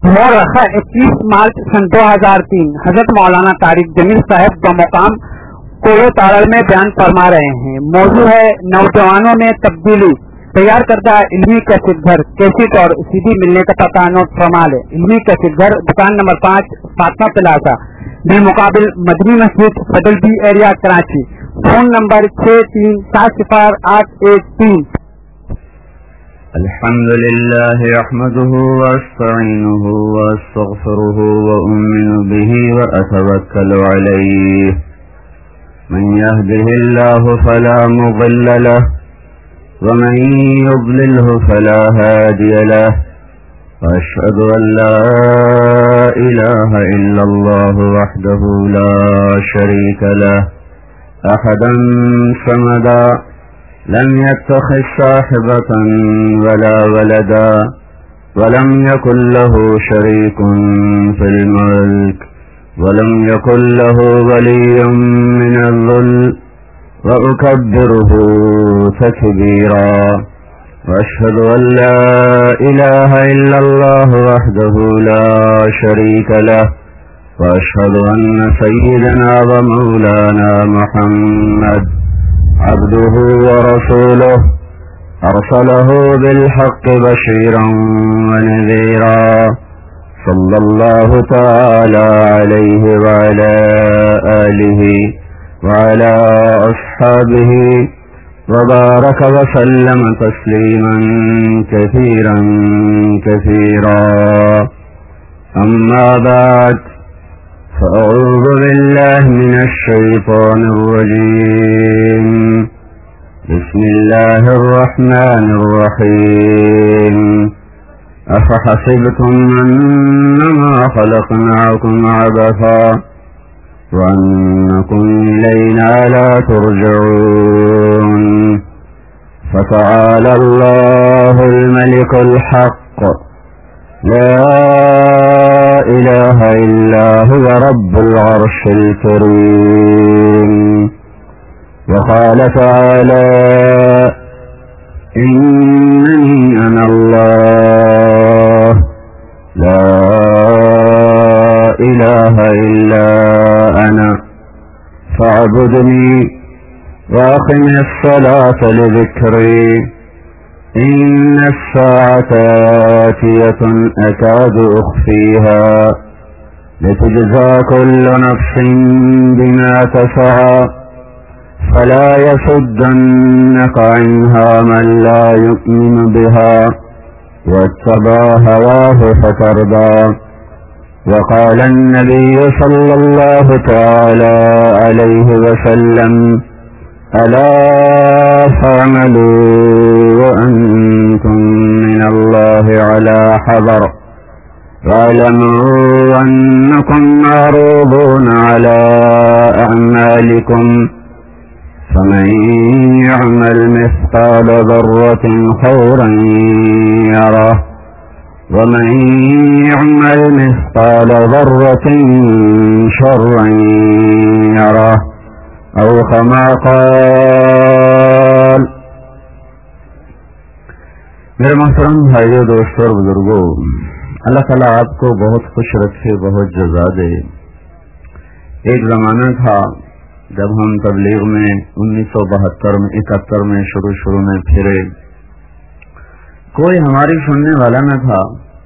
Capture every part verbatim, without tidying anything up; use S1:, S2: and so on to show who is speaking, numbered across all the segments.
S1: وہ رکھا اکیس مارچ سن دو ہزار تین حضرت مولانا طارق جمیل صاحب بمقام کوڑے تاڑل میں بیان فرما رہے ہیں۔ موضوع ہے نوجوانوں میں تبدیلی۔ تیار کردہ علمی کیسٹ گھر کیسٹ اور سی ڈی ملنے کا پتہ نوٹ فرما لے۔ علمی کیسٹ گھر دکان نمبر پانچ فاطمہ پلازا بالمقابل Madani Masjid federal B area Karachi. Phone number چھ تین سات صفر آٹھ ایک تین۔
S2: الحمد لله احمده واستعينه واستغفره وأؤمن به وأتوكل عليه من يهده الله فلا مضل له ومن يضلله فلا هادي له وأشهد أن لا إله إلا الله وحده لا شريك له أحدا صمدا لم يتخذ صاحبة ولا ولدا ولم يكن له شريك في الملك ولم يكن له ولي من الذل وأكبره تكبيرا وأشهد أن لا إله إلا الله وحده لا شريك له وأشهد أن سيدنا ومولانا محمد عبده ورسوله أرسله بالحق بشيرا ونذيرا صلى الله تعالى عليه وعلى آله وعلى أصحابه وبارك وسلم تسليما كثيرا كثيرا أما بعد فأعوذ بالله من الشيطان الرجيم بسم الله الرحمن الرحيم أفحسبتم أنما خلقناكم عبثا وأنكم إلينا لا ترجعون فتعالى الله الملك الحق لا إله إلا هو رب العرش الكريم وقال تعالى إنني أنا الله لا إله إلا أنا فاعبدني وأقم الصلاة لذكري إن الساعة آتية أكاد أخفيها لتجزى كل نفس بما تسعى فلا يصدنك عنها من لا يؤمن بها واتبع هواه فتردى وقال النبي صلى الله تعالى عليه وسلم ألا فاعملوا وأنتم من الله على حذر واعلموا أنكم معروضون على أعمالكم فمن يعمل مثقال ذرة خيرا يره ومن يعمل مثقال ذرة شرا يره أو كما قال۔ میرے محترم بھائیو دوستو اور بزرگوں، اللہ تعالیٰ آپ کو بہت خوش رکھے، بہت جزا دے۔ ایک زمانہ تھا جب ہم تبلیغ میں انیس سو بہتر میں اکہتر میں شروع شروع میں پھرے، کوئی ہماری سننے والا نہ تھا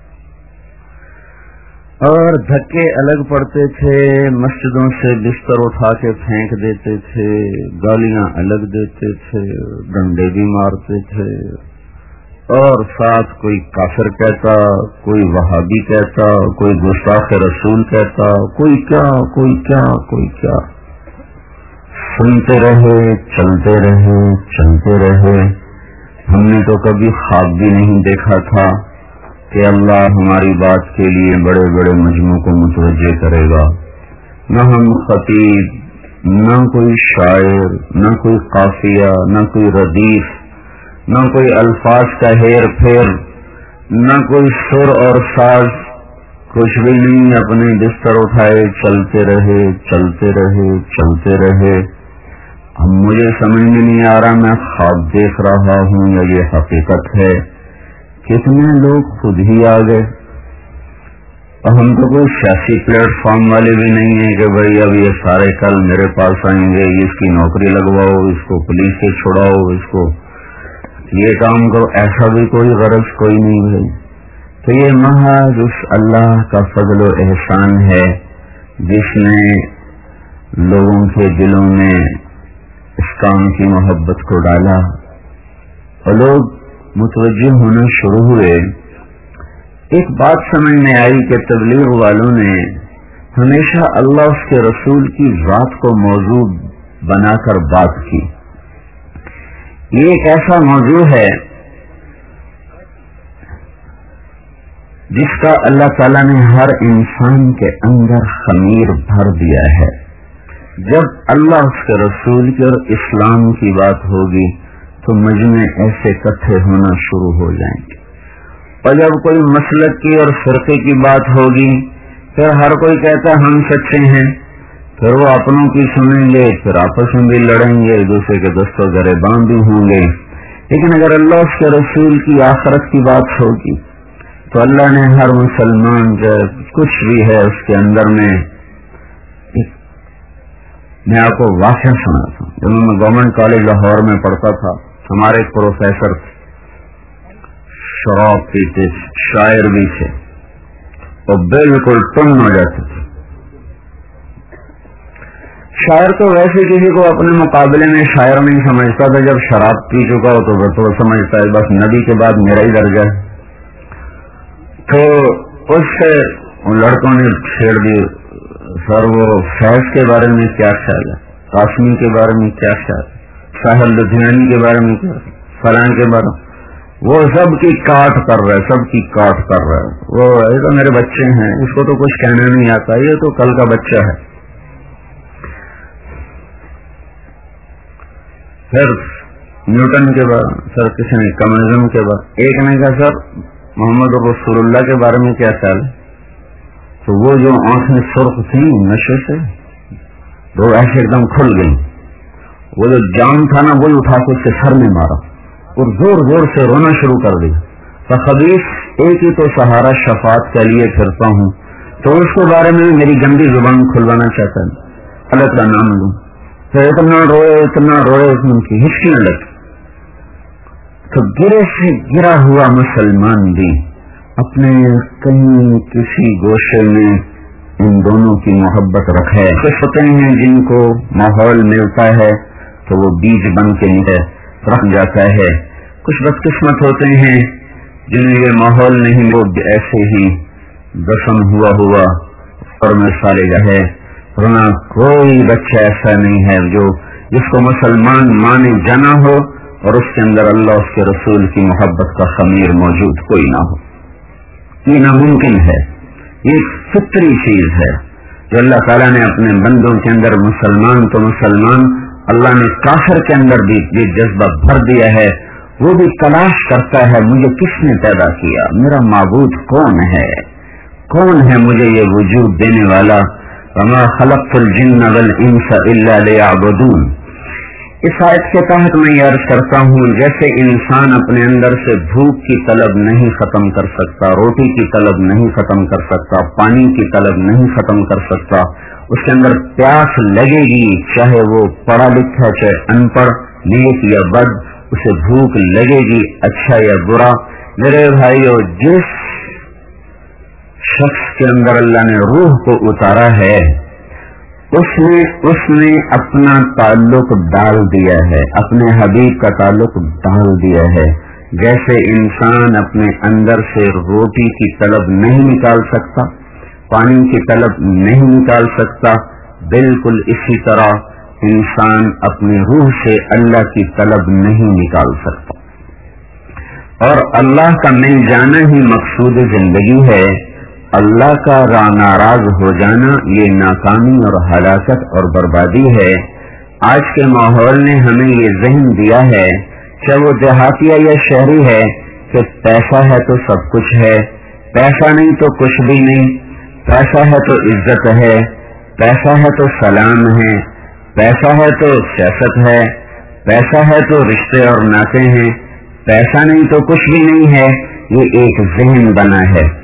S2: اور دھکے الگ پڑتے تھے، مسجدوں سے بستر اٹھا کے پھینک دیتے تھے، گالیاں الگ دیتے تھے، ڈنڈے بھی مارتے تھے، اور ساتھ کوئی کافر کہتا، کوئی وہابی کہتا، کوئی گستاخ رسول کہتا، کوئی کیا کوئی کیا کوئی کیا سنتے رہے، چلتے رہے چلتے رہے۔ ہم نے تو کبھی خواب بھی نہیں دیکھا تھا کہ اللہ ہماری بات کے لیے بڑے بڑے مجموعوں کو متوجہ کرے گا۔ نہ ہم خطیب، نہ کوئی شاعر، نہ کوئی قافیہ، نہ کوئی ردیف، نہ کوئی الفاظ کا ہیر پھیر، نہ کوئی سر اور ساز، کچھ بھی نہیں، اپنے بستر اٹھائے چلتے رہے چلتے رہے چلتے رہے۔ اب مجھے سمجھ میں نہیں آ رہا میں خواب دیکھ رہا ہوں یا یہ حقیقت ہے۔ کتنے لوگ خود ہی آ گئے، اور ہم تو کوئی سیاسی پلیٹ فارم والے بھی نہیں ہیں کہ بھائی اب یہ سارے کل میرے پاس آئیں گے، اس کی نوکری لگواؤ، اس کو پولیس سے چھڑاؤ، اس کو یہ کام کرو، ایسا بھی کوئی غرض کوئی نہیں ہے۔ تو یہ محض اس اللہ کا فضل و احسان ہے جس نے لوگوں کے دلوں میں اس کام کی محبت کو ڈالا اور لوگ متوجہ ہونا شروع ہوئے۔ ایک بات سمجھ میں آئی کہ تبلیغ والوں نے ہمیشہ اللہ اس کے رسول کی ذات کو موضوع بنا کر بات کی۔ یہ ایک ایسا موضوع ہے جس کا اللہ تعالیٰ نے ہر انسان کے اندر خمیر بھر دیا ہے۔ جب اللہ اس کے رسول کی اور اسلام کی بات ہوگی تو مجمع ایسے اکٹھے ہونا شروع ہو جائیں گے، اور جب کوئی مسلک کی اور فرقے کی بات ہوگی پھر ہر کوئی کہتا ہے ہم سچے ہیں، پھر وہ اپنوں کی سنیں گے، پھر آپس میں بھی لڑیں گے، ایک دوسرے کے دست و گریباں بھی ہوں گے۔ لیکن اگر اللہ اس کے رسول کی آخرت کی بات ہوگی تو اللہ نے ہر مسلمان جو کچھ بھی ہے اس کے اندر میں، میں آپ کو واقعہ سناتا ہوں۔ جب میں گورنمنٹ کالج لاہور میں پڑھتا تھا، ہمارے ایک پروفیسر شراب پیتے، شاعر بھی تھے اور بالکل ٹن ہو جاتے تھے۔ شاعر تو ویسے کسی کو اپنے مقابلے میں شاعر نہیں سمجھتا تھا، جب شراب پی چکا ہو تو وہ تو سمجھتا ہے بس نبی کے بعد میرا ہی درجہ ہے۔ تو اس سے ان لڑکوں نے چھیڑ دی، سر وہ فیض کے بارے میں کیا خیال ہے، قاسمی کے بارے میں کیا خیال ہے، ساحل لدھیانی کے بارے میں کیا، فلاں کے بارے میں، وہ سب کی کاٹ کر رہا ہے، سب کی کاٹ کر رہا ہے۔ وہ یہ تو میرے بچے ہیں، اس کو تو کچھ کہنا نہیں آتا، یہ تو کل کا بچہ ہے۔ پھر نیوٹن کے بعد سر کسی نے کمیونزم کے بعد، ایک نے کہا سر محمد رسول اللہ کے بارے میں کیا خیال ہے، تو وہ جو آنکھیں سرخ تھیں نشے سے وہ ایسے ایک دم کھل گئی، وہ جو جان تھا نا وہی اٹھا کے اس کے سر میں مارا اور زور زور سے رونا شروع کر دیا۔ فخبیث ایک ہی تو سہارا شفاعت کے لیے پھرتا ہوں، تو اس کے بارے میں میری گندی زبان کھلوانا چاہتا ہے، اللہ کا نام لوں۔ پھر اتنا روئے اتنا روئے ان کی ہچکی نہ لگ، تو گرے سے گرا ہوا مسلمان بھی اپنے کہیں کسی گوشے میں ان دونوں کی محبت رکھے۔ کچھ ہوتے ہیں جن کو ماحول ملتا ہے تو وہ بیج بن کے رکھ جاتا ہے، کچھ بدقسمت ہوتے ہیں جنہیں یہ ماحول نہیں، وہ ایسے ہی دفن ہوا ہوا اور میں سالے رہے۔ ورنہ کوئی بچہ ایسا نہیں ہے جو جس کو مسلمان مانے جانا ہو اور اس کے اندر اللہ اس کے رسول کی محبت کا خمیر موجود کوئی نہ ہو۔ یہ ناممکن ہے، یہ فطری چیز ہے جو اللہ تعالیٰ نے اپنے بندوں کے اندر، مسلمان تو مسلمان، اللہ نے کافر کے اندر بھی یہ جذبہ بھر دیا ہے۔ وہ بھی تلاش کرتا ہے مجھے کس نے پیدا کیا، میرا معبود کون ہے، کون ہے مجھے یہ وجود دینے والا۔ وما خلقت الجن والانس الا ليعبدون۔ اس آیت کے تحت میں یہ عرض کرتا ہوں، جیسے انسان اپنے اندر سے بھوک کی طلب نہیں ختم کر سکتا، روٹی کی طلب نہیں ختم کر سکتا، پانی کی طلب نہیں ختم کر سکتا، اس کے اندر پیاس لگے گی، چاہے وہ پڑھا لکھا چاہے ان پڑھ، نیک یا بد، اسے بھوک لگے گی، اچھا یا برا۔ میرے بھائیو، جس شخص کے اندر اللہ نے روح کو اتارا ہے اس نے اس نے اپنا تعلق ڈال دیا ہے، اپنے حبیب کا تعلق ڈال دیا ہے۔ جیسے انسان اپنے اندر سے روٹی کی طلب نہیں نکال سکتا، پانی کی طلب نہیں نکال سکتا، بالکل اسی طرح انسان اپنے روح سے اللہ کی طلب نہیں نکال سکتا۔ اور اللہ کا مل جانا ہی مقصود زندگی ہے، اللہ کا ناراض ہو جانا یہ ناکامی اور ہلاکت اور بربادی ہے۔ آج کے ماحول نے ہمیں یہ ذہن دیا ہے، چاہے وہ دیہاتیہ یا شہری ہے، کہ پیسہ ہے تو سب کچھ ہے، پیسہ نہیں تو کچھ بھی نہیں، پیسہ ہے تو عزت ہے، پیسہ ہے تو سلام ہے، پیسہ ہے تو سیاست ہے، پیسہ ہے تو رشتے اور ناطے ہیں، پیسہ نہیں تو کچھ بھی نہیں ہے۔ یہ ایک ذہن بنا ہے،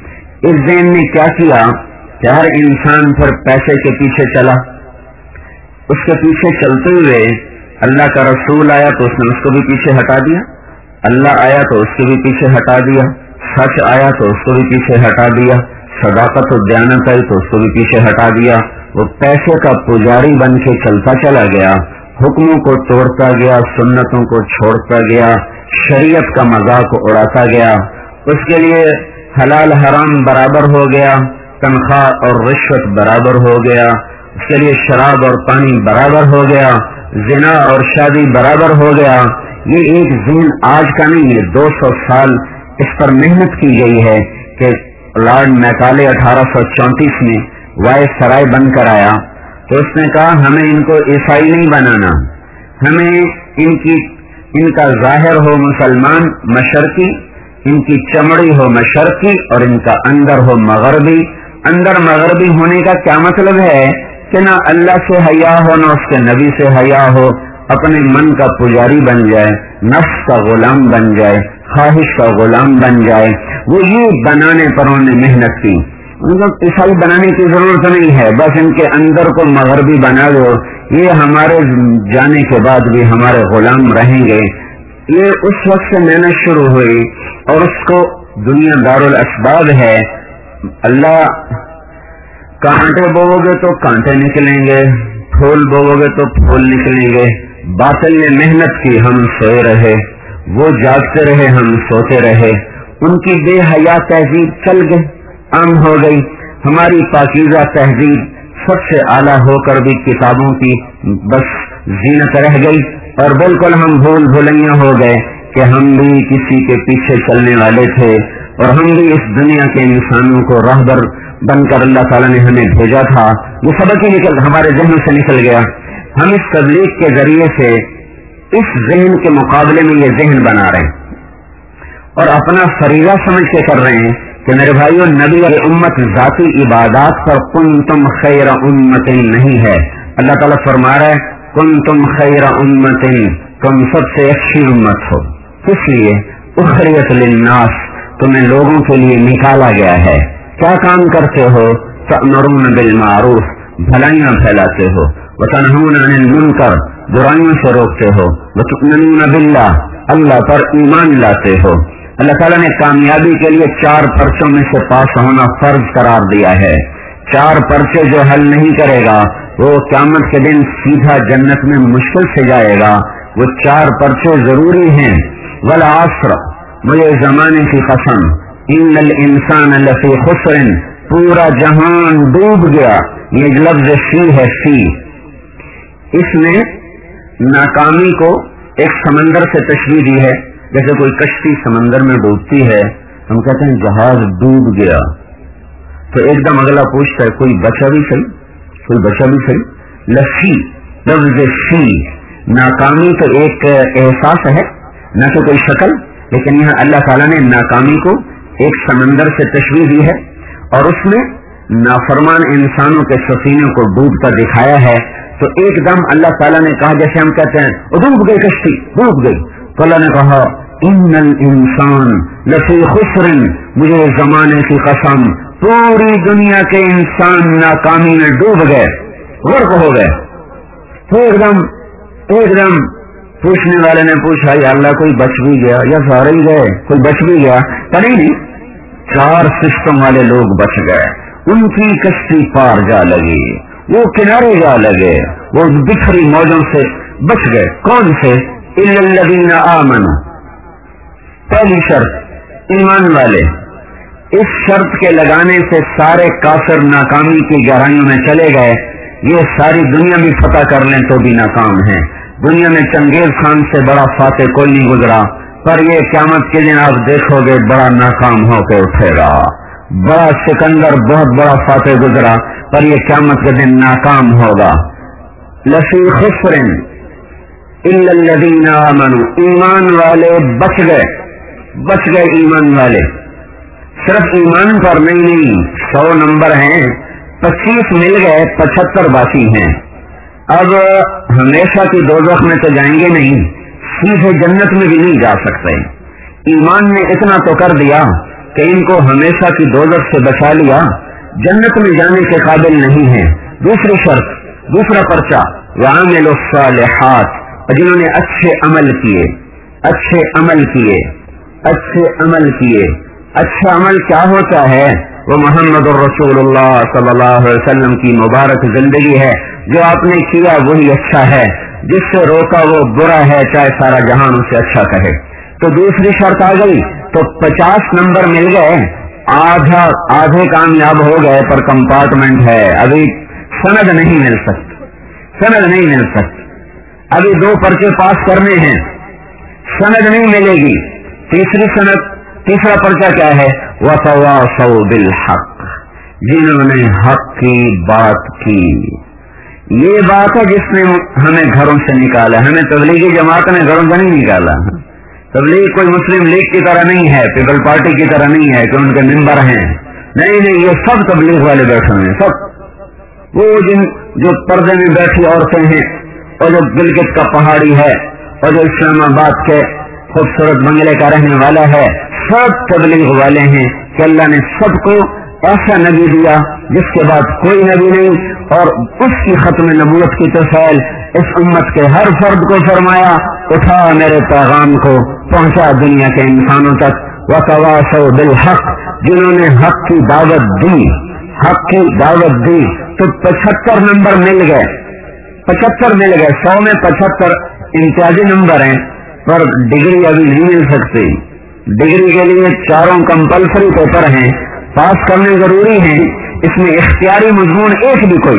S2: इस ज़हन ने क्या किया कि हर इंसान फिर पैसे के पीछे चला। उसके पीछे चलते हुए अल्लाह का रसूल आया तो उसने उसको भी पीछे हटा दिया, अल्लाह आया तो उसको भी पीछे हटा दिया, सच आया तो उसको भी पीछे हटा दिया, सदाकत और दयानत आई तो उसको भी पीछे हटा दिया। वो पैसे का पुजारी बन के चलता चला गया, हुक्मों को तोड़ता गया, सुन्नतों को छोड़ता गया, शरीयत का मजाक उड़ाता गया। उसके लिए हलाल हराम बराबर हो गया, तनख्वाह और रिश्वत बराबर हो गया, उसके लिए शराब और पानी बराबर हो गया, जिना और शादी बराबर हो गया। ये एक ज़हन आज का नहीं है, दो सौ साल इस पर मेहनत की गई है कि लॉर्ड मैकाले अठारह सौ चौंतीस में वाइस सराय बनकर आया तो उसने कहा हमें इनको ईसाई नहीं बनाना, हमें इनकी इनका जाहिर हो मुसलमान मशरकी, इनकी चमड़ी हो मशरकी और इनका अंदर हो मगरबी। अंदर मगरबी होने का क्या मतलब है कि ना अल्लाह से हया हो ना उसके नबी से हया हो, अपने मन का पुजारी बन जाए, नफ्स का गुलाम बन जाए, ख्वाहिश का गुलाम बन जाए। वो ये बनाने पर उन्होंने मेहनत की। उनको ईसाई बनाने की जरूरत नहीं है, बस इनके अंदर को मगरबी बना दो, ये हमारे जाने के बाद भी हमारे गुलाम रहेंगे। ये उस वक्त से मेहनत शुरू हुई और उसको दुनिया दारुल असबाब है। अल्लाह कांटे बोओगे तो कांटे निकलेंगे, फूल बोओगे तो फूल निकलेंगे। बातिल ने मेहनत की, हम सोए रहे, वो जागते रहे, हम सोते रहे। उनकी बेहया तहजीब चल गई, आम हो गई। हमारी पाकीज़ा तहजीब सबसे आला होकर भी किताबों की बस जीनत रह गई और बिल्कुल हम भूल भुलैया हो गए कि हम भी किसी के पीछे चलने वाले थे और हम भी इस दुनिया के इंसानों को राहबर बनकर अल्लाह ताला ने हमें भेजा था। ये सबक ही निकल हमारे जहन से निकल गया। हम इस तबलीग के जरिए से इस जहन के मुकाबले में ये जहन बना रहे हैं और अपना फरीजा समझ के कर रहे हैं कि मेरे भाइयों, नबी और उम्मत जाती इबादात पर कुंतुम खैर उम्मतिन नहीं है। अल्लाह ताला फरमा रहा है कुंतुम खैर उम्मतिन, तुम सबसे अच्छी उम्मत हो। इसलिए उखरियत लिन्नास, तुम्हें लोगों के लिए निकाला गया है। क्या काम करते हो? तअमुरून बिल मारूफ, भलाइयां फैलाते हो, व तनहून अनिल मुनकर, बुराइयों से रोकते हो, व तु'मिनून बिल्लाह, अल्लाह पर ईमान लाते हो। अल्लाह ताला ने कामयाबी के लिए चार पर्चों में से पास होना फर्ज करार दिया है। चार पर्चे जो हल नहीं करेगा वो क़यामत के दिन सीधा जन्नत में मुश्किल से जाएगा। वो चार पर्चे जरूरी हैं। वल आस्र, मुझे जमाने की कसम, इन्नल इंसान लफी खुस्रिन, पूरा जहान डूब गया। ये लफ्ज फी है, फी। इसमें नाकामी को एक समंदर से तशबीह दी है। जैसे कोई कश्ती समंदर में डूबती है, हम कहते हैं जहाज डूब गया, तो एकदम अगला पूछता है कोई बचा भी सही, कोई बचा भी सही। लफी लफ्ज फी, नाकामी तो एक एहसास है, न तो कोई शक्ल, लेकिन यहाँ अल्लाह ताला ने नाकामी को एक समंदर से तशबीह दी है और उसमें नाफरमान इंसानों के सफीने को डूबता दिखाया है। तो एकदम अल्लाह ताला ने कहा, जैसे हम कहते हैं डूब गई कश्ती, डूब गई, तो अल्लाह ने कहा इन्नल इंसान लफी खुस्रिन, मुझे जमाने की कसम, पूरी दुनिया के इंसान नाकामी में डूब गए, गर्क हो गए। तो एकदम एकदम पूछने वाले ने पूछा, या अल्लाह कोई बच भी गया या सारे ही गए? कोई बच भी गया? नहीं नहीं, चार सिस्टम वाले लोग बच गए। उनकी कश्ती पार जा लगी, वो किनारे जा लगे, वो बिखरी मौजों से बच गए। कौन से? इल्लल्लज़ीना आमनू, पहली शर्त ईमान वाले। इस शर्त के लगाने से सारे काफिर नाकामी की गहराइयों में चले गए। ये सारी दुनिया भी फतह कर लें तो भी नाकाम है। दुनिया में चंगेज खान से बड़ा फातेह कोई नहीं गुजरा, पर ये क़यामत के दिन आप देखोगे बड़ा नाकाम होकर उठेगा। बड़ा सिकंदर बहुत बड़ा फातेह गुजरा, पर ये क़यामत के दिन नाकाम होगा। लफी खुस्रिन इल्लल्लज़ीना आमनू, ईमान वाले बच गए, बच गए ईमान वाले। सिर्फ ईमान पर नहीं नहीं, सौ नंबर हैं, पच्चीस मिल गए, पचहत्तर बाकी हैं। अब हमेशा की दोज़ख में तो जाएंगे नहीं, सीधे जन्नत में भी नहीं जा सकते। ईमान ने इतना तो कर दिया کہ ان کو ہمیشہ کی دوزخ سے بچا لیا، جنت میں جانے کے قابل نہیں ہیں۔ دوسری شرط، دوسرا پرچہ، وَعَمِلُوا الصَّالِحَاتِ، جنہوں نے اچھے عمل کیے، اچھے عمل کیے، اچھے عمل کیے۔ اچھا عمل کیا ہوتا ہے؟ وہ محمد الرسول اللہ صلی اللہ علیہ وسلم کی مبارک زندگی ہے۔ جو آپ نے کیا وہی اچھا ہے، جس سے روکا وہ برا ہے، چاہے سارا جہان اسے اچھا کہے۔ تو دوسری شرط آ گئی، تو پچاس نمبر مل گئے، آدھا آدھے کامیاب ہو گئے، پر کمپارٹمنٹ ہے، ابھی سند نہیں مل سکتی، سند نہیں مل سکتی، ابھی دو پرچے پاس کرنے ہیں، سند نہیں ملے گی۔ تیسری سند، تیسرا پرچہ کیا ہے؟ وَتَوَاصَوْا بِالْحَقِّ، جنہوں نے حق کی بات کی۔ یہ بات ہے جس نے ہمیں گھروں سے نکالا، ہمیں تبلیغی جماعت نے گھروں سے نہیں نکالا۔ تبلیغ کوئی مسلم لیگ کی طرح نہیں ہے، پیپل پارٹی کی طرح نہیں ہے کہ ان کے ممبر ہیں، نہیں نہیں، یہ سب تبلیغ والے بیٹھے ہیں، سب وہ جن جو پردے میں بیٹھی عورتیں ہیں، اور جو گلگت کا پہاڑی ہے، اور جو اسلام آباد کے خوبصورت بنگلے کا رہنے والا ہے، سب تبلیغ والے ہیں کہ اللہ نے سب کو ایسا نبی دیا جس کے بعد کوئی نبی نہیں، اور اس کی ختم نبوت کی تفصیل اس امت کے ہر فرد کو فرمایا، اٹھا میرے پیغام کو پہنچا دنیا کے انسانوں تک۔ وَتَوَاصَوْا بِالْحَقِّ، جنہوں نے حق کی دعوت دی، حق کی دعوت دی۔ تو پچہتر نمبر مل گئے، پچہتر مل گئے، سو میں پچہتر امتیازی نمبر ہیں، پر ڈگری ابھی نہیں مل سکتی۔ ڈگری کے لیے چاروں کمپلسری پیپر ہیں، پاس کرنے ضروری ہیں۔ اس میں اختیاری مضمون ایک بھی کوئی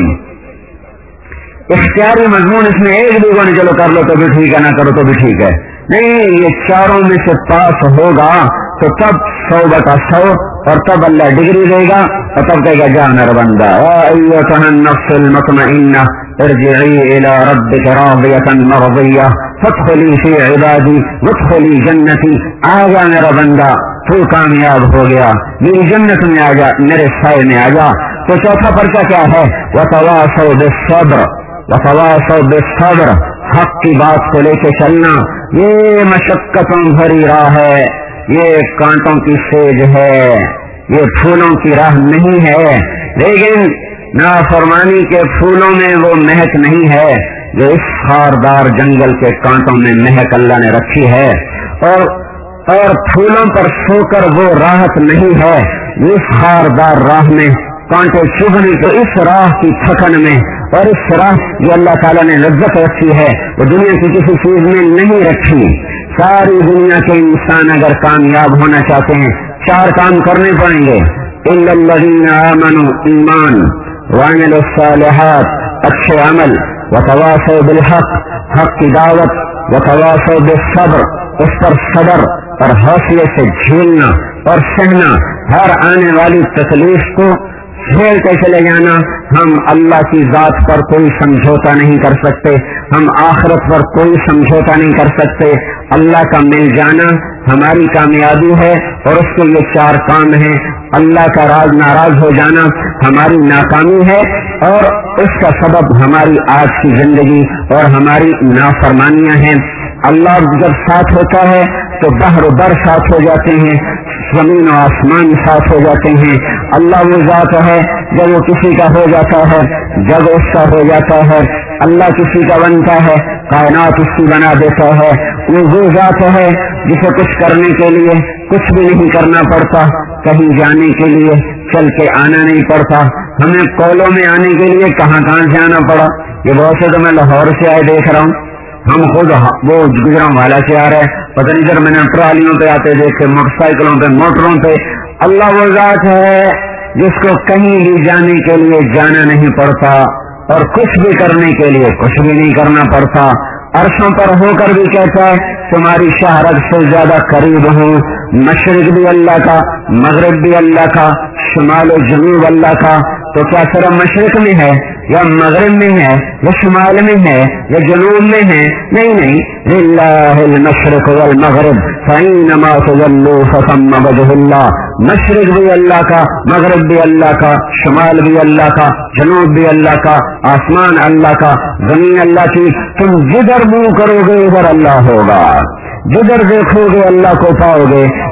S2: اختیاری مضمون اس میں ایک بھی کوئی نہیں، چلو کر لو تو بھی ٹھیک ہے، نہ کرو تو بھی ٹھیک ہے، نہیں، یہ چاروں میں سے پاس ہوگا تو تب سو بٹا سو، اور تب اللہ ڈگری دے گا، اور تب کہے گا جا میرا بندہ ایتھا النفس المطمئنہ ارجعی الی ربک راضیۃ مرضیہ فادخلی فی عبادی وادخلی جنتی، آ جا میرا بندہ، تو کامیاب ہو گیا، میری جنت میں آ جا، میرے سائے میں آ جا۔ تو چوتھا پرچہ کیا ہے؟ وتواصوا بالصبر، وتواصوا بالصبر، حق کی بات کو لے کے چلنا۔ یہ مشقتوں بھری راہ ہے، یہ کانٹوں کی سیج ہے، یہ پھولوں کی راہ نہیں ہے، لیکن نافرمانی کے پھولوں میں وہ مہک نہیں ہے جو اس خاردار جنگل کے کانٹوں میں مہک اللہ نے رکھی ہے، اور اور پھولوں پر سو کر وہ راحت نہیں ہے اس خاردار راہ میں کانٹے چبھنے، تو اس راہ کی تھکن میں، اور اس راہ جو اللہ تعالیٰ نے لذت رکھی ہے وہ دنیا کی کسی چیز میں نہیں رکھی۔ ساری دنیا کے انسان اگر کامیاب ہونا چاہتے ہیں چار کام کرنے پڑیں گے، الا الذین آمنوا، ایمان، وعملوا الصالحات، اچھے عمل، وتواصوا بالحق، حق کی دعوت، وتواصوا بالصبر، اس پر صبر اور حوصلے سے جھیلنا اور سہنا، ہر آنے والی تکلیف کو جھیل کے چلے جانا۔ ہم اللہ کی ذات پر کوئی سمجھوتا نہیں کر سکتے، ہم آخرت پر کوئی سمجھوتا نہیں کر سکتے۔ اللہ کا مل جانا ہماری کامیابی ہے، اور اس کے یہ چار کام ہیں۔ اللہ کا راز ناراض ہو جانا ہماری ناکامی ہے، اور اس کا سبب ہماری آج کی زندگی اور ہماری نافرمانیاں ہیں۔ اللہ جب ساتھ ہوتا ہے تو بحر و بر ساتھ ہو جاتے ہیں، زمین و آسمان ساتھ ہو جاتے ہیں۔ اللہ وہ ذات ہے جب وہ کسی کا ہو جاتا ہے جب اس کا ہو جاتا ہے، اللہ کسی کا بنتا ہے کائنات اس کی بنا دیتا ہے۔ وہ وہ ذات ہے جسے کچھ کرنے کے لیے کچھ بھی نہیں کرنا پڑتا، کہیں جانے کے لیے چل کے آنا نہیں پڑتا۔ ہمیں کولوں میں آنے کے لیے کہاں کہاں سے آنا پڑا، یہ بہت سے تو میں لاہور سے آئے دیکھ رہا ہوں، ہم خود وہ گجرا والا سے آ رہے ہیں، پتہ نہیں سر میں نے ٹرالیوں پہ آتے دیکھے، موٹر سائیکلوں پہ، موٹروں پہ۔ اللہ وہ ذات ہے جس کو کہیں بھی جانے کے لیے جانا نہیں پڑتا، اور کچھ بھی کرنے کے لیے کچھ بھی نہیں کرنا پڑتا۔ عرشوں پر ہو کر بھی کہتا ہے تمہاری شہرت سے زیادہ قریب ہوں، مشرق بھی اللہ کا، مغرب بھی اللہ کا، شمال و جنوب اللہ کا۔ تو کیا صرف مشرق میں ہے یا مغرب میں ہے یا شمال میں ہے یا جنوب میں ہے؟ نہیں نہیں، للہ المشرق والمغرب فإنما تولوا فثم وجه اللہ۔ مشرق بھی اللہ کا، مغرب بھی اللہ کا، شمال بھی اللہ کا، جنوب بھی اللہ کا، آسمان اللہ کا، زمین اللہ کی۔ تم جدھر منہ کرو گے ادھر اللہ ہوگا، جدھر دیکھو گے اللہ کو پاؤ گے،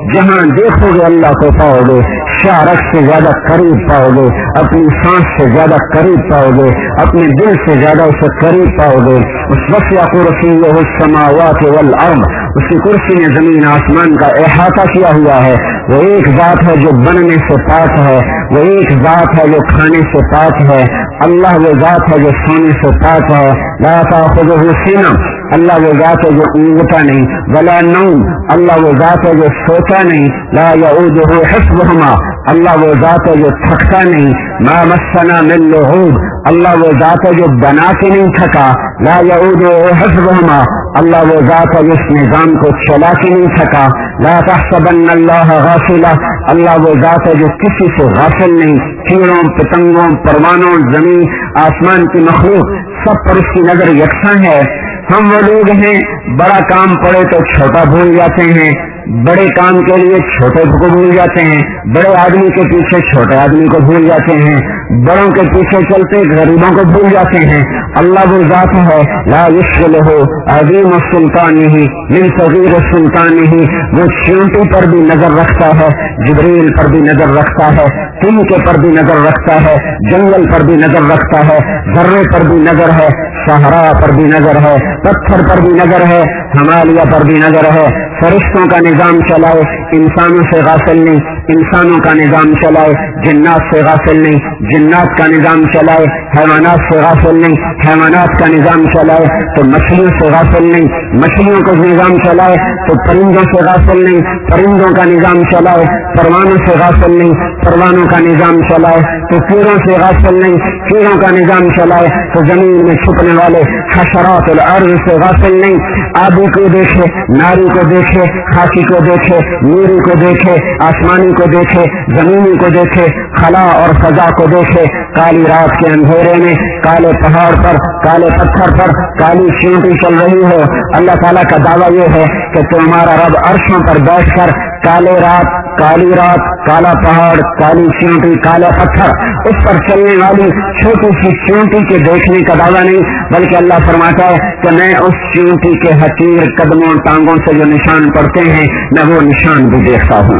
S2: جہاں دیکھو گے اللہ کو پاؤ گے، شارک سے زیادہ قریب پاؤ گے، اپنی سانس سے زیادہ قریب پاؤ گے، اپنے دل سے زیادہ اسے قریب پاؤ گے۔ اس وسع کرسیہ السماوات والارض، اس کی کرسی نے زمین آسمان کا احاطہ کیا ہوا ہے۔ وہ ایک ذات ہے جو بننے سے پاک ہے، وہ ایک ذات ہے جو کھانے سے پاک ہے، اللہ وہ ذات ہے جو سونے سے پاک ہے۔ لا تأخذہ سنۃ، اللہ وہ ذات ہے جو اونگتا نہیں، ولا نوم، اللہ وہ ذات ہے جو سوتا نہیں، لا یعودہ حفظہما، اللہ وہ ذات ہے جو تھکتا نہیں، ما مسنا من لغوب، اللہ وہ ذات ہے جو بنا کے نہیں تھکا، لا یعودہ حفظہما، اللہ وہ ذات ہے جس نظام کو چلا کے نہیں تھکا، لا تحسبن اللہ غافلا، اللہ وہ ذات ہے جو کسی سے غافل نہیں، کیڑوں پتنگوں پروانوں زمین آسمان کی مخلوق سب پر اس کی نظر یکساں ہے۔ ہم وہ لوگ ہیں بڑا کام پڑے تو چھوٹا بھول جاتے ہیں، بڑے کام کے لیے چھوٹے کو بھول جاتے ہیں، بڑے آدمی کے پیچھے چھوٹے آدمی کو بھول جاتے ہیں، بڑوں کے پیچھے چلتے غریبوں کو بھول جاتے ہیں۔ اللہ وہ ذات ہے لا یشغلہ عظیم السلطانہ من صغیر السلطانہ، وہ چیونٹی پر بھی نظر رکھتا ہے، جبریل پر بھی نظر رکھتا ہے، تنکے پر بھی نظر رکھتا ہے، جنگل پر بھی نظر رکھتا ہے، ذرے پر بھی نظر ہے، صحرا پر بھی نظر ہے، پتھر پر بھی نظر ہے، ہمالیہ پر بھی نظر ہے۔ فرشتوں کا نظام چلائے، انسانوں سے غافل نہیں، انسانوں کا نظام چلائے، جنات سے غافل نہیں، جنات کا نظام چلائے، حیوانات سے غافل نہیں، حیوانات کا نظام چلائے تو مچھلیوں سے غافل نہیں، مچھلیوں کا نظام چلائے تو پرندوں سے غافل نہیں، پرندوں کا نظام چلائے پروانوں سے غافل نہیں، پروانوں کا نظام چلائے تو کیڑوں سے غافل نہیں، کیڑوں کا نظام چلائے تو زمین میں چھپنے والے حشرات الارض سے غافل نہیں۔ آبی کو دیکھے، ناری کو دیکھے، خاکی کو دیکھے، نوری کو دیکھے، آسمانی کو دیکھے، زمینی کو دیکھے، خلا اور فضا کو دیکھے، کالی رات کے اندھیرے میں کالے پہاڑ پر کالے پتھر پر کالی چیونٹی چل رہی ہو۔ اللہ تعالیٰ کا دعویٰ یہ ہے کہ تمہارا رب عرشوں پر بیٹھ کر کالے رات کالی رات کالا پہاڑ کالی چیونٹی کالا پتھر اس پر چلنے والی چھوٹی سی چیونٹی کے دیکھنے کا دعویٰ نہیں، بلکہ اللہ فرماتا ہے کہ میں اس چیونٹی کے حقیر قدموں ٹانگوں سے جو نشان پڑتے ہیں میں وہ نشان بھی دیکھتا ہوں۔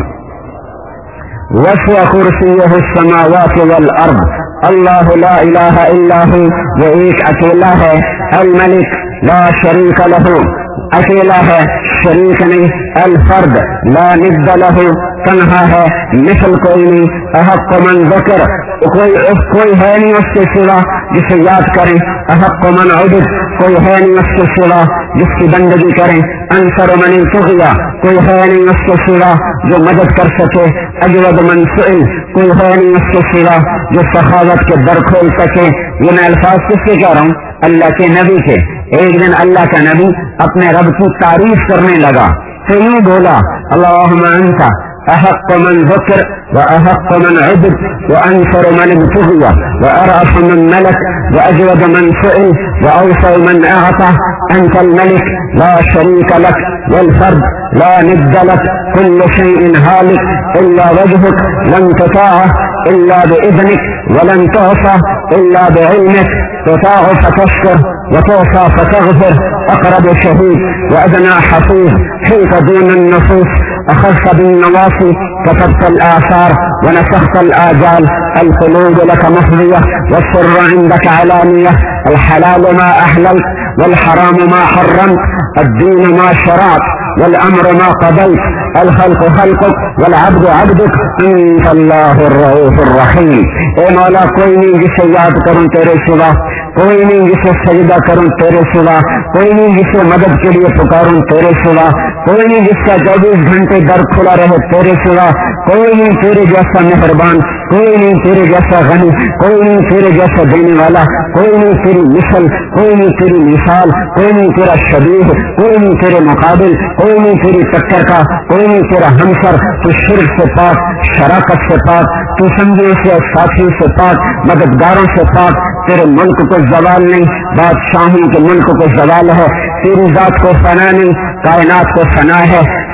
S2: وسع کرسیہ السماوات والارض، اللہ لا الہ الا ہو، وہ ایک اکیلا ہے، الملک لا شریک لہ، اکیلا ہے شریک نہیں، الفرد لا ند لہ، تنہا ہے مثل کوئی نہیں، احق من ذکر، کوئی کوئی ہے نہیں اس کے سوا جسے یاد کریں، احق من عبد، کوئی ہے نہیں اس کے سوا جس کی بندگی کریں، انصر من التغیا، کوئی ہے نہیں اس کے سوا جو مدد کر سکے، اجود من سئل، کوئی ہے نہیں اس کے سوا جو سخاوت کے در کھول سکے۔ یہ میں الفاظ کس سے کہہ رہا ہوں؟ اللہ کے نبی کے۔ ایک دن اللہ کا نبی اپنے رب کی تعریف کرنے لگا تو یوں بولا، اللہم انت احق من ذکر واحق من عبد وانصر من ابتغي وارأف من ملك واجود من سئل واوصى من اعطى، انت الملك لا شريك لك والفرد لا ند لك، كل شيء هالك الا وجهك، لن تطاع الا باذنك ولن تعصى الا بعلمك، تطاع فتشكر وتعصى فتغفر، اقرب شهيد وادنى حفيظ، حيث دون النصوص، اخذت بالنواصي، كتبت الاثار ونسخت الاجال، القلوب لك مفضية والسر عندك علانية، الحلال ما احللت والحرام ما حرمت، الدين ما شرعت والامر ما قضيت، الخلق خلقك والعبد عبدك، انت اللہ الرؤوف الرحیم۔ اے مولا کوئی نہیں جسے یاد کروں تیرے سوا، کوئی نہیں جسے سجدہ کروں تیرے سوا، کوئی نہیں جسے مدد کے لیے پکاروں تیرے سوا، کوئی نہیں جس کا چوبیس گھنٹے در کھلا رہے تیرے سوا، کوئی نہیں تیرے جیسا مہربان، کوئی نہیں تیرے جیسا غنی، کوئی نہیں تیرے جیسا دینے والا، کوئی نہیں تیری مثل، کوئی نہیں تیری مثال، کوئی نہیں تیرا شبیہ، کوئی نہیں تیرے مقابل، کوئی نہیں تیری ٹکر کا، کوئی نہیں تیرا ہمسر، تو شرک سے پاک، شراکت سے پاک، تو سنگیوں سے ساتھیوں سے پاک، مددگاروں سے پاک، تیرے ملک کو زوال نہیں، بادشاہوں کے ملک کو زوال ہے، تیری ذات کو فنا نہیں، کائنات کو فنا ہے،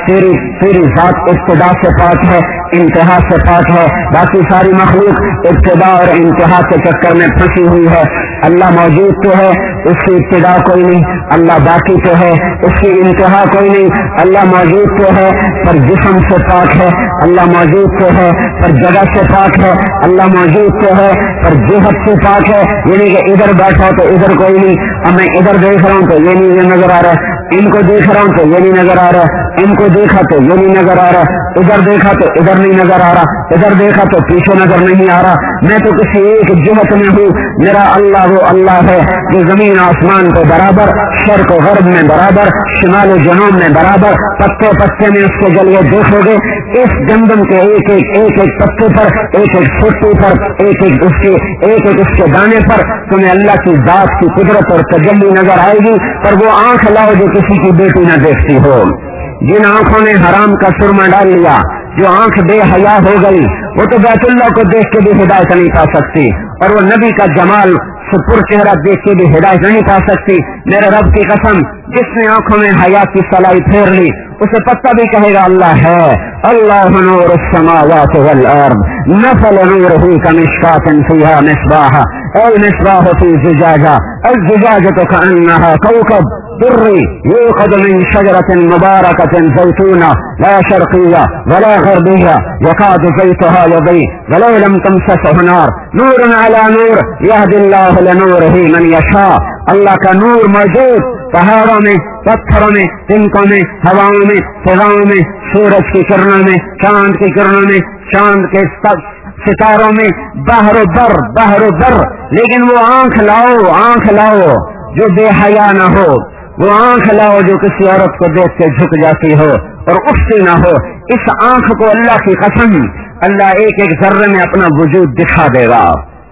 S3: تیری تیری ذات ابتدا سے پاک ہے، انتہا سے پاک ہے، باقی ساری مخلوق ابتدا اور انتہا کے چکر میں پھنسی ہوئی ہے۔ اللہ موجود تو ہے، اس کی ابتدا کوئی نہیں، اللہ باقی تو ہے، اس کی انتہا کوئی نہیں۔ اللہ موجود تو ہے پر جسم سے پاک ہے، اللہ موجود تو ہے پر جگہ سے پاک ہے، اللہ موجود تو ہے پر جہت سے پاک ہے، یعنی کہ ادھر بیٹھا تو ادھر کوئی نہیں، اب میں ادھر دیکھ رہا ہوں تو یہ نہیں یہ نظر آ رہا ہے، ان کو دیکھ رہا ہوں تو یہ نہیں نظر آ رہا، ان کو دیکھا تو یہ نہیں نظر آ رہا، ادھر دیکھا تو ادھر نہیں نظر آ رہا، ادھر دیکھا تو پیچھے نظر نہیں آ رہا، میں تو کسی ایک جہت میں ہوں۔ میرا اللہ وہ اللہ ہے جو زمین آسمان کو برابر، شرق و غرب میں برابر، شمال و جنوب میں برابر، پتے پتے میں اس کے جلیے دیکھو گے اس گندم کے ایک ایک ایک ایک پتے پر، ایک ایک چھٹی پر، ایک ایک اس کے ایک ایک اس کے دانے پر تمہیں اللہ کی ذات کی قدرت اور تجلی نظر آئے گی، پر وہ آنکھ لاؤ جو کسی کی بیٹی نہ دیکھتی ہو۔ جن آنکھوں نے حرام کا سرما ڈال لیا، جو آنکھ بے حیا ہو گئی، وہ تو بیت اللہ کو دیکھ کے بھی ہدایت نہیں پا سکتی، اور وہ نبی کا جمال سپر چہرہ دیکھ کے بھی ہدایت نہیں پا سکتی۔ میرے رب کی قسم، جس نے آنکھوں میں حیا کی سلائی پھیر لی اسے پتہ بھی کہے گا اللہ ہے۔ اللہ نور السماوات والارض مثل نورہ کمشکاۃ فیہا مصباح المصباح فی زجاجہ الزجاجۃ کأنہا کوکب دري يوقد من شجرة مباركة زيتونة لا شرقية ولا غربية يكاد زيتها يضيء ولو لم تمسسه نار نور على نور يهدي الله لنوره من يشاء۔ اللہ کا نور موجود پہاڑوں میں، پتھروں میں، تنکوں میں، ہواؤں میں، فضاؤں میں، سورج کی کرنوں میں، چاند کی کرنوں میں، چاند کے ستاروں میں، بحر و بر بحر و بر۔ لیکن وہ آنکھ لاؤ، آنکھ لاؤ جو بے حیا نہ ہو، وہ آنکھ لاؤ جو کسی عورت کو دیکھ کے جھک جاتی ہو اور اٹھتی نہ ہو۔ اس آنکھ کو اللہ کی قسم اللہ ایک ایک ذرے میں اپنا وجود دکھا دے گا۔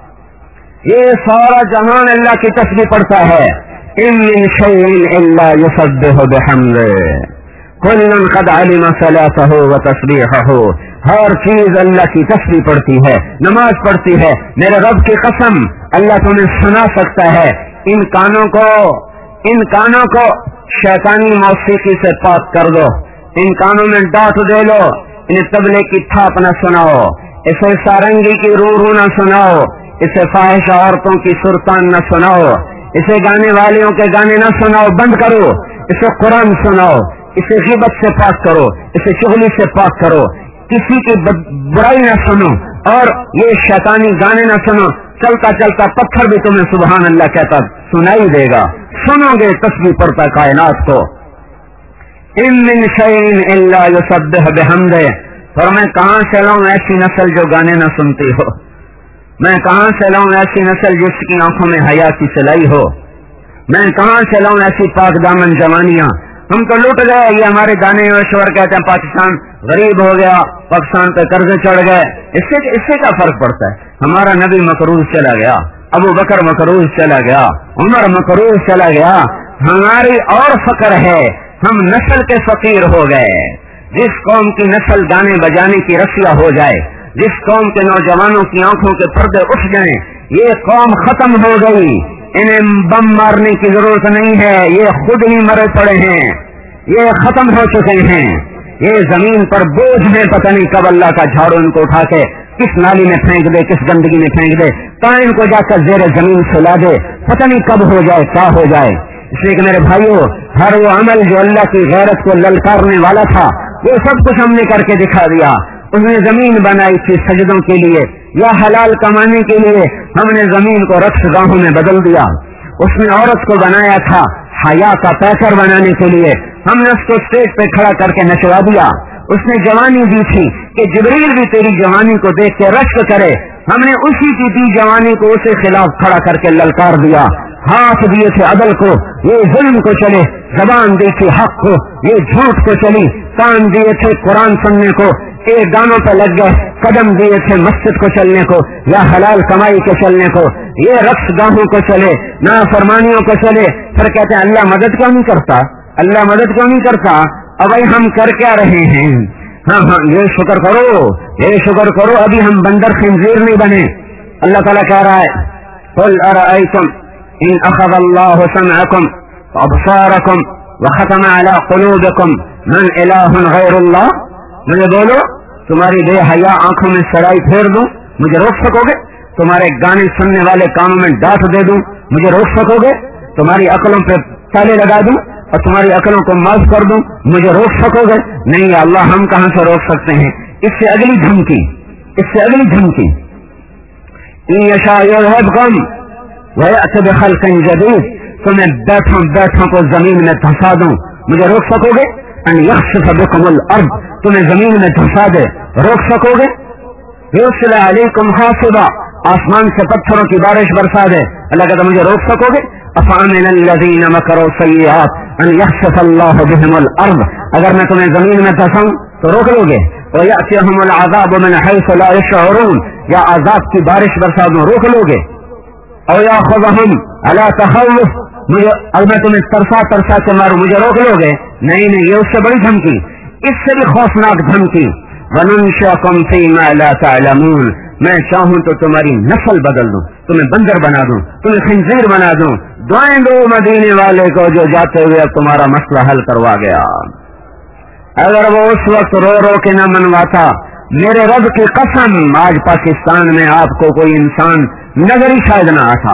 S3: یہ سارا جہان اللہ کی تسبیح پڑھتا ہے۔ ان من شیء الا یسبح بحمدہ کل قد علم صلاته وتسبیحه۔ ہر چیز اللہ کی تسبیح پڑھتی ہے، نماز پڑھتی ہے۔ میرے رب کی قسم اللہ تمہیں سنا سکتا ہے۔ ان کانوں کو ان کانوں کو شیطانی موسیقی سے پاک کر دو، ان کانوں میں ڈانٹ دے لو، انہیں تبلے کی تھاپ نہ سناؤ، اسے سارنگی کی رو رو نہ سناؤ، اسے فاحش عورتوں کی سرتان نہ سناؤ، اسے گانے والیوں کے گانے نہ سناؤ، بند کرو، اسے قرآن سناؤ، اسے غیبت سے پاک کرو، اسے چغلی سے پاک کرو، کسی کی برائی نہ سنو اور یہ شیطانی گانے نہ سنو۔ چلتا چلتا پتھر بھی تمہیں سبحان اللہ کہتا سنائی دے گا، سنو گے تسبیح پڑھتا کائنات کو۔ ان من شیء الا یسبح بحمدہ۔ اور میں کہاں سے لاؤں ایسی نسل جو گانے نہ سنتی ہو، میں کہاں سے لاؤں ایسی نسل جس کی آنکھوں میں حیا کی سلائی ہو، میں کہاں سے لاؤں ایسی پاک دامن جوانیاں۔ ہم تو لٹ گئے، یہ ہمارے دانے ایشور کہتے ہیں پاکستان غریب ہو گیا، پاکستان پہ قرضے چڑھ گئے، اس سے اس سے کیا فرق پڑتا ہے؟ ہمارا نبی مقروض چلا گیا، ابو بکر مقروض چلا گیا، عمر مقروض چلا گیا، ہماری اور فقر ہے، ہم نسل کے فقیر ہو گئے۔ جس قوم کی نسل گانے بجانے کی رسیا ہو جائے، جس قوم کے نوجوانوں کی آنکھوں کے پردے اٹھ جائیں، یہ قوم ختم ہو گئی، انہیں بم مارنے کی ضرورت نہیں ہے، یہ خود ہی مرے پڑے ہیں، یہ ختم ہو چکے ہیں، یہ زمین پر بوجھ ہے، پتہ نہیں کب اللہ کا جھاڑو ان کو اٹھا کے کس نالی میں پھینک دے، کس گندگی میں پھینک دے، کہاں ان کو جا کر زیر زمین سلا دے، پتہ نہیں کب ہو جائے کیا ہو جائے۔ اس لیے کہ میرے بھائیوں، ہر وہ عمل جو اللہ کی غیرت کو للکارنے والا تھا وہ سب کچھ ہم نے کر کے دکھا دیا۔ اس نے زمین بنائی تھی سجدوں کے لیے یا حلال کمانے کے لیے، ہم نے زمین کو رقص گاہوں میں بدل دیا۔ اس نے عورت کو بنایا تھا حیا کا پیکر بنانے کے لیے، ہم نے اس کو اسٹیج پہ کھڑا کر کے نچوا دیا۔ اس نے جوانی دی تھی کہ جبریل بھی تیری جوانی کو دیکھ کے رشک کرے، ہم نے اسی کی دی جوانی کو اسے خلاف کھڑا کر کے للکار دیا۔ ہاتھ دیے تھے عدل کو، یہ ظلم کو چلے، زبان دی تھی حق کو، یہ جھوٹ کو چلی، کان دیے تھے قرآن سننے کو، ایک گانوں پہ لگ گئے، قدم دیے تھے مسجد کو چلنے کو یا حلال کمائی کے چلنے کو، یہ رقص گاہوں کو چلے، نافرمانیوں کو چلے، پھر کہتے ہیں اللہ مدد کیوں نہیں کرتا، اللہ مدد کیوں نہیں کرتا۔ اب ہم کر کیا رہے ہیں؟ ہاں ہاں یہ شکر کرو، یہ شکر کرو ابھی ہم بندر خنزیر نہیں بنے۔ اللہ تعالیٰ کہہ رہا ہے قل ارأیتم ان اخذ اللہ سمعکم وابصارکم वखतम अला क़ुलूबिकुम मन इलाहुन गैरुल्लाह, मुझे बोलो तुम्हारी बे हया आंखों में सड़ाई फेर दूं, मुझे रोक सकोगे? तुम्हारे गाने सुनने वाले कानों में डांट दे दूं, मुझे रोक सकोगे? तुम्हारी अकलों पे ताले लगा दूं और तुम्हारी अकलों को माफ कर दूं, मुझे रोक सकोगे? नहीं अल्लाह, हम कहां से रोक सकते हैं। इससे अगली धमकी, इससे अगली धमकी, इन यशा युज़हिबकुम व यअति बिखल्क़िन जदीद, तुम्हें बैठों बैठों को जमीन में धंसा दूं, मुझे रोक सकोगे? अन यख्सिफ बिकुमुल अर्द, तुम्हें जमीन में धंसा दे, रोक सकोगे? युरसिल अलैकुम हासिबा, आसमान से पत्थरों की बारिश बरसा दे, अल्लाह कहता मुझे रोक सकोगे? अफ़अमिनल्लज़ीन मकरू सय्यिआत अन यख्सिफ अल्लाहु बिहिमुल अर्द, अगर मैं तुम्हें जमीन में धंसाऊं तो रोक लोगे? व यअतिहुमुल अज़ाबु मिन हैसु ला यशऊरून, या अजाब की बारिश बरसा दूं, रोक लोगे? और याख़ुज़हुम अला तख़व्वुफ़, मुझे अब मैं तुम्हें तरसा तरसा के मारूं, मुझे रोक लोगे? नहीं नहीं, ये उससे बड़ी धमकी, इससे भी खौफनाक धमकी। वनुनशिअकुम फ़ीमा ला तअलमून, मैं चाहूं तो तुम्हारी नस्ल बदल दूं, तुम्हें बंदर बना दूं, तुम्हें खिंजीर बना दूं। दुआएं दो मदीने वाले को जो जाते हुए अब तुम्हारा मसला हल करवा गया। अगर वो उस वक्त रो रो के न मनवाता, मेरे रब की कसम आज पाकिस्तान में आपको कोई इंसान नजर ही शायद न आता।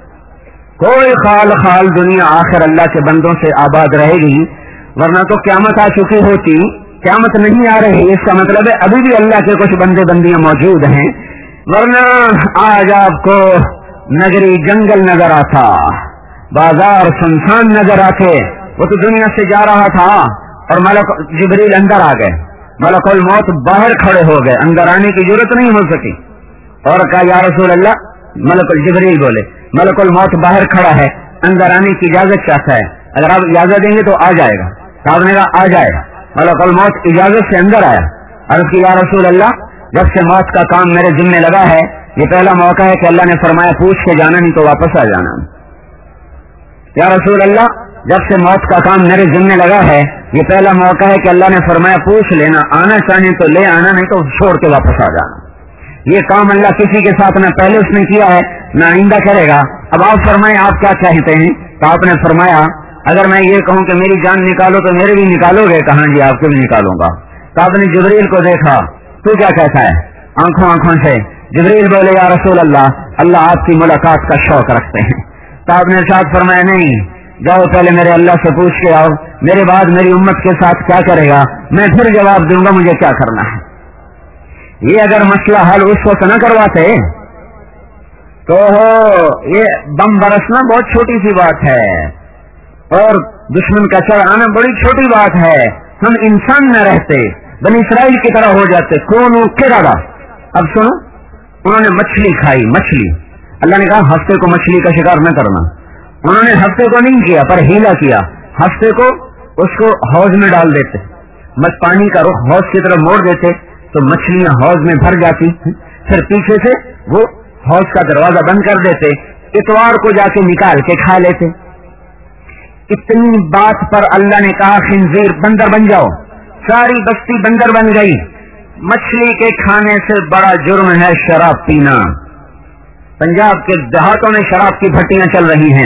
S3: कोई खाल खाल दुनिया आखिर अल्लाह के बंदों से आबाद रहेगी, वरना तो क्यामत आ चुकी होती। क्यामत नहीं आ रही, इसका मतलब है अभी भी अल्लाह के कुछ बंदे बंदियां मौजूद हैं, वरना आज आपको नगरी जंगल नजर आता, बाजार सुनसान नजर आते। वो तो दुनिया से जा रहा था और मलक जिब्रील अंदर आ गए, मलकुल मौत बाहर खड़े हो गए, अंदर आने की जरूरत नहीं हो सकी। और कहा या रसूल अल्लाह, मलकुल जिब्रील बोले मलकुल मौत बाहर खड़ा है, अंदर आने की इजाजत चाहता है, अगर आप इजाजत देंगे तो आ जाएगा। साहब ने कहा आ जाएगा। मलकुल मौत इजाजत से अंदर आया, अर्ज की या रसूल अल्लाह, जब से मौत का काम मेरे जिम्मे लगा है, ये पहला मौका है कि अल्लाह ने फरमाया पूछ के जाना, नहीं तो वापस आ जाना। या रसूल अल्लाह, जब से मौत का काम मेरे जिम्मे लगा है, ये पहला मौका है कि अल्लाह ने फरमाया पूछ लेना, आना चाहे तो ले आना, नहीं तो छोड़ के वापस आ जाना। ये काम अल्लाह किसी के साथ न पहले उसने किया है न आइंदा करेगा। अब आप फरमाए आप क्या चाहते हैं? तो आपने फरमाया अगर मैं ये कहूं कि मेरी जान निकालो तो मेरे भी निकालोगे? कहा जी आपके भी निकालूंगा। तो आपने जिब्रील को देखा, तू क्या कहता है? आंखों आंखों से जिब्रील बोले या रसूल अल्लाह, अल्लाह आपकी मुलाकात का शौक रखते हैं। तो आपने साथ फरमाया नहीं, जाओ पहले मेरे अल्लाह से पूछ के आओ, मेरे बाद मेरी उम्मत के साथ क्या करेगा मैं फिर जवाब दूंगा मुझे क्या करना है। ये अगर मसला हल उस वक्त न करवाते तो ये बम बरसना बहुत छोटी सी बात है और दुश्मन का चढ़ आना बड़ी छोटी बात है। हम इंसान न रहते, बनी इसराइल की तरह हो जाते। कौन किरादा। अब सुनो, उन्होंने मछली खाई, मछली, अल्लाह ने कहा हफ्ते को मछली का शिकार न करना। उन्होंने हफ्ते को नहीं किया पर हीला किया, हफ्ते को उसको हौज में डाल देते, मत पानी का रुख हौज की तरफ मोड़ देते तो मछलियां हौज में भर जाती, फिर पीछे से वो हौज का दरवाजा बंद कर देते, इतवार को जाके निकाल के खा लेते। इतनी बात पर अल्लाह ने कहा खिंजीर, बंदर बन जाओ। सारी बस्ती बंदर बन गई। मछली के खाने से बड़ा जुर्म है शराब पीना। पंजाब के देहातों में शराब की भट्टियां चल रही हैं।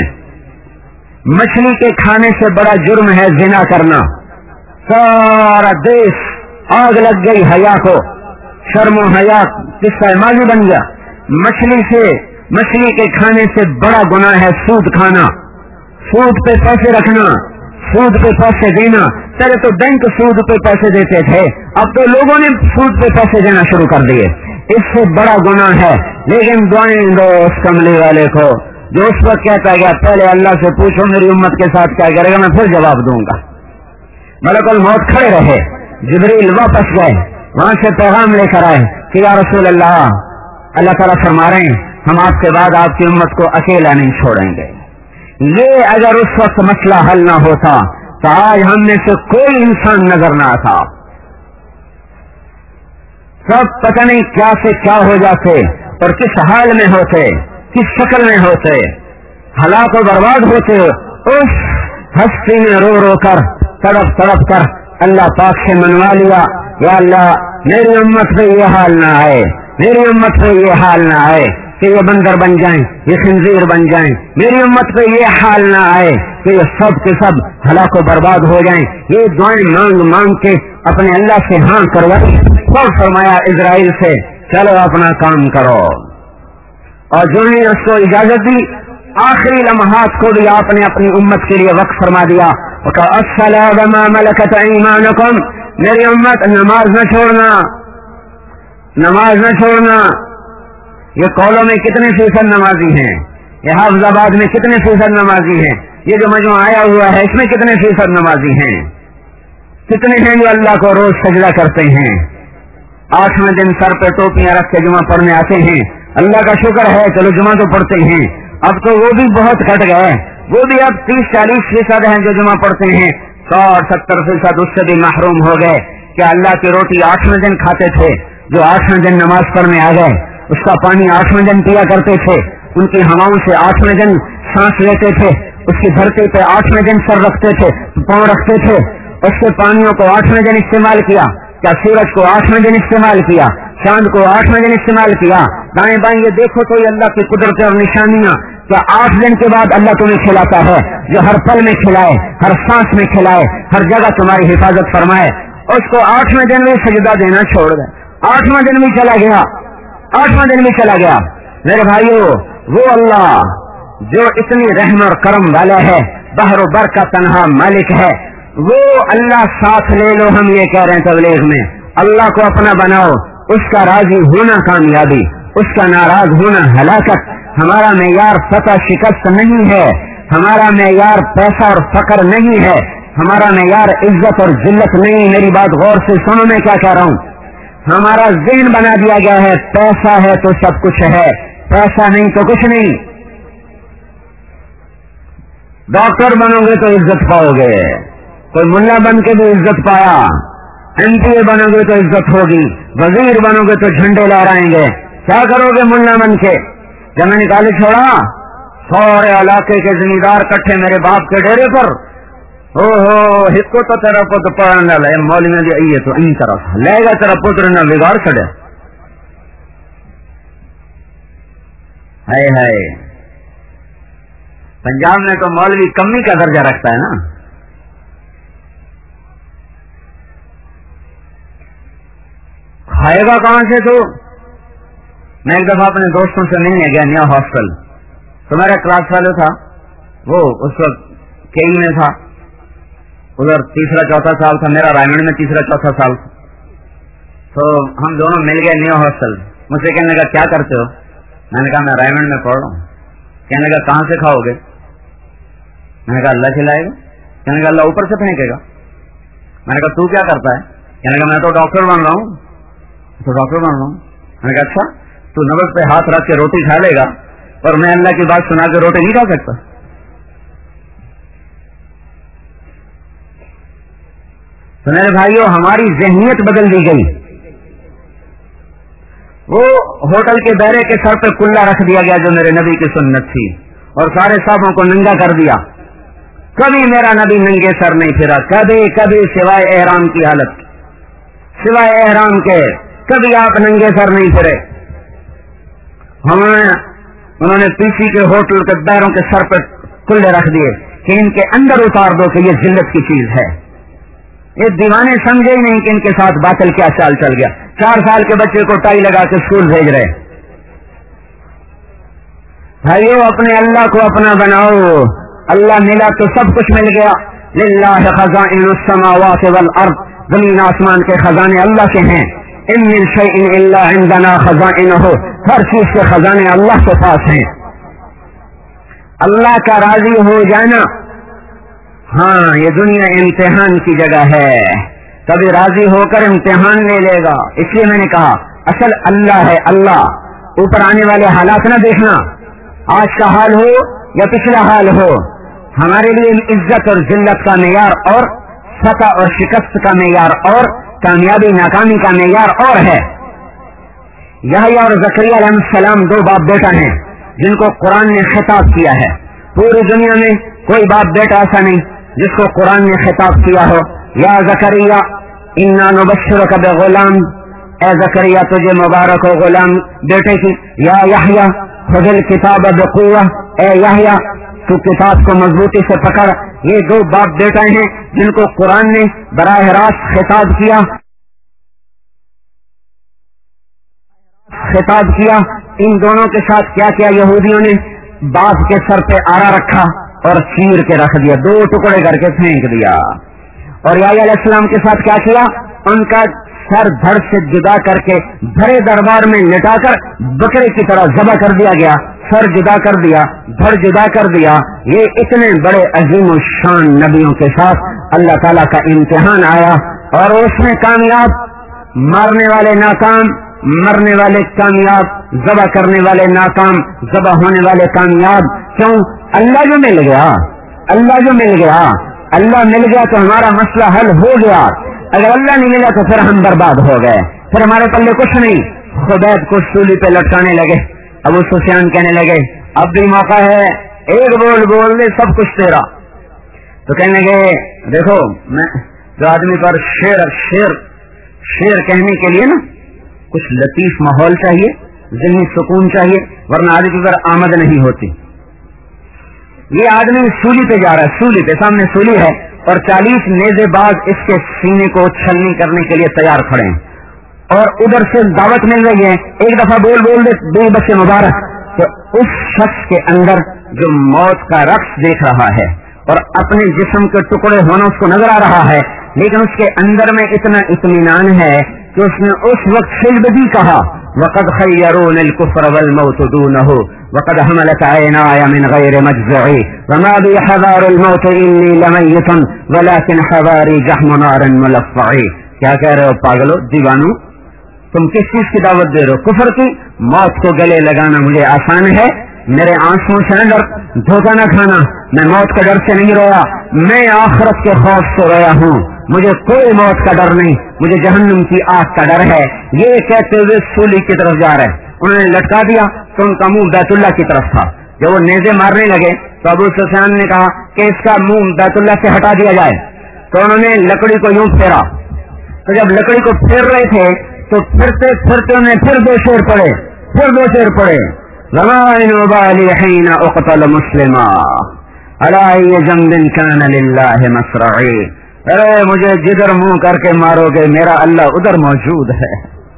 S3: मछली के खाने से बड़ा जुर्म है जिना करना। सारा देश आग लग गई हया को, शर्मो हया किस्सा माजी बन गया। मछली से, मछली के खाने से बड़ा गुनाह है सूद खाना, सूद पे पैसे रखना, सूद पे पैसे देना। पहले तो बैंक सूद पे पैसे देते थे, अब तो लोगों ने सूद पे पैसे देना शुरू कर दिए। इससे बड़ा गुनाह है। लेकिन दुआएं दो उस कमले वाले को जो उस वक्त कहता गया पहले अल्लाह से पूछो मेरी उम्मत के साथ क्या करेगा, मैं फिर जवाब दूंगा। मलकुल मौत खड़े रहे, जिब्रील वापस गए, वहां से पैगाम लेकर आए कि या रसूल अल्लाह, अल्लाह ताला फरमा रहे हैं हम आपके बाद आपकी उम्मत को अकेला नहीं छोड़ेंगे। ये अगर उस वक्त मसला हल ना होता तो आज हम में से कोई इंसान नजर ना आता, सब पता नहीं क्या से क्या हो जाते और किस हाल में होते, किस शक्ल में होते, हलाक और बर्बाद होते। उस हस्ती में रो रो कर तड़प तड़प कर अल्लाह पाक से मनवा लिया, या अल्लाह मेरी उम्मत पे ये हाल ना आए, मेरी उम्मत पे ये हाल ना आए। کہ یہ بندر بن جائیں، یہ خنزیر بن جائیں، میری امت پہ یہ حال نہ آئے کہ یہ سب کے سب ہلاک و برباد ہو جائیں۔ یہ دعائیں مانگ مانگ کے اپنے اللہ سے ہاں کروائی، اور فرمایا اسرائیل سے چلو اپنا کام کرو، اور جو ہی اس کو اجازت دی آخری لمحات کو بھی آپ نے اپنی امت کے لیے وقف فرما دیا۔ الصلاۃ وما ملکت ایمانکم، میری امت نماز نہ چھوڑنا، نماز نہ چھوڑنا۔ یہ کولوں میں کتنے فیصد نمازی ہیں، یہ حافظ آباد میں کتنے فیصد نمازی ہیں، یہ جو مجموعہ آیا ہوا ہے اس میں کتنے فیصد نمازی ہیں، کتنے ہیں جو اللہ کو روز سجدہ کرتے ہیں، آٹھویں دن سر پہ ٹوپیاں رکھ کے جمعہ پڑھنے آتے ہیں، اللہ کا شکر ہے چلو جمعہ تو پڑھتے ہیں، اب تو وہ بھی بہت گھٹ گئے، وہ بھی اب تیس چالیس فیصد ہیں جو جمعہ پڑھتے ہیں، ساٹھ ستر فیصد اس سے بھی محروم ہو گئے۔ کیا اللہ کی روٹی آٹھویں دن کھاتے تھے، جو آٹھویں دن نماز پڑھنے آ گئے، اس کا پانی آٹھویں دن پیا کرتے تھے، ان کی ہواؤں سے آٹھویں دن سانس لیتے تھے، اس کی دھرتی پہ آٹھویں دن سر رکھتے تھے، پاؤں رکھتے تھے، اس کے پانیوں کو آٹھویں دن استعمال کیا، کیا سورج کو آٹھویں دن استعمال کیا، چاند کو آٹھویں دن استعمال کیا، دائیں بائیں یہ دیکھو تو یہ اللہ کی قدرت اور نشانیاں، کیا آٹھ دن کے بعد اللہ تمہیں کھلاتا ہے، جو ہر پل میں کھلائے، ہر سانس میں کھلائے، ہر جگہ تمہاری حفاظت فرمائے، اس کو آٹھویں دن میں سجدہ دینا چھوڑ گئے، آٹھواں دن بھی چلا گیا، آٹھواں دن بھی چلا گیا۔ میرے بھائیو، وہ اللہ جو اتنی رحم اور کرم والا ہے، بحر و بر کا تنہا مالک ہے، وہ اللہ ساتھ لے لو، ہم یہ کہہ رہے ہیں تبلیغ میں، اللہ کو اپنا بناؤ، اس کا راضی ہونا کامیابی، اس کا ناراض ہونا ہلاکت۔ ہمارا معیار فتح شکست نہیں ہے، ہمارا معیار پیسہ اور فقر نہیں ہے، ہمارا معیار عزت اور ذلت نہیں۔ میری بات غور سے سنو، میں کیا کہہ رہا ہوں۔ ہمارا ذہن بنا دیا گیا ہے پیسہ ہے تو سب کچھ ہے، پیسہ نہیں تو کچھ نہیں۔ ڈاکٹر بنو گے تو عزت پاؤ گے، کوئی ملا بن کے بھی عزت پایا، ایم پی اے بنو گے تو عزت ہوگی، وزیر بنو گے تو جھنڈے لہرائیں گے۔ کیا کرو گے ملا بن کے؟ جب میں نے کالج چھوڑا، سارے علاقے کے زمیندار کٹھے میرے باپ کے ڈیرے پر، او ہو ہکو تو تیرا پتر پڑھنے لے، مولوی نے آئیے تو ان طرف لے گا تیرا پتر نہ بگاڑ چڑے۔ ہائے ہائے، پنجاب میں تو مولوی کمی کا درجہ رکھتا ہے نا۔ کھائے گا کہاں سے تو؟ میں ایک دفعہ اپنے دوستوں سے ملنے گیا نیا ہاسٹل، تو میرا کلاس فیلو تھا، وہ اس وقت کئی میں تھا، ادھر تیسرا چوتھا سال تھا، میرا رائمنڈ میں تیسرا چوتھا سال تھا۔ تو ہم دونوں مل گئے نیا ہاسٹل، مجھ سے کہنے لگا کیا کرتے ہو؟ میں نے کہا میں رائمنڈ میں پڑھ رہا ہوں۔ کہنے لگا کہاں سے کھاؤ گے؟ میں نے کہا اللہ کھلائے گا۔ کہنے لگا اللہ اوپر سے پھینکے گا۔ میں نے کہا تو کیا کرتا ہے؟ کہنے لگا میں تو ڈاکٹر بن رہا ہوں، تو ڈاکٹر بن رہا ہوں۔ میں نے کہا اچھا، تو نبض پہ ہاتھ رکھ کے روٹی کھا لے گا اور میں اللہ کی بات سنا کے روٹی نہیں کھا سکتا؟ تو میرے بھائیو، ہماری ذہنیت بدل دی گئی۔ وہ ہوٹل کے بیرے کے سر پہ کلا رکھ دیا گیا جو میرے نبی کی سنت تھی، اور سارے صاحبوں کو ننگا کر دیا۔ کبھی میرا نبی ننگے سر نہیں پھرا، کبھی کبھی سوائے احرام کی حالت، سوائے احرام کے کبھی آپ ننگے سر نہیں پھرے۔ ہمیں انہوں نے پی سی کے ہوٹل کے بیروں کے سر پہ کلے رکھ دیے کہ ان کے اندر اتار دو کہ یہ ذلت کی چیز ہے۔ یہ دیوانے سمجھے ہی نہیں کہ ان کے ساتھ باطل کیا چال چل گیا۔ چار سال کے بچے کو ٹائی لگا کے اسکول بھیج رہے۔ بھائیو، اپنے اللہ کو اپنا بناؤ، اللہ ملا تو سب کچھ مل گیا۔ للہ خزائن السماوات والارض، زمین آسمان کے خزانے اللہ کے ہیں۔ ان من شیء الا عندنا خزائنہ، ہر چیز کے خزانے اللہ کے پاس ہیں۔ اللہ کا راضی ہو جانا، ہاں یہ دنیا امتحان کی جگہ ہے، کبھی راضی ہو کر امتحان لے لے گا۔ اس لیے میں نے کہا اصل اللہ ہے، اللہ۔ اوپر آنے والے حالات نہ دیکھنا، آج کا حال ہو یا پچھلا حال ہو، ہمارے لیے عزت اور ذلت کا معیار اور فتح اور شکست کا معیار اور کامیابی ناکامی کا معیار اور ہے۔ یحییٰ اور زکریا علیہ السلام دو باپ بیٹا ہیں جن کو قرآن نے خطاب کیا ہے۔ پوری دنیا میں کوئی باپ بیٹا ایسا نہیں جس کو قرآن نے خطاب کیا ہو۔ یا زکریا انا نبشرک بغلام اے زکریا تجھے مبارک ہو غلام بیٹے کی، یا یحییٰ خذ الکتاب بقوہ، اے یحییٰ تو کتاب کو مضبوطی سے پکڑ۔ یہ دو باپ بیٹا ہیں جن کو قرآن نے براہ راست خطاب کیا خطاب کیا ان دونوں کے ساتھ کیا کیا یہودیوں نے؟ باپ کے سر پہ آرا رکھا اور چیر کے رکھ دیا، دو ٹکڑے کر کے پھینک دیا۔ اور یحییٰ علیہ السلام کے ساتھ کیا کیا؟ ان کا سر دھڑ سے جدا کر کے بھرے دربار میں لٹا کر بکرے کی طرح ذبح کر دیا گیا، سر جدا کر دیا، دھڑ جدا کر دیا۔ یہ اتنے بڑے عظیم الشان نبیوں کے ساتھ اللہ تعالیٰ کا امتحان آیا اور اس میں کامیاب، مارنے والے ناکام، مرنے والے کامیاب، ذبح کرنے والے ناکام، ذبح ہونے والے کامیاب۔ کیوں؟ اللہ جو مل گیا، اللہ جو مل گیا، اللہ مل گیا تو ہمارا مسئلہ حل ہو گیا۔ اگر اللہ نہیں ملا تو پھر ہم برباد ہو گئے، پھر ہمارے پلے کچھ نہیں۔ خبیب کو سولی پہ لٹکانے لگے، ابو سفیان کہنے لگے اب بھی موقع ہے، ایک بول بول دے سب کچھ تیرا۔ تو کہنے لگے دیکھو میں جو آدمی پر شیر شیر شیر کہنے کے لیے نا کچھ لطیف ماحول چاہیے، ذہنی سکون چاہیے، ورنہ آدمی پر آمد نہیں ہوتی۔ یہ آدمی سولی پہ جا رہا ہے، سولی پہ سامنے سولی ہے اور چالیس نیزے باز اس کے سینے کو چھلنی کرنے کے لیے تیار کھڑے ہیں اور ادھر سے دعوت مل رہی ہے ایک دفعہ بول بول دے دو بچے مبارک۔ تو اس شخص کے اندر جو موت کا رقص دیکھ رہا ہے اور اپنے جسم کے ٹکڑے ہونا اس کو نظر آ رہا ہے، لیکن اس کے اندر میں اتنا اطمینان ہے کہ اس نے اس وقت سجدی کہا وقد خیرون الکفر والموت دونه وقد حملت عینای من غیر مجزعی وما بی حذار الموت انی لمیت ولكن حذاری جحم نار ملفعی۔ کیا کہہ رہے ہو پاگلو دیوانو، تم کس چیز کی دعوت دے رہے ہو؟ کفر کی؟ موت کو گلے لگانا مجھے آسان ہے، میرے آنسوں سے نہ ڈر، دھوکہ نہ کھانا، میں موت کا ڈر سے نہیں رویا، میں آخرت کے خوف سے رویا ہوں، مجھے کوئی موت کا ڈر نہیں، مجھے جہنم کی آگ کا ڈر ہے۔ یہ کہتے ہوئے سولی کی طرف جا رہے، انہوں نے لٹکا دیا تو ان کا منہ بیت اللہ کی طرف تھا۔ جب وہ نیزے مارنے لگے تو ابو سفیان نے کہا کہ اس کا منہ بیت اللہ سے ہٹا دیا جائے، تو انہوں نے لکڑی کو یوں پھیرا، تو جب لکڑی کو پھیر رہے تھے تو پھرتے پھرتے انہیں پھر دو شیر پڑے، پھر دو شیر پڑے وما نبالی حین اقتل مسلما علی ای ذنب کان للہ مصرعی۔ ارے مجھے جدھر منہ کر کے مارو گے میرا اللہ ادھر موجود ہے،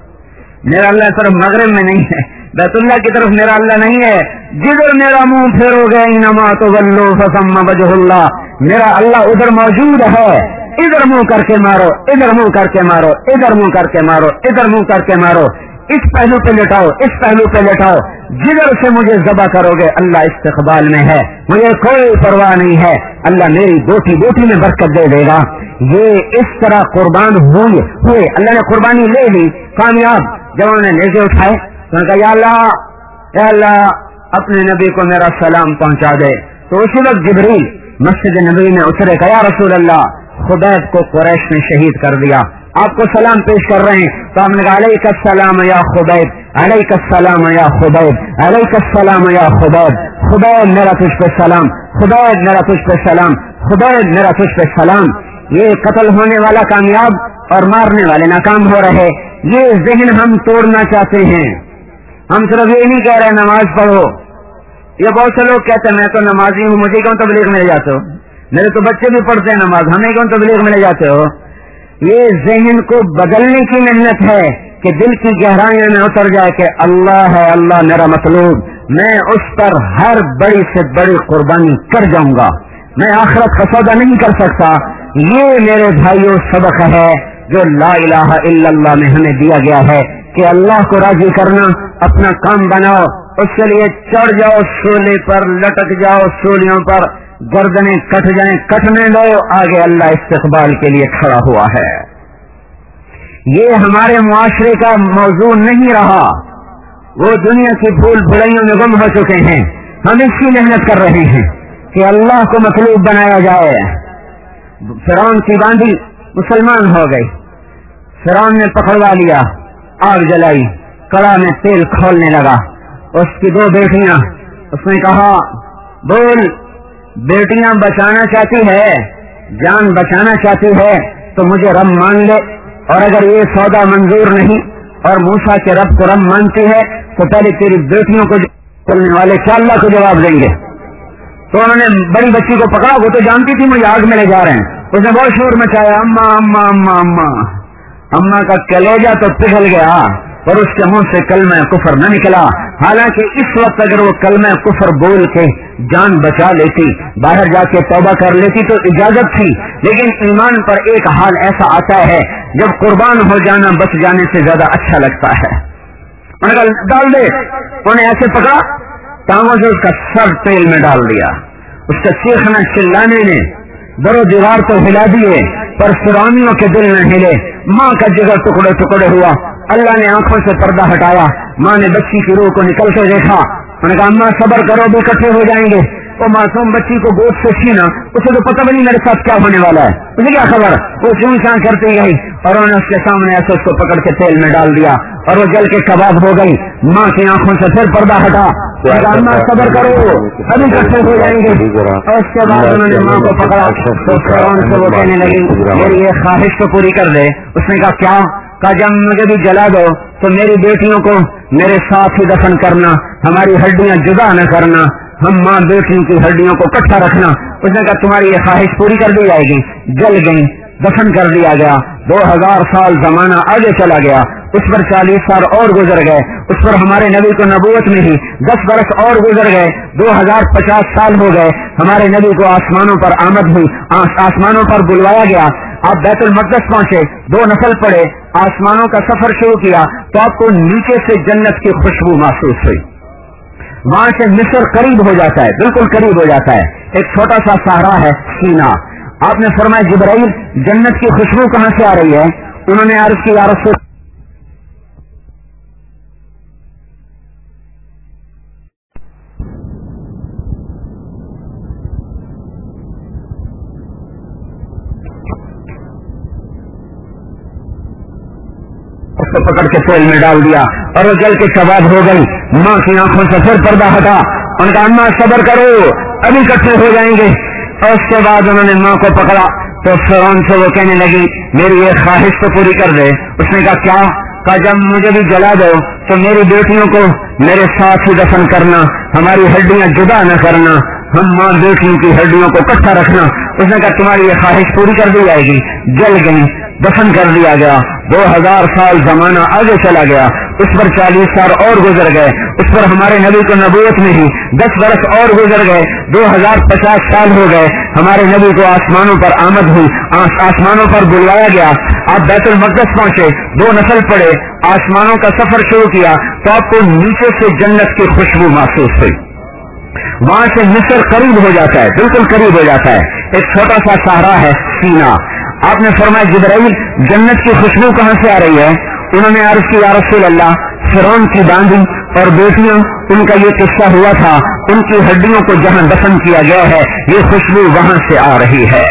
S3: میرا اللہ صرف مغرب میں نہیں ہے، بیت اللہ کی طرف میرا اللہ نہیں ہے، جدھر میرا منہ پھیرو گے انما تولوا فثم وجہ اللہ، میرا اللہ ادھر موجود ہے، ادھر منہ کر کے مارو، ادھر منہ کر کے مارو، ادھر منہ کر کے مارو، ادھر منہ کر کے مارو، اس پہلو پہ لٹاؤ، اس پہلو پہ لٹاؤ، جدھر سے مجھے ذبح کرو گے اللہ استقبال میں ہے، مجھے کوئی پرواہ نہیں ہے، اللہ میری بوٹی بوٹی میں برکت دے دے گا۔ یہ اس طرح قربان ہوئے ہوئے اللہ نے قربانی لے لی، کامیاب۔ جب انہوں نے نیزے اٹھائے تو انہوں نے کہا یا اللہ یا اللہ اپنے نبی کو میرا سلام پہنچا دے۔ تو اسی وقت جبریل مسجد نبی میں اترے، کہا یا رسول اللہ خبیب کو قریش نے شہید کر دیا، آپ کو سلام پیش کر رہے ہیں۔ تو آپ نے کہا علیک السلام یا خبیب، علیک السلام یا خبیب، علیک السلام یا خبیب، خبیب میرا تجھ پہ سلام، خبیب میرا تجھ پہ سلام، خبیب میرا تجھ پہ سلام۔ یہ قتل ہونے والا کامیاب اور مارنے والے ناکام ہو رہے، یہ ذہن ہم توڑنا چاہتے ہیں۔ ہم صرف یہ نہیں کہہ رہے نماز پڑھو، یہ بہت سے لوگ کہتے ہیں میں تو نمازی ہوں، مجھے کیوں تبلیغ میں لے جاتے ہو؟ میرے تو بچے بھی پڑھتے ہیں نماز، ہمیں کیوں تبلیغ میں لے جاتے ہو؟ یہ ذہن کو بدلنے کی محنت ہے کہ دل کی گہرائیوں میں اتر جائے کہ اللہ ہے، اللہ میرا مطلوب، میں اس پر ہر بڑی سے بڑی قربانی کر جاؤں گا، میں آخرت کا سودا نہیں کر سکتا۔ یہ میرے بھائیوں سبق ہے جو لا الہ الا اللہ میں ہمیں دیا گیا ہے کہ اللہ کو راضی کرنا اپنا کام بناؤ، اس کے لیے چڑھ جاؤ سولے پر، لٹک جاؤ سولیوں پر، گردنیں کٹ جائیں کٹنے دو، آگے اللہ استقبال کے لیے کھڑا ہوا ہے۔ یہ ہمارے معاشرے کا موضوع نہیں رہا، وہ دنیا کی پھول پھلائیوں میں گم ہو چکے ہیں۔ ہم اس کی محنت کر رہے ہیں کہ اللہ کو مطلوب بنایا جائے۔ فرعون کی باندھی مسلمان ہو گئی، فرعون نے پکڑوا لیا، آگ جلائی، کڑا میں تیل کھولنے لگا، اس کی دو بیٹیاں، اس نے کہا بول بیٹیاں بچانا چاہتی ہے، جان بچانا چاہتی ہے تو مجھے رب مان لے، اور اگر یہ سودا منظور نہیں اور موسیٰ کے رب کو رب مانتی ہے تو پہلے تیری بیٹیوں کو کرنے والے کیا اللہ کو جواب دیں گے؟ تو انہوں نے بڑی بچی کو پکڑا، وہ تو جانتی تھی مجھے آگ میں لے جا رہے ہیں، اس نے بہت شور مچایا، اما اما اما اما اما کا کلیجہ تو پگھل گیا اور اس کے منہ سے کلمہ کفر نہ نکلا. حالانکہ اس وقت اگر وہ کلمہ کفر بول کے جان بچا لیتی، باہر جا کے توبہ کر لیتی تو اجازت تھی، لیکن ایمان پر ایک حال ایسا آتا ہے جب قربان ہو جانا بچ جانے سے زیادہ اچھا لگتا ہے. انہوں نے کہا ڈال دے، انہوں نے ایسے پکڑا، ٹانگوں سے اس کا سر تیل میں ڈال دیا. اس کا چیخنا چلانے نے در و دیوار تو ہلا دیے پر فرعونیوں کے دل نہ ہلے. ماں کا جگر ٹکڑے ٹکڑے ہوا. اللہ نے آنکھوں سے پردہ ہٹایا، ماں نے بچی کی روح کو نکلتے دیکھا. انہوں نے کہا اماں صبر کرو، بھی اکٹھے ہو جائیں گے. وہ معصوم بچی کو گود سے چھینا، اسے تو پتہ بھی نہیں میرے ساتھ کیا ہونے والا ہے، مجھے کیا خبر. وہ چون چان کرتی گئی اور انہوں نے اس کے سامنے ایسے اس کو پکڑ کے تیل میں ڈال دیا اور وہ جل کے کباب ہو گئی. ماں کی آنکھوں سے پھر پردہ ہٹا. اماں صبر کرو، ابھی اکٹھے ہو جائیں گے. اور اس کے بعد انہوں نے ماں کو پکڑا تو فرعون سے وہ کہنے لگی میری یہ خواہش تو پوری کر دے. اس نے کہا کیا؟ کہا جب مجھے بھی جلا دو تو میری بیٹیوں کو میرے ساتھ ہی دفن کرنا، ہماری ہڈیاں جدا نہ کرنا، ہم ماں بیٹیوں کی ہڈیوں کو اکٹھا رکھنا. اس نے کہا تمہاری یہ خواہش پوری کر دی جائے گی. جل گئی، دفن کر دیا گیا. دو ہزار سال زمانہ آگے چلا گیا، اس پر چالیس سال اور گزر گئے. اس پر ہمارے نبی کو نبوت میں ہی دس برس اور گزر گئے. دو ہزار پچاس سال ہو گئے. ہمارے نبی کو آسمانوں پر آمد ہوئی، آسمانوں پر بلوایا گیا. آپ بیت المقدس پہنچے، دو نفل پڑے، آسمانوں کا سفر شروع کیا تو آپ کو نیچے سے جنت کی خوشبو محسوس ہوئی. وہاں سے مصر قریب ہو جاتا ہے، بالکل قریب ہو جاتا ہے. ایک چھوٹا سا صحرا ہے سینا. آپ نے فرمایا جبرائیل جنت کی خوشبو کہاں سے آ رہی ہے؟ انہوں نے عرض کی یا رسول اس کو پکڑ کے تیل میں ڈال دیا اور وہ جل کے کباب ہو گئی. ماں کی آنکھوں سے پھر پردہ ہٹا. ان کا اماں صبر کرو، ابھی اکٹھے ہو جائیں گے. اور اس کے بعد انہوں نے ماں کو پکڑا تو فرعون سے وہ کہنے لگی میری یہ خواہش تو پوری کر دے. اس نے کہا کیا؟ کہا جب مجھے بھی جلا دو تو میری بیٹیوں کو میرے ساتھ ہی دفن کرنا، ہماری ہڈیاں جدا نہ کرنا، ہم ماں بیٹیوں کی ہڈیوں کو اکٹھا رکھنا. اس نے کہا تمہاری یہ خواہش پوری کر دی جائے گی. جل گئی، دفن کر دیا گیا. دو ہزار سال زمانہ آگے چلا گیا، اس پر چالیس سال اور گزر گئے. اس پر ہمارے نبی کو نبوت میں ہی دس برس اور گزر گئے. دو ہزار پچاس سال ہو گئے. ہمارے نبی کو آسمانوں پر آمد ہوئی، آسمانوں پر بلوایا گیا. آپ بیت المقدس پہنچے، دو نفل پڑے، آسمانوں کا سفر شروع کیا تو آپ کو نیچے سے جنت کی خوشبو محسوس ہوئی. وہاں سے مصر قریب ہو جاتا ہے، بالکل قریب ہو جاتا ہے. ایک چھوٹا سا صحرا ہے سینا. آپ نے فرمایا جبرائیل جنت کی خوشبو کہاں سے آ رہی ہے؟ انہوں نے عرض کی یا رسول اللہ فرعون کی باندھی اور بیٹیاں، ان کا یہ قصہ ہوا تھا، ان کی ہڈیوں کو جہاں دفن کیا گیا ہے یہ خوشبو وہاں سے آ رہی ہے.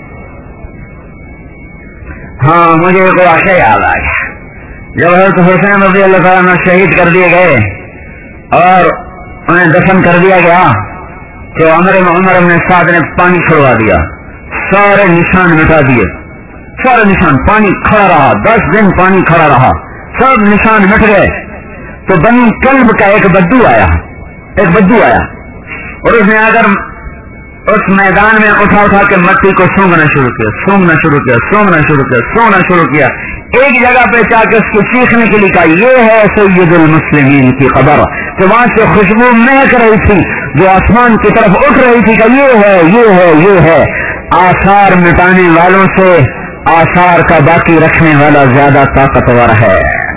S3: ہاں مجھے ایک واقعہ یاد آ گیا. جب حضرت حسین رضی اللہ تعالیٰ عنہ شہید کر دیے گئے اور انہیں دفن کر دیا گیا تو عمر عمر نے ساتھ نے پانی چھڑوا دیا، سارے نشان مٹا دیے. سارے نشان، پانی کھڑا رہا، دس دن پانی کھڑا رہا، سب نشان مٹ گئے. تو بنی کلب کا ایک بدو آیا، ایک بدو آیا اور اس نے آ کر اس میدان میں اٹھا اٹھا کے مٹی کو سونگنا شروع کیا، سونگنا شروع کیا، سونگنا شروع کیا، سونگنا شروع کیا. ایک جگہ پہ جا کے اس کو چیخنے کے لیے کہا یہ ہے سید المسلمین کی خبر. تو وہاں سے خوشبو مہک رہی تھی جو آسمان کی طرف اٹھ رہی تھی کہ یہ ہے یہ ہے یہ ہے. آثار مٹانے والوں سے آثار کا باقی رکھنے والا زیادہ طاقتور ہے.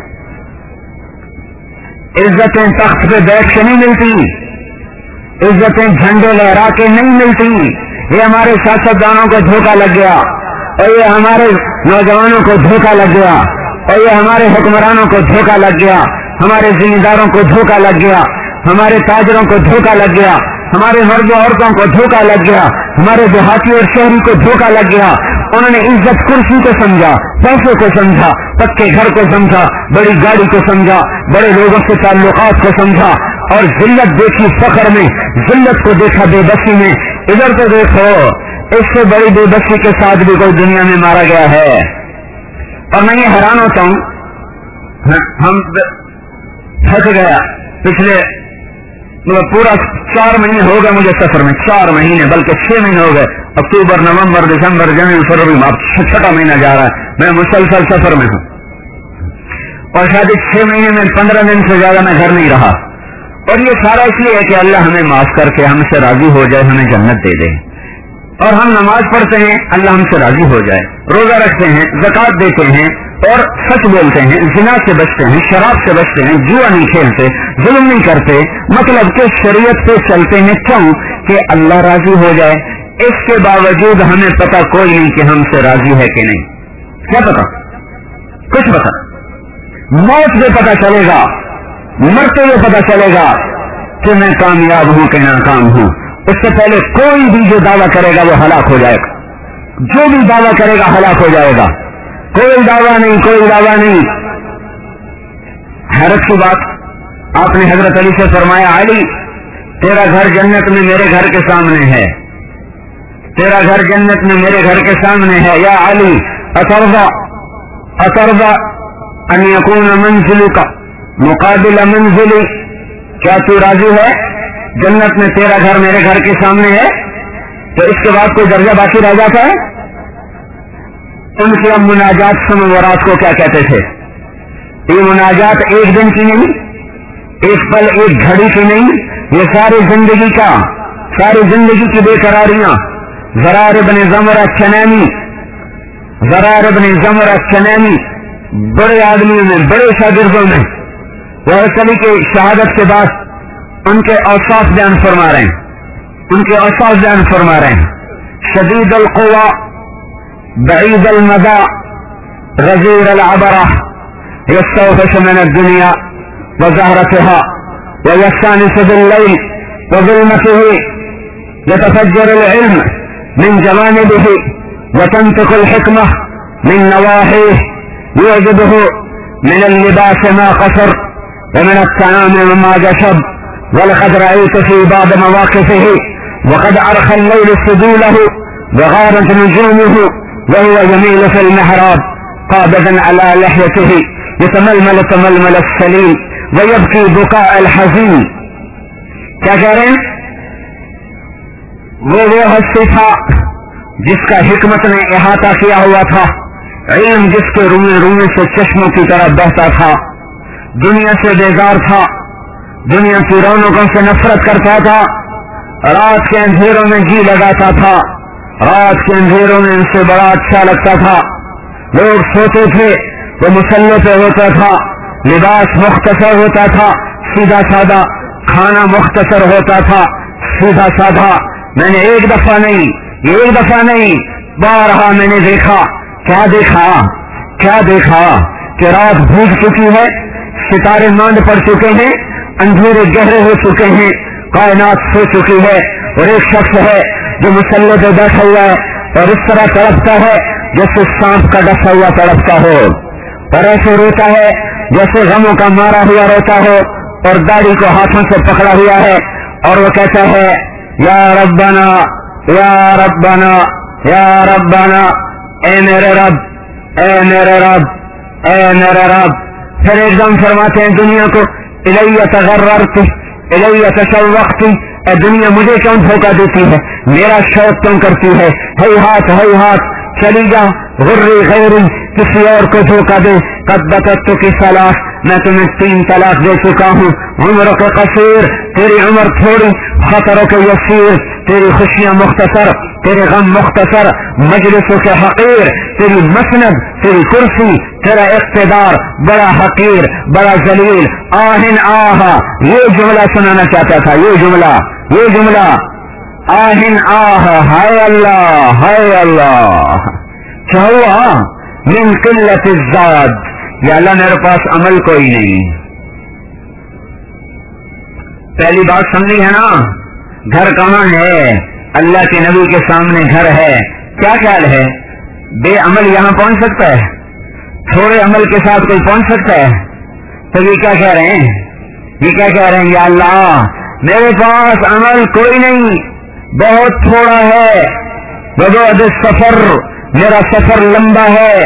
S3: عزتیں تخت پہ بیٹھ کے نہیں ملتی، عزتیں جھنڈے لہرا کے نہیں ملتی. یہ ہمارے سیاستدانوں کو دھوکہ لگ گیا اور یہ ہمارے نوجوانوں کو دھوکہ لگ گیا اور یہ ہمارے حکمرانوں کو دھوکہ لگ گیا، ہمارے ذمہ داروں کو دھوکہ لگ گیا، ہمارے تاجروں کو دھوکہ لگ گیا، ہمارے مرد و عورتوں کو دھوکہ لگ گیا، ہمارے دیہاتی اور شہری کو دھوکہ لگ گیا. انہوں نے عزت کرسی کو سمجھا، پیسوں کو سمجھا، پکے گھر کو سمجھا، بڑی گاڑی کو سمجھا، بڑے لوگوں سے تعلقات کو سمجھا اور ذلت دیکھی فخر میں، ذلت کو دیکھا بے بسی میں. ادھر تو دیکھو اس سے بڑی بے بسی کے ساتھ بھی کوئی دنیا میں مارا گیا ہے. اور میں یہ حیران ہوتا ہوں
S2: ہم تھک گیا پچھلے پورا چار مہینے ہو گئے مجھے سفر میں، چار مہینے بلکہ چھ مہینے ہو گئے، اکتوبر نومبر دسمبر جنوری فروری چھٹا مہینہ جا رہا ہے، میں مسلسل سفر میں ہوں، اور شاید چھ مہینے میں پندرہ دن سے زیادہ میں گھر نہیں رہا، اور یہ سارا اس لیے ہے کہ اللہ ہمیں معاف کر کے ہم سے راضی ہو جائے، ہمیں جنت دے دے، اور ہم نماز پڑھتے ہیں اللہ ہم سے راضی ہو جائے، روزہ رکھتے ہیں، زکات دیتے ہیں، اور سچ بولتے ہیں، زنا سے بچتے ہیں، شراب سے بچتے ہیں، جوا نہیں کھیلتے، ظلم نہیں کرتے، مطلب کہ شریعت پہ چلتے ہیں، کیوں کہ اللہ راضی ہو جائے۔ اس کے باوجود ہمیں پتہ کوئی نہیں کہ ہم سے راضی ہے کہ نہیں، کیا پتا؟ کچھ پتا، موت سے پتا چلے گا، مرتے ہوئے پتا چلے گا کہ میں کامیاب ہوں کہ ناکام ہوں۔ اس سے پہلے کوئی بھی جو دعویٰ کرے گا وہ ہلاک ہو جائے گا، جو بھی دعویٰ کرے گا ہلاک ہو جائے گا، کوئی دعویٰ نہیں، کوئی دعویٰ نہیں۔ حیرت کی بات، آپ نے حضرت علی سے فرمایا، علی تیرا گھر جنت میں میرے گھر کے سامنے ہے، تیرا گھر جنت میں میرے گھر کے سامنے ہے، یا علی اترضى اترضى ان يكون منزلك مقابل منزلی، کیا تو راضی ہے جنت میں تیرا گھر میرے گھر کے سامنے ہے؟ تو اس کے بعد کوئی درجہ باقی رہ جاتا ہے؟ ان کی ہم مناجات سمورات کو کیا کہتے تھے؟ یہ مناجات ایک دن کی نہیں، ایک پل ایک گھڑی کی نہیں، یہ ساری زندگی کا، ساری زندگی کی بے قراریاں۔ زرار ابن زمرہ چنانی، زرار ابن زمرہ چنانی بڑے آدمیوں میں، بڑے شاگردوں میں، وہ علی کے شہادت کے بعد ان کے اوصاف بیان فرما رہے ہیں، ان کے اوصاف بیان فرما رہے ہیں، شدید القوا، بعید المدى، غزیر العبرة، يستوحش من الدنيا وزهرتها ويستانس بالليل وظلمته، يتفجر العلم من جوانبه وتنطق الحكمة من نواحيه، يعجبه من اللباس ما قصر ومن الطعام ما جشب، ولقد رأيت في بعض مواقفه وقد أرخى الليل سدوله وغارت نجومه وهو يميل في المحراب قابضا على لحيته يتململ تململ السليم ويبكي بكاء الحزين۔ کیا کہہ رہے ہیں؟ وہ وہ ہستی تھا جس کا حکمت نے احاطہ کیا ہوا تھا، علم جس کے روئے روئے سے چشموں کی طرح بہتا تھا، دنیا سے بیزار تھا، دنیا کی رونقوں سے نفرت کرتا تھا، رات کے اندھیروں میں جی لگاتا تھا، رات کے اندھیروں میں ان سے بڑا اچھا لگتا تھا، لوگ سوتے تھے وہ مسلح پہ ہوتا تھا، لباس مختصر ہوتا تھا، سیدھا سادہ، کھانا مختصر ہوتا تھا، سیدھا سادہ۔ میں نے ایک دفعہ نہیں، یہ ایک دفعہ نہیں، بارہا میں نے دیکھا، کیا دیکھا کیا دیکھا کہ رات بھوک چکی ہے، ستارے ماند پڑ چکے ہیں، اندھیرے گہرے ہو چکے ہیں، کائنات سو چکی ہے، اور ایک شخص ہے جو مسلح پہ بیٹھا ہوا ہے اور اس طرح تڑپتا ہے جیسے سانپ کا ڈسا ہوا تڑپتا ہو، اور ایسے روتا ہے جیسے غموں کا مارا ہوا روتا ہو، اور داڑھی کو ہاتھوں سے پکڑا ہوا ہے، اور وہ کہتا ہے یا ربنا یا ربنا یا ربنا، اے میرے رب اے میرے رب اے میرے رب۔ پھر ایک دم فرماتے ہیں دنیا کو، الی تغررت الی تشوقت، اے دنیا مجھے کیوں دھوکہ دیتی ہے، میرا شوق کیوں کرتی ہے، ہی ہاتھ ہی ہاتھ چلی جا، غری غیری کسی اور کو دھوکہ دے، قد بکت کی صلاح، میں تمہیں تین طلاق دے چکا ہوں، عمر کے قصیر، تیری عمر تھوڑی، خطروں کے یسیر، تیری خوشیاں مختصر، تیرے غم مختصر، مجلسوں کے حقیر، تیری مسند، تیری کرسی، تیرا اقتدار بڑا حقیر، بڑا ذلیل۔ آہن آہا، یہ جملہ سنانا چاہتا تھا، یہ جملہ یہ جملہ آہن آہا، ہائے اللہ ہائے اللہ، کیا ہوا؟ من قلت الزاد، یا اللہ میرے پاس عمل کوئی نہیں۔ پہلی بات سمجھی ہے نا، گھر کہاں ہے؟ اللہ کے نبی کے سامنے گھر ہے۔ کیا خیال ہے بے عمل یہاں پہنچ سکتا ہے؟ تھوڑے عمل کے ساتھ کوئی پہنچ سکتا ہے؟ تو یہ کیا کہہ رہے ہیں یہ کیا کہہ رہے ہیں یا اللہ میرے پاس عمل کوئی نہیں، بہت تھوڑا ہے، ببعد السفر، میرا سفر لمبا ہے،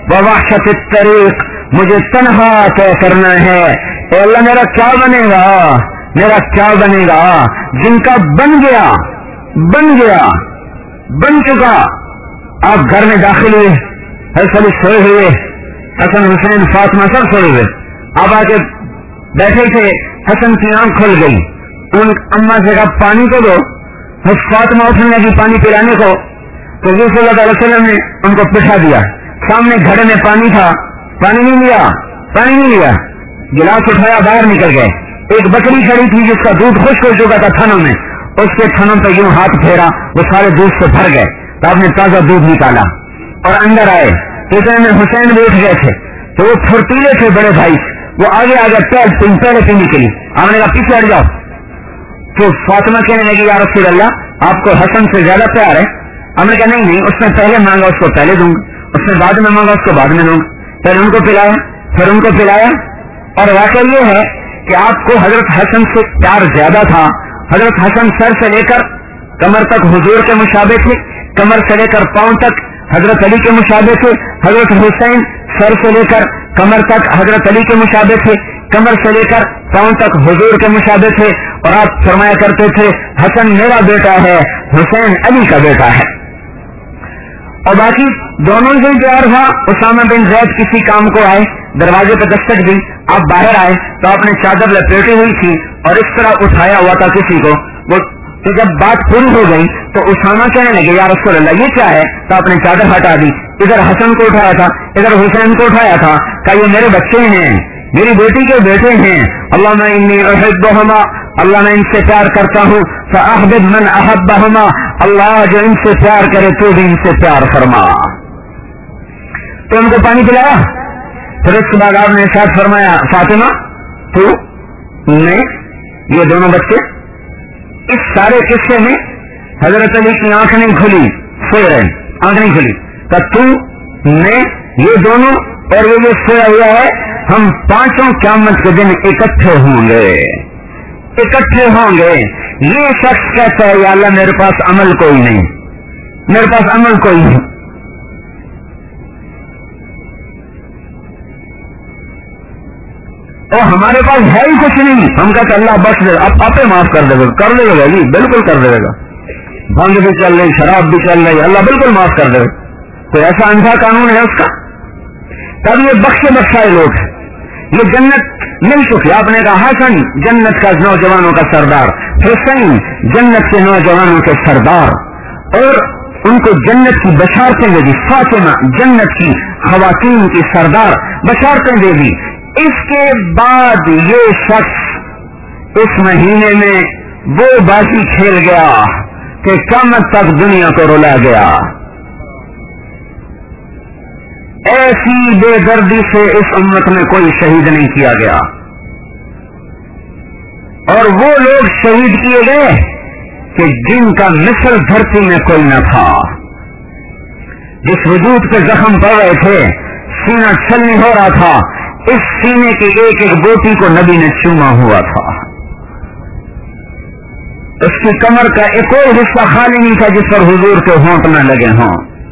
S3: वहशत तरीक, मुझे तन्हा तय करना है। ए अल्लाह मेरा क्या बनेगा, मेरा क्या बनेगा। जिनका बन गया बन गया बन चुका। आप घर में दाखिल हुए, हर सभी सोए हुए, हसन हुसैन फातिमा सब सोए हुए, आप आके बैठे थे, हसन की आंख खुल गई, उन अम्मा से कहा पानी को दो, बस फातिमा उठने लगी पानी पिलाने को, तो हज़रत सल्लल्लाहु अलैहि वसल्लम ने उनको बिठा दिया। सामने घड़े में पानी था, पानी नहीं लिया, पानी नहीं लिया, गिलास उठाया, बाहर निकल गए। एक बकरी खड़ी थी जिसका दूध खुश्क हो चुका था थनों में, उसके थनों पे यूं हाथ फेरा, वो सारे दूध से भर गए, तो आपने ताजा दूध निकाला और अंदर आए। इतने में हुसैन भी उठ गए थे, तो वो फुर्तीले थे बड़े भाई, वो आगे आगे पहले पहले पीने के लिए, आपने कहा पीछे हट जाओ। तो फातिमा कहने लगी या रसूल अल्लाह, आपको हसन से ज्यादा प्यार है। हमने कहा नहीं नहीं, उसने पहले मांगा उसको पहले दूंगा, उसने बाद में मांगा उसको बाद में दूंगा। फिर उनको पिलाया, फिर उनको पिलाया। और वाकई ये है कि आपको हजरत हसन से प्यार ज्यादा था। हजरत हसन सर से लेकर कमर तक हुजूर के मुशाबे थे, कमर से लेकर पांव तक हजरत अली के मुशाबे थे। हजरत हुसैन सर से लेकर कमर तक हजरत अली के मुशाबे थे, कमर से लेकर पांव तक हुजूर के मुशाबे थे। और आप फरमाया करते थे हसन मेरा बेटा है, हुसैन अली का बेटा है। और बाकी दोनों से प्यार था। उसामा बिन जैद किसी काम को आए, दरवाजे पर दस्तक दी, आप बाहर आए तो आपने चादर लपेटी हुई थी और इस तरह उठाया हुआ था किसी को। वो तो जब बात पूरी हो गई तो उसामा कहने लगे या रसूल अल्लाह ये क्या है, तो आपने चादर हटा दी। इधर हसन को उठाया था, इधर हुसैन को उठाया था, कहा ये मेरे बच्चे हैं, मेरी बेटी के बेटे हैं। अल्लाह मैं इन्नी उहिब्बुहुमा, अल्लाह मैं इनसे प्यार करता हूँ। फअहबिब मन अहब्बहुमा, अल्लाह जो इनसे प्यार करे तो भी इनसे प्यार फरमा। तो उनको पानी पिलाया। फिर उसके बाद आपने साथ फरमाया फातिमा तू मैं ये दोनों बच्चे। इस सारे किस्से में हजरत अली की आंख नहीं खुली, सोए रहे, आंख नहीं खुली। तो तू मैं ये दोनों और ये जो सोया हुआ है, हम पांचों क़यामत के दिन इकट्ठे होंगे, इकट्ठे होंगे। ये शख्स कहता है या अल्लाह मेरे पास अमल कोई नहीं, मेरे पास अमल कोई नहीं। और हमारे पास है ही कुछ नहीं। हम कहते अल्लाह बस दे, अब आपे माफ कर देगा, कर देगा जी, बिल्कुल कर देगा। भंग भी चल रही, शराब भी चल रही, अल्लाह बिल्कुल माफ कर देगा। तो ऐसा अंधा कानून है उसका। तब ये बख्शे बख्शाए लोग, ये जन्नत मिल चुकी। आपने कहा हसन जन्नत का नौजवानों का सरदार, हुसैन जन्नत के नौजवानों के सरदार, और उनको जन्नत की बशारतें दे दी। फातिमा जन्नत की खवातीन की सरदार, बशारतें दे दी। इसके बाद ये शख्स इस महीने में वो बाजी खेल गया कि क़यामत तक दुनिया को रुला गया। ऐसी बेदर्दी से इस उम्मत में कोई शहीद नहीं किया गया। और वो लोग शहीद किए गए कि जिनका मिसल धरती में कोई न था। जिस वजूद पे जख्म पड़ रहे थे, सीना छलनी हो रहा था, इस सीने की एक एक बोटी को नबी ने चूमा हुआ था। उसकी कमर का एक और हिस्सा खाली नहीं था जिस पर हुजूर के होंठ न लगे हों।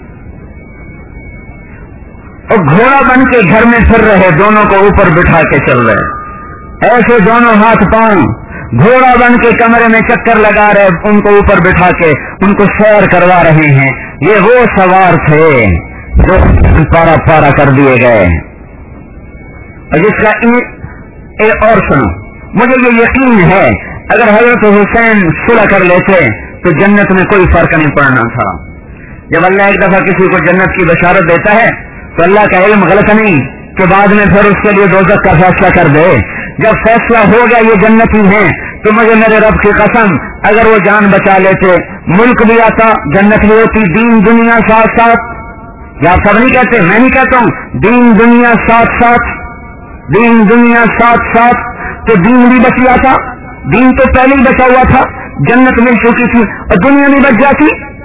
S3: और घोड़ा बन के घर में फिर रहे, दोनों को ऊपर बिठा के चल रहे, ऐसे दोनों हाथ पांव घोड़ा बन के कमरे में चक्कर लगा रहे, उनको ऊपर बिठा के उनको सैर करवा रहे हैं। ये वो सवार थे जो पारा पारा कर दिए गए। और जिसका ए, और सुनो, मुझे ये यकीन है अगर हजरत हुसैन सुलह कर लेते तो जन्नत में कोई फर्क नहीं पड़ना था। जब अल्लाह एक दफा किसी को जन्नत की बशारत देता है तो अल्लाह का इल्म गलत नहीं कि बाद में फिर उसके लिए दोज़ख का फैसला कर दे। जब फैसला हो गया ये जन्नत ही है, तो मुझे मेरे रब की कसम अगर वो जान बचा लेते, मुल्क भी आता, जन्नत भी होती, दीन दुनिया साथ साथ। या सब नहीं कहते, मैं नहीं कहता हूं, दीन दुनिया साथ साथ, दीन दुनिया साथ साथ, तो दीन भी बच जाता। दीन तो पहले ही बचा हुआ था, जन्नत मिल चुकी थी और दुनिया भी बच जाती।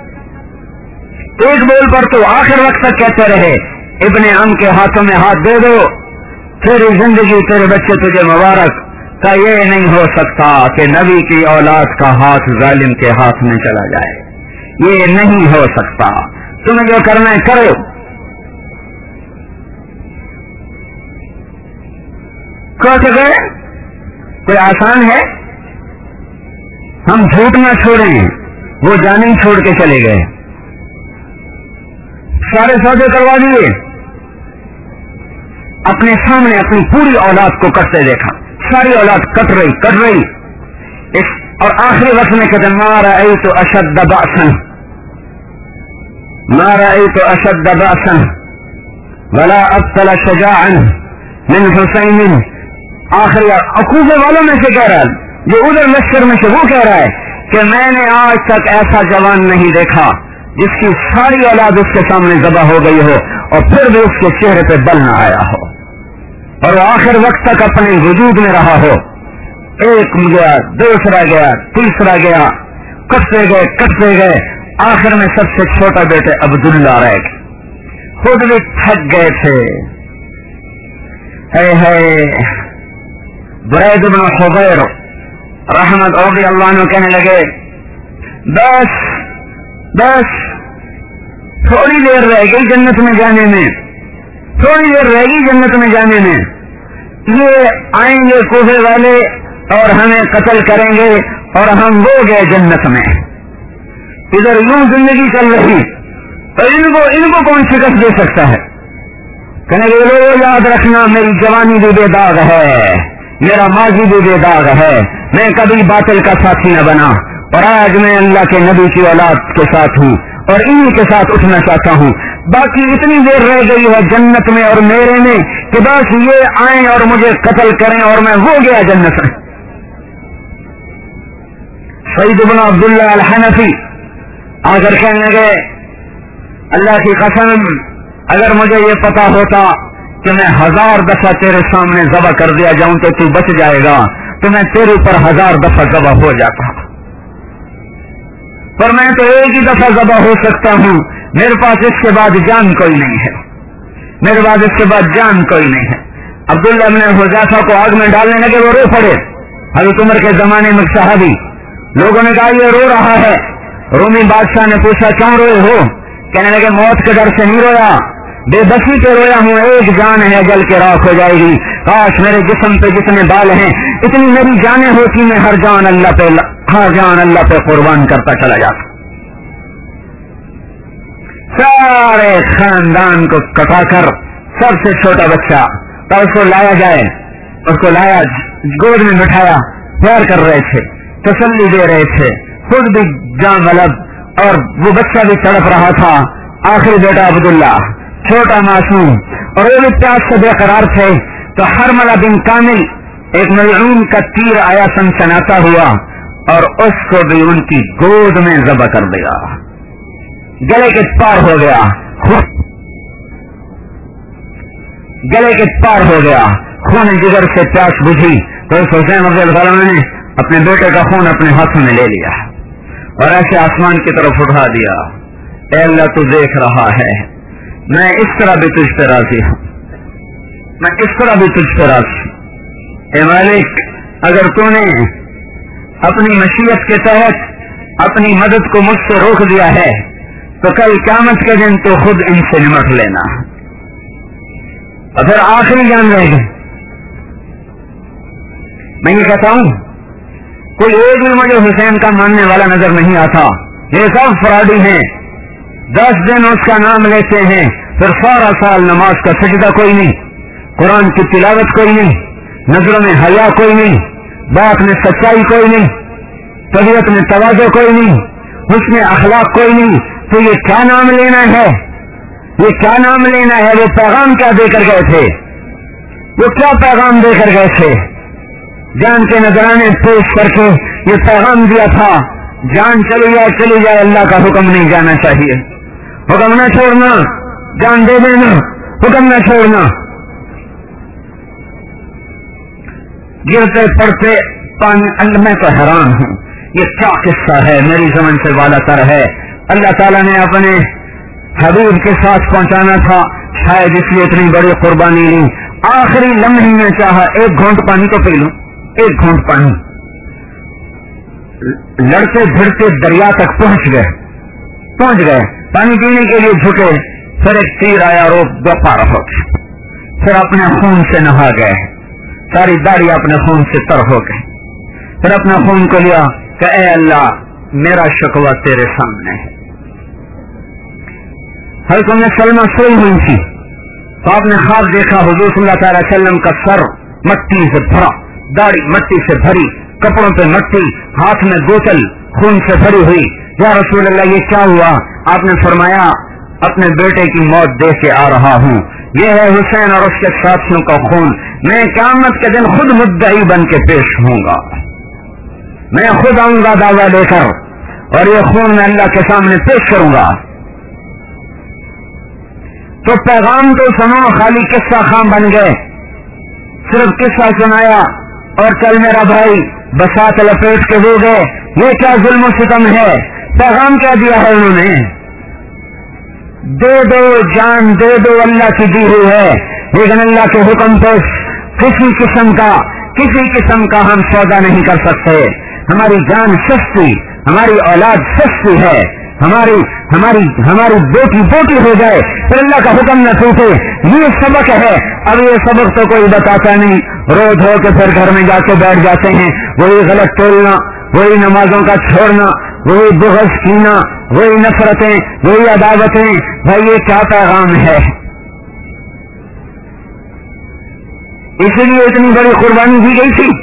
S3: एक बोल पर तो आखिर वक्त तक कहते रहे, इब्ने अम के हाथों में हाथ दे दो, तेरी जिंदगी तेरे बच्चे तुझे मुबारक। का ये नहीं हो सकता कि नबी की औलाद का हाथ जालिम के हाथ में चला जाए, ये नहीं हो सकता। तुम्हें जो करना है करो। کٹ گئے. کوئی آسان ہے؟ ہم جھوٹ نہ چھوڑیں، وہ جانے ہی چھوڑ کے چلے گئے. سارے سودے کروا دیے، اپنے سامنے اپنی پوری اولاد کو کٹتے دیکھا. ساری اولاد کٹ رہی کٹ رہی اس اور آخری وقت میں کہتے ما رأیت اشد بأسا ما رأیت اشد بأسا ولا ابطل شجاعا من حسین. آخری عقوبے والوں میں سے کہہ رہا ہے، جو ادھر لشکر میں سے وہ کہہ رہا ہے کہ میں نے آج تک ایسا جوان نہیں دیکھا جس کی ساری اولاد اس کے سامنے ذبح ہو گئی ہو اور پھر بھی اس کے چہرے پہ بل نہ آیا ہو اور وہ آخر وقت تک اپنے وجود میں رہا ہو. ایک گیا، دوسرا گیا، تیسرا گیا، کٹتے گئے کٹتے گئے. آخر میں سب سے چھوٹا بیٹے عبداللہ رہ گئے. خود بھی تھک گئے تھے. اے ہے برید بن خبیر رحمت رضی اللہ عنہ کہنے لگے بس بس تھوڑی دیر رہ گئی جنت میں جانے میں، تھوڑی دیر رہ گئی جنت میں جانے میں. یہ آئیں گے کوفے والے اور ہمیں قتل کریں گے اور ہم وہ گئے جنت میں. ادھر یوں زندگی چل رہی اور ان کو ان کو کون شکست دے سکتا ہے؟ کہنے لگے لوگ یاد رکھنا میری جوانی بھی بے داغ ہے، میرا ماضی بھی بے داغ ہے، میں کبھی باطل کا ساتھی نہ بنا اور آج میں اللہ کے نبی کی اولاد کے ساتھ ہوں اور انہی کے ساتھ اٹھنا چاہتا ہوں. باقی اتنی دیر رہ گئی ہے جنت میں اور میرے میں کہ بس یہ آئیں اور مجھے قتل کریں اور میں ہو گیا جنت میں. سعید بن عبداللہ الحنفی آ کر کہنے لگے اللہ کی قسم اگر مجھے یہ پتا ہوتا کہ میں ہزار دفعہ تیرے سامنے ذبح کر دیا جاؤں تو تو بچ جائے گا تو میں تیرے اوپر ہزار دفعہ ذبح ہو جاتا، پر میں تو ایک ہی دفعہ ذبح ہو سکتا ہوں. میرے پاس اس کے بعد جان کوئی نہیں ہے، میرے پاس اس کے بعد جان کوئی نہیں ہے. عبداللہ بن حذیفہ کو آگ میں ڈالنے لگے، وہ رو پڑے. حضرت عمر کے زمانے میں صحابی لوگوں نے کہا یہ رو رہا ہے. رومی بادشاہ نے پوچھا کیوں روئے ہو؟ کہنے لگے موت کے ڈر سے نہیں رویا، بے بسی پہ رویا ہوں. ایک جان ہے جل کے راکھ ہو جائے گی، کاش میرے جسم پہ جتنے بال ہیں اتنی میری جانیں ہوتی، میں ہر جان اللہ پہ ہر جان اللہ پہ قربان کرتا چلا جاتا. سارے خاندان کو کٹا کر سب سے چھوٹا بچہ تو اس کو لایا جائے، اس کو لایا گود میں بٹھایا، پیار کر رہے تھے، تسلی دے رہے تھے، خود بھی جان ملب اور وہ بچہ بھی تڑپ رہا تھا. آخری بیٹا عبداللہ چھوٹا معصوم اور وہ بھی پیاس سے بے قرار تھے تو حرملہ بن کامل ایک ملعون کا تیر آیا سنسناتا ہوا اور اس کو بھی ان کی گود میں ذبح کر دیا، گلے کے پار ہو گیا، گلے کے پار ہو گیا. خون جگر سے پیاس بجھی تو حسین رضی اللہ عنہ نے اپنے بیٹے کا خون اپنے ہاتھوں میں لے لیا اور ایسے آسمان کی طرف اٹھا دیا. اے اللہ تو دیکھ رہا ہے، میں اس طرح بھی تجھ پہ راضی ہوں، میں اس طرح بھی تجھ پہ راضی ہوں. اے مالک اگر تو نے اپنی مشیت کے تحت اپنی مدد کو مجھ سے روک دیا ہے تو کل قیامت کے دن تو خود ان سے نمٹ لینا. اور پھر آخری جان رہے گی. میں یہ کہتا ہوں کوئی ایک بھی مجھے حسین کا ماننے والا نظر نہیں آتا، یہ سب فراڈی ہیں. دس دن اس کا نام لیتے ہیں پھر سارا سال نماز کا سجدہ کوئی نہیں، قرآن کی تلاوت کوئی نہیں، نظروں میں حیا کوئی نہیں، بات میں سچائی کوئی نہیں، طبیعت میں تواضع کوئی نہیں، حسن اخلاق کوئی نہیں. تو یہ کیا نام لینا ہے؟ یہ کیا نام لینا ہے؟ وہ پیغام کیا دے کر گئے تھے؟ وہ کیا پیغام دے کر گئے تھے؟ جان کے نذرانے پیش کر کے یہ پیغام دیا تھا جان چلی جائے چلی جائے، اللہ کا حکم نہیں جانا چاہیے، حکم نہ چھوڑنا، جان دے دینا، حکم نہ چھوڑنا. گرتے پڑتے پانی. اللہ میں تو حیران ہوں یہ کیا قصہ ہے، میری زمین سے والا تر ہے. اللہ تعالیٰ نے اپنے حبیب کے ساتھ پہنچانا تھا، شاید اس لیے اتنی بڑی قربانی لی. آخری لمحے میں چاہا ایک گھونٹ پانی تو پی لوں، ایک گھونٹ پانی. لڑتے بھڑتے دریا تک پہنچ گئے پہنچ گئے پانی پینے کے لیے جھکے. پھر ایک تیر آیا رو دو پار ہو گئے. پھر اپنے خون سے نہا گئے. ساری داڑھی اپنے خون سے تر ہو گئی. پھر اپنا خون کو لیا کہ اے اللہ میرا شکوہ تیرے سامنے ہے. حضرت ام سلمہ سوئی ہوئی تھی تو آپ نے خواب دیکھا حضور صلی اللہ تعالی وسلم کا سر مٹی سے بھرا, داڑھی مٹی سے بھری, کپڑوں پہ مٹی, ہاتھ میں بوتل خون سے بھری ہوئی. یا رسول اللہ یہ کیا ہوا؟ آپ نے فرمایا اپنے بیٹے کی موت دیکھ کے آ رہا ہوں, یہ ہے حسین اور اس کے ساتھیوں کا خون, میں قیامت کے دن خود مدعی بن کے پیش ہوں گا, میں خود آؤں گا دعویٰ لے کر اور یہ خون میں اللہ کے سامنے پیش کروں گا. تو پیغام تو سنو, خالی قصہ خام بن گئے, صرف قصہ سنایا اور چل میرا بھائی بسات لپیٹ کے ہو گئے. یہ کیا ظلم و ستم ہے؟ پیغام کیا دیا ہے انہوں نے؟ دے دو جان دے دو, اللہ کی دی ہوئی ہے, لیکن اللہ کے حکم پہ کسی قسم کا کسی قسم کا ہم سودا نہیں کر سکتے. ہماری جان سستی, ہماری اولاد سستی ہے, ہماری ہماری ہماری بیٹی بیٹی ہو جائے پھر اللہ کا حکم نہ ٹوٹے. یہ سبق ہے. اب یہ سبق تو کوئی بتاتا نہیں, روز ہو کے پھر گھر میں جا کے بیٹھ جاتے ہیں. وہی غلط تولنا, وہی نمازوں کا چھوڑنا, وہی بغض کینا, وہی نفرتیں, وہی عداوتیں. بھائی یہ کیا پیغام ہے؟ اس لیے اتنی بڑی قربانی دی گئی تھی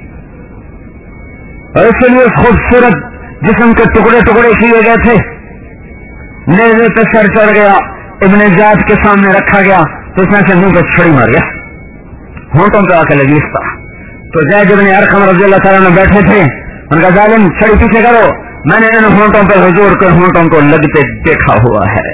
S3: اور اس لیے خوبصورت جسم کے ٹکڑے ٹکڑے کیے گئے تھے. نیزے پہ سر چڑھ گیا, ابن زیاد کے سامنے رکھا گیا تو اس میں سے منہ پہ چھڑی مار گیا, ہونٹوں پہ آ کے لگی اس کا. تو زید ابن ارقم رضی اللہ تعالیٰ نے بیٹھے تھے, ان کا ظالم چھڑی پیچھے کرو, میں نے ان ہونٹوں پہ حضور کے ہونٹوں کو لگتے دیکھا ہوا ہے.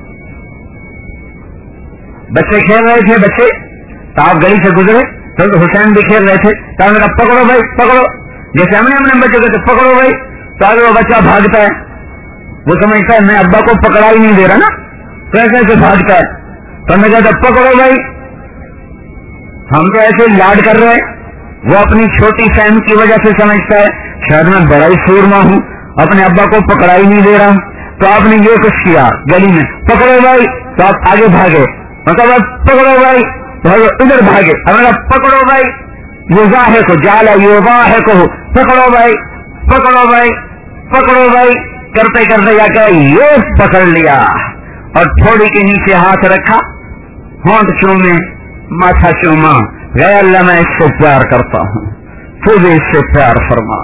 S3: بچے کھیل رہے تھے, بچے تو آپ گلی سے گزرے تو حسین بھی کھیل رہے تھے, تو میں کہا پکڑو بھائی پکڑو, جیسے ہم نے اپنے بچے کو تو پکڑو بھائی, تو آگے وہ بچہ بھاگتا ہے, وہ سمجھتا ہے میں ابا کو پکڑا ہی نہیں دے رہا نا, تو ایسے ایسے بھاگتا ہے. تو میں کہتا پکڑو بھائی, ہم تو ایسے لاڈ کر رہے ہیں. وہ اپنی چھوٹی فہم کی وجہ سے سمجھتا ہے شاید میں بڑا ہی سورما ہوں, اپنے ابا کو پکڑا ہی نہیں دے رہا. تو آپ نے یہ کچھ کیا گلی میں, پکڑو بھائی, تو آپ آگے بھاگے, مطلب پکڑو بھائی, ادھر بھاگے, ہمارا پکڑو بھائی, یوزا ہے کو جالا یوزا ہے کو پکڑو بھائی پکڑو بھائی پکڑو بھائی کرتے کرتے جا کے یہ پکڑ لیا اور تھوڑی کے نیچے ہاتھ رکھا, ہونٹ چومے, ماتھا چوما, گئے اللہ میں اس سے پیار کرتا ہوں, تو بھی اس سے پیار فرما.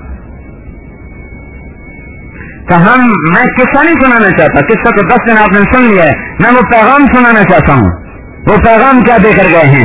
S3: کہ ہم میں قصہ نہیں سنانا چاہتا, قصہ تو دس دن آپ نے سن لیا ہے, میں وہ پیغام سنانا چاہتا ہوں. وہ پیغام کیا دے کر گئے ہیں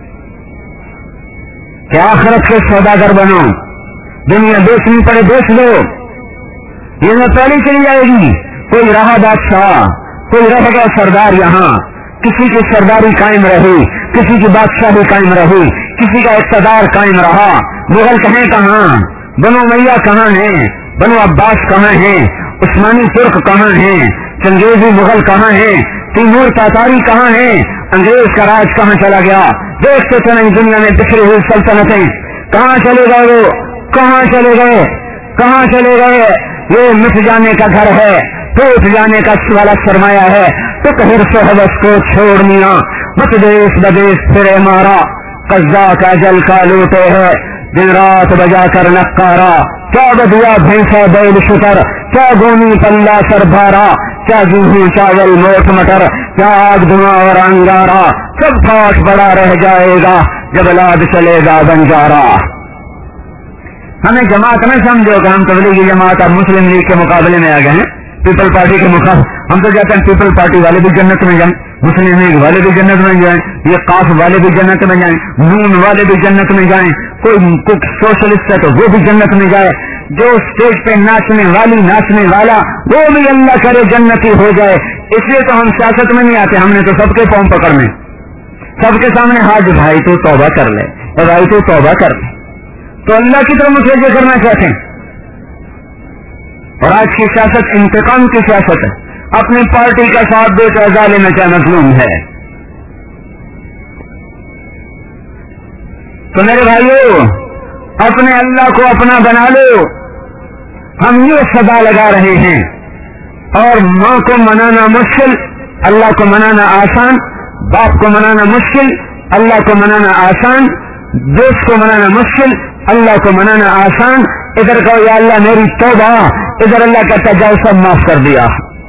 S3: کہ آخرت کے سوداگر بنو, دنیا بیچنی پڑے بیچ دو, یہ میں پہلی چلی جائے گی. کوئی رہا بادشاہ, کوئی رہ گیا سردار, یہاں کسی کی سرداری قائم رہی, کسی کی بادشاہی قائم رہی, کسی کا اقتدار قائم رہا. مغل کہیں کہاں, بنو میاں کہاں ہیں, بنو عباس کہاں ہیں, عثمانی ترک کہاں ہیں, چنگیزی مغل کہاں ہیں, تیمور تاتاری کہاں ہیں, انگریز کا راج کہاں چلا گیا. دیکھتے چلیں دنیا میں بکھری ہوئی سلطنتیں کہاں چلے گئے, وہ کہاں چلے گئے, کہاں چلے گئے. یہ مٹ جانے کا گھر ہے, ٹوٹ جانے کا والا سرمایہ ہے. تو کہر سے حوث کو چھوڑنیا, مت دیش بدیش پھرے مارا, قضا کا جل کا لوٹے ہے, دن رات بجا کر نکارا. کیا بدیا بھینسا بیل شکر, کیا گونی پلہ سر بھارا, کیا گیہوں چاول موٹ مٹر, کیا آگ دھواں اور انگارا. سب کاٹ بڑا رہ جائے گا جب لاد چلے گا بنجارا. ہمیں جماعت نہ سمجھو کہ ہم تبلیغی جماعت اور مسلم لیگ کے مقابلے میں آ گئے ہیں, پیپل پارٹی کے مقابلے. ہم تو چاہتے ہیں پیپل پارٹی والے بھی جنت میں جائیں, مسلم لیگ والے بھی جنت میں جائیں, یہ قاف والے بھی جنت میں جائیں, نون والے بھی جنت میں جائیں, کوئی سوشلسٹ ہے تو وہ بھی جنت میں جائے, جو اسٹیج پہ ناچنے والی ناچنے والا وہ بھی اللہ کرے جنتی ہو جائے. اس لیے تو ہم سیاست میں نہیں آتے, ہم نے تو سب کے پاؤں پکڑنے, سب کے سامنے ہاتھ بھائی تو توبہ کر لے, بھائی تو توبہ کر لے, تو اللہ کی طرف متوجہ کرنا چاہتے ہیں. اور آج کی سیاست انتقام کی سیاست ہے, اپنی پارٹی کا ساتھ دو چاہے ظالم چاہے مظلوم ہے. تو میرے بھائیو اپنے اللہ کو اپنا بنا لو. ہم یہ صدا لگا رہے ہیں, اور ماں کو منانا مشکل, اللہ کو منانا آسان, باپ کو منانا مشکل, اللہ کو منانا آسان. दोस्त को मनाना मुश्किल, अल्लाह को मनाना आसान। इधर कहो या अल्लाह मेरी तौबा, इधर अल्लाह कहता जाओ सब माफ कर दिया।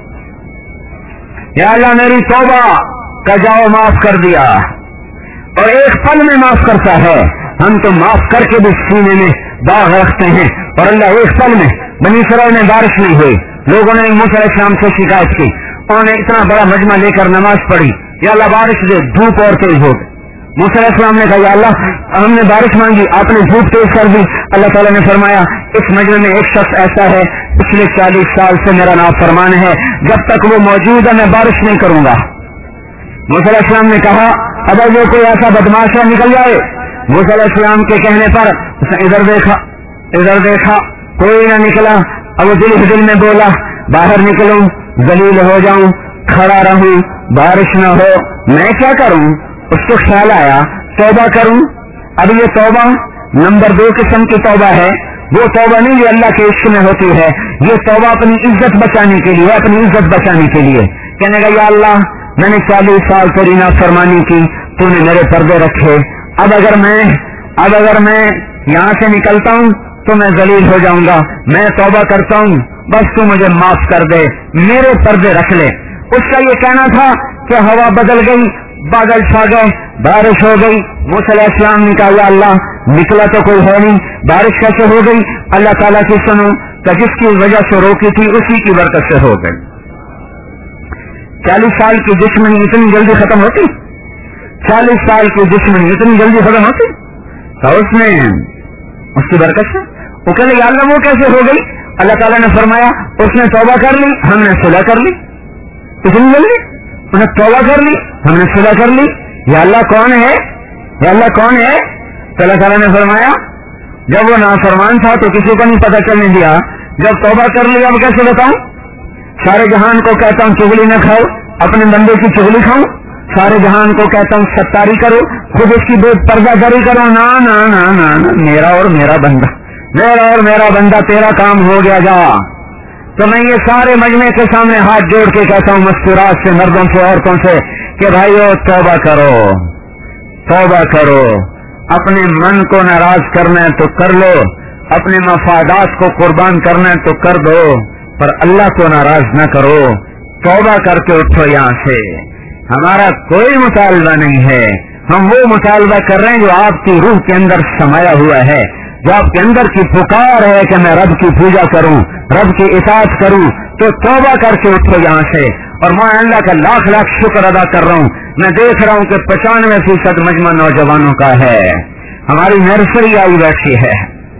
S3: या अल्लाह मेरी तौबा का जाओ माफ कर दिया, और एक पल में माफ करता है। हम तो माफ करके भी सीने में दाग रखते हैं, और अल्लाह एक पल में। बनी इसराइल में बारिश नहीं हुई, लोगों ने मूसा अलैहिस्सलाम से शिकायत की, उन्होंने इतना बड़ा मजमा लेकर नमाज पढ़ी, या अल्लाह बारिश दे, धूप और तेज हो। मूसा अलैहिस्सलाम ने कहा या अल्लाह हमने बारिश मांगी, आपने धूप तेज कर दी। अल्लाह ताला ने फरमाया इस मजमे में एक शख्स ऐसा है पिछले चालीस साल से मेरा नाफरमान है, जब तक वो मौजूद है मैं बारिश नहीं करूंगा। मूसा अलैहिस्सलाम ने कहा अगर जो कोई ऐसा बदमाश है निकल जाए। मूसा अलैहिस्सलाम के कहने पर उसने इधर देखा इधर देखा, कोई ना निकला। अब वो दिल दिल में बोला बाहर निकलूं, जलील हो जाऊं, खड़ा रहूं, बारिश न हो, मैं क्या करूं। उसको ख्याल आया तौबा करूं। अब ये तौबा नंबर दो किस्म की तौबा है, वो तौबा नहीं जो अल्लाह के इश्क में होती है, ये तौबा अपनी इज्जत बचाने के लिए, अपनी इज्जत बचाने के लिए। कहने का या अल्लाह मैंने चालीस साल तेरी नाफरमानी की, तूने मेरे पर्दे रखे, अब अगर मैं अब अगर मैं यहाँ से निकलता हूँ तो मैं जलील हो जाऊंगा, मैं तौबा करता हूँ, बस तू मुझे माफ कर दे, मेरे पर्दे रख ले। उसका ये कहना था कि हवा बदल गई, बादल छा गए, बारिश हो गई। मूसा अलैहिस्सलाम ने कहा या अल्लाह निकला तो कोई है नहीं, बारिश कैसे हो गई। अल्लाह ताला की सुनो कि जिसकी वजह से रोकी थी उसी की बरकत से हो गई। चालीस साल की दुश्मनी इतनी जल्दी खत्म होती, चालीस साल की दुश्मनी इतनी जल्दी खत्म होती तो उसने उसकी बरकत से वो कह या अल्लाह वो कैसे हो गई। अल्लाह ताला ने फरमाया उसने तौबा कर ली, हमने सुलह कर ली। इतनी जल्दी उन्हें तौबा कर ली, हमने सुलह कर ली। या अल्लाह कौन है, या अल्लाह कौन है। तो अल्लाह ताला ने फरमाया जब वो नाफरमान था तो किसी को नहीं पता चलने दिया, जब तौबा कर लिया अब कैसे बताऊं। सारे जहान को कहता हूं चुगली न खाओ, अपने बंदे की चुगली खाऊं। सारे जहान को कहता हूं सत्तारी करो, खुद उसकी पर्दादारी करो। ना ना ना ना ना मेरा और मेरा बंदा, मेरा और मेरा बंदा, तेरा काम हो गया जा। तो मैं ये सारे मजमे के सामने हाथ जोड़ के कहता हूं मस्तूरात से, मर्दों से, औरतों से कि भाइयों तौबा करो, तौबा करो। अपने मन को नाराज करना है तो कर लो, अपने मफादात को कुर्बान करना है तो कर दो, पर अल्लाह को नाराज न करो। तौबा करके उठो यहाँ से। हमारा कोई मुतालबा नहीं है, हम वो मुतालबा कर रहे हैं जो आपकी रूह के अंदर समाया हुआ है, जो आपके अंदर की पुकार है कि मैं रब की पूजा करूं, रब की इताअत करूं। तो तौबा करके उठो यहाँ से। और मैं अल्लाह का लाख लाख शुक्र अदा कर रहा हूँ, मैं देख रहा हूँ कि पचानवे फीसद मजमा नौजवानों का है, हमारी नर्सरी आई बैठी है।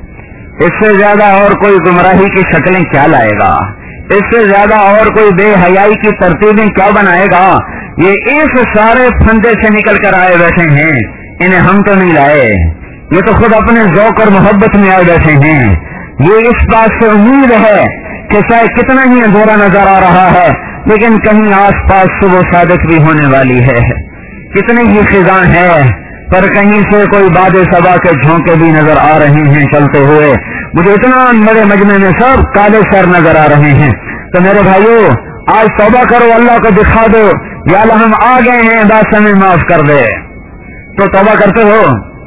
S3: इससे ज्यादा और कोई गुमराही की शक्लें क्या लाएगा, इससे ज्यादा और कोई बेहयाई की तरतीबें क्या बनाएगा। ये इस सारे फंदे से निकल कर आए बैठे हैं, इन्हें हम तो नहीं लाए, ये तो खुद अपने ज़ौक़ और मोहब्बत में आए बैठे हैं। ये इस बात से उम्मीद है कि चाहे कितना ही अंधेरा नजर आ रहा है लेकिन कहीं आस पास से वो सादिक भी होने वाली है। कितनी ही खिज़ां है पर कहीं से कोई बादे सबा के झोंके भी नजर आ रहे हैं चलते हुए। मुझे इतना बड़े मजमे में सब काले सर नजर आ रहे हैं। तो मेरे भाइयों आज तौबा करो, अल्लाह को दिखा दो या अल्लाह हम आ गए हैं, बस हमें माफ कर दे। तो तौबा करते हो,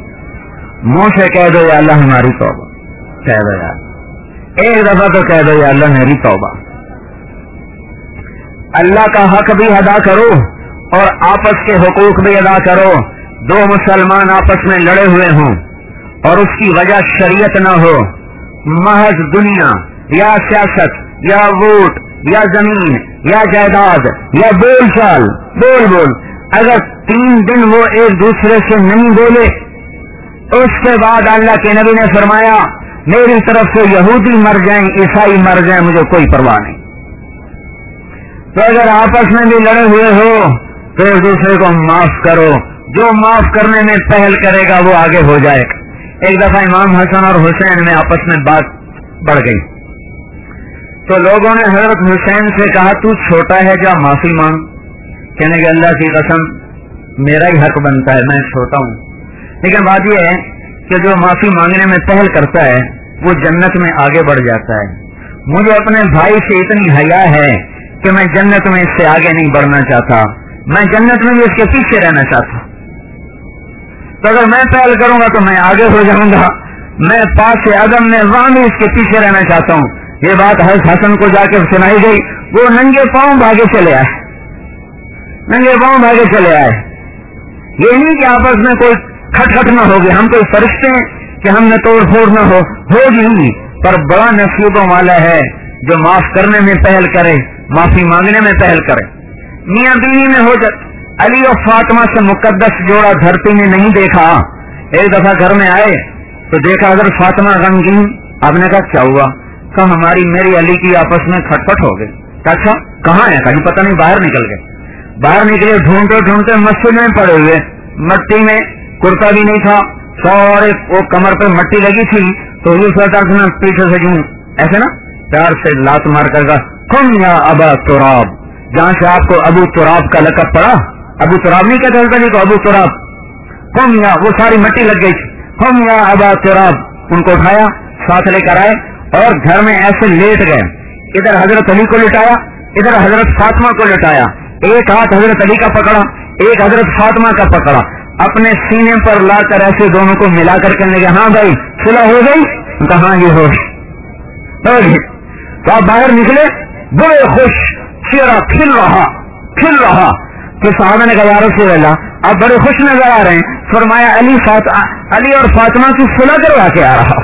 S3: मुंह से कह दो या अल्लाह हमारी तौबा, कह दो यार, एक दफा तो कह दो या अल्लाह मेरी तौबा। अल्लाह का हक भी अदा करो और आपस के हुकूक भी अदा करो। दो मुसलमान आपस में लड़े हुए हों और उसकी वजह शरीयत न हो, महज दुनिया या सियासत या वोट या जमीन या जायदाद या बोल चाल बोल बोल, अगर तीन दिन वो एक दूसरे से नहीं बोले, उसके बाद अल्लाह के नबी ने फरमाया मेरी तरफ से यहूदी मर जाएं, ईसाई मर जाएं, मुझे कोई परवाह नहीं। तो अगर आपस में भी लड़े हुए हो तो एक दूसरे को माफ करो, जो माफ करने में पहल करेगा वो आगे हो जाएगा। एक दफा इमाम हसन और हुसैन में आपस में बात बढ़ गई तो लोगों ने हजरत हुसैन से कहा तू छोटा है जा माफी मांग। कहने के अल्लाह की कसम मेरा ही हक बनता है, मैं छोटा हूँ। लेकिन बात यह है कि जो माफी मांगने में पहल करता है वो जन्नत में आगे बढ़ जाता है। मुझे अपने भाई से इतनी हया है कि मैं जन्नत में इससे आगे नहीं बढ़ना चाहता, मैं जन्नत में भी इसके पीछे रहना चाहता।
S2: تو اگر میں پہل کروں گا تو میں آگے ہو جاؤں گا. میں پاس عدم میں وہاں بھی اس کے پیچھے رہنا چاہتا ہوں. یہ بات حضرت حسن کو جا کے سنائی گئی. وہ ننگے پاؤں بھاگے چلے آئے, ننگے پاؤں بھاگے چلے آئے. یہ نہیں کہ آپس میں کوئی کھٹ کھٹ نہ ہوگی, ہم کوئی فرشتے ہیں کہ ہم نے توڑ پھوڑ نہ ہو, ہوگی, پر بڑا نصیبوں والا ہے جو معاف کرنے میں پہل کرے, معافی مانگنے میں پہل کرے. میاں بیوی میں ہو جائے. علی اور فاطمہ سے مقدس جوڑا دھرتی میں نہیں دیکھا. ایک دفعہ گھر میں آئے تو دیکھا اگر فاطمہ غمگین. آپ نے کہا کیا ہوا؟ کہا ہماری میری علی کی آپس میں کھٹپٹ ہو گئی. اچھا کہاں ہے؟ کہیں پتہ نہیں, باہر نکل گئے. باہر نکلے ڈھونڈتے ڈھونڈتے مسجد میں پڑے ہوئے, مٹی میں, کرتا بھی نہیں تھا, سارے وہ کمر پہ مٹی لگی تھی. تو یہ سوچا میں پیچھے سے جوں ایسے نا پیار سے لات مار کر گا, کم یا ابا تراب. جہاں سے آپ کو ابو تراب کا لقب پڑا, ابو تراب نہیں کہتے ہوتا جی کو ابو تراب, کم یا وہ ساری مٹی لگ گئی تھی. کم یا ابا تراب, ان کو اٹھایا ساتھ لے کر آئے اور گھر میں ایسے لیٹ گئے. ادھر حضرت علی کو لٹایا, ادھر حضرت فاطمہ کو لٹایا. ایک ہاتھ حضرت علی کا پکڑا, ایک حضرت فاطمہ کا پکڑا, اپنے سینے پر لا کر ایسے دونوں کو ملا کر کہنے لگے ہاں بھائی صلح ہو گئی؟ کہاں یہ ہو گئی. تو آپ باہر نکلے بڑے خوش, چہرہ کھل رہا کھل رہا. تو صحابہ نے کہا یا رسول اللہ آپ بڑے خوش نظر آ رہے ہیں. فرمایا علی فاط... علی اور فاطمہ کی صلح کروا کے آ رہا.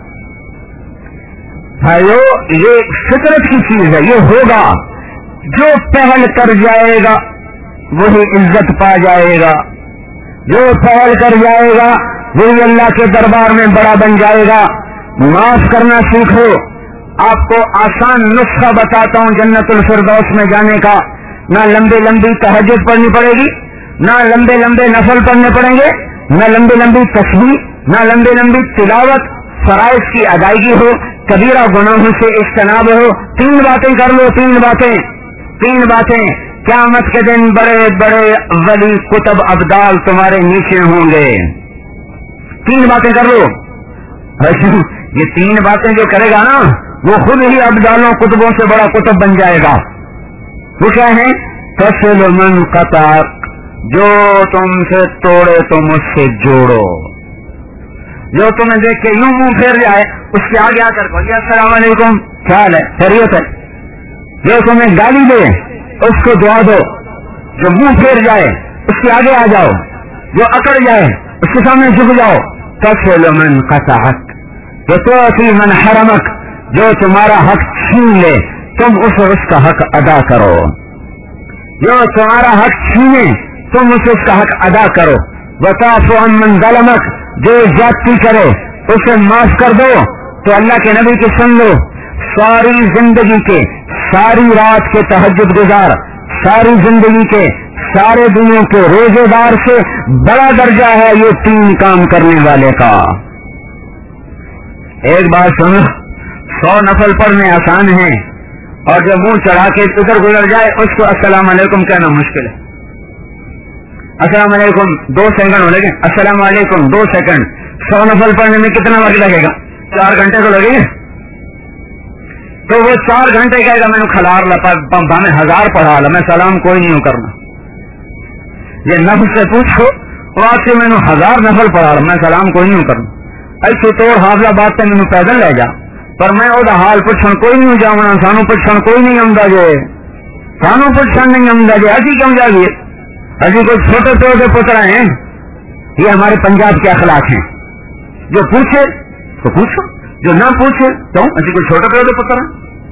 S2: بھائیو یہ فطرت کی چیز ہے, یہ ہوگا. جو پہل کر جائے گا وہی عزت پا جائے گا, جو پہل کر جائے گا وہی اللہ کے دربار میں بڑا بن جائے گا. معاف کرنا سیکھو. آپ کو آسان نسخہ بتاتا ہوں جنت الفردوس میں جانے کا. نہ لمبی لمبی تہجد پڑھنی پڑے گی, نہ لمبے لمبے نفل پڑھنے پڑیں گے, نہ لمبی لمبی تسبیح, نہ لمبی لمبی تلاوت. فرائض کی ادائیگی ہو, کبیرہ گناہوں سے اجتناب ہو. تین باتیں کر لو, تین باتیں تین باتیں قیامت کے دن بڑے بڑے ولی کتب ابدال تمہارے نیچے ہوں گے. تین باتیں کر لو. یہ تین باتیں جو کرے گا نا وہ خود ہی ابدالوں کتبوں سے بڑا کتب بن جائے گا. وہ کیا ہے؟ تصل من قطعک, جو تم سے توڑے تم اس سے جوڑو. جو تمہیں دیکھ کے یوں منہ پھیر جائے اس کے آگے آ کر کہو السلام علیکم, کیا حال ہے, خیریت ہے. جو تمہیں گالی دے اس کو دعا دو. جو منہ پھیر جائے اس کے آگے آ جاؤ, جو اکڑ جائے اس کے سامنے جھک جاؤ. تصل من قطعک وتعطی من حرمک, جو تمہارا حق چھین لے تم اس اس کا حق ادا کرو. جو تمہارا حق چھینے تم اس اس کا حق ادا کرو. وتعفو عن من ظلمک, جو زیادتی کرے اسے معاف کر دو. تو اللہ کے نبی کی سن لو, ساری زندگی کے ساری رات کے تہجد گزار, ساری زندگی کے سارے دنوں کے روزے دار سے بڑا درجہ ہے یہ تین کام کرنے والے کا. ایک بات سنو, سو نفل پڑھنے آسان ہیں اور جب منہ چڑھا کے ادھر گزر جائے اس کو السلام علیکم کہنا مشکل ہے. السلام علیکم دو سیکنڈ ہو لگے, السلام علیکم دو سیکنڈ. سو نفل پڑھنے میں کتنا وقت لگے گا؟ چار گھنٹے تو لگے گا. تو وہ چار گھنٹے کہے گا میں نے کھلار لپا میں ہزار پڑھا لا, میں سلام کوئی نہیں ہوں کرنا. یہ نفس سے پوچھو وہ آپ سے میں نے ہزار نفل پڑھا لا, میں سلام کوئی نہیں ہوں کرنا. ایسے توڑ حافظہ بات سے میں پیدل لے جا پر میں وہ حال پوچھن کوئی نہیں جانا, سانو پوچھن کوئی نہیں آمدا جے, سانو پوچھن نہیں آمدا جے, ابھی کیوں جائیے, ابھی کوئی چھوٹے چھوٹے پترا ہیں. یہ ہمارے پنجاب کے اخلاق ہیں. جو پوچھے تو پوچھو, جو نہ پوچھے تو ابھی کوئی چھوٹے چھوٹے پترا.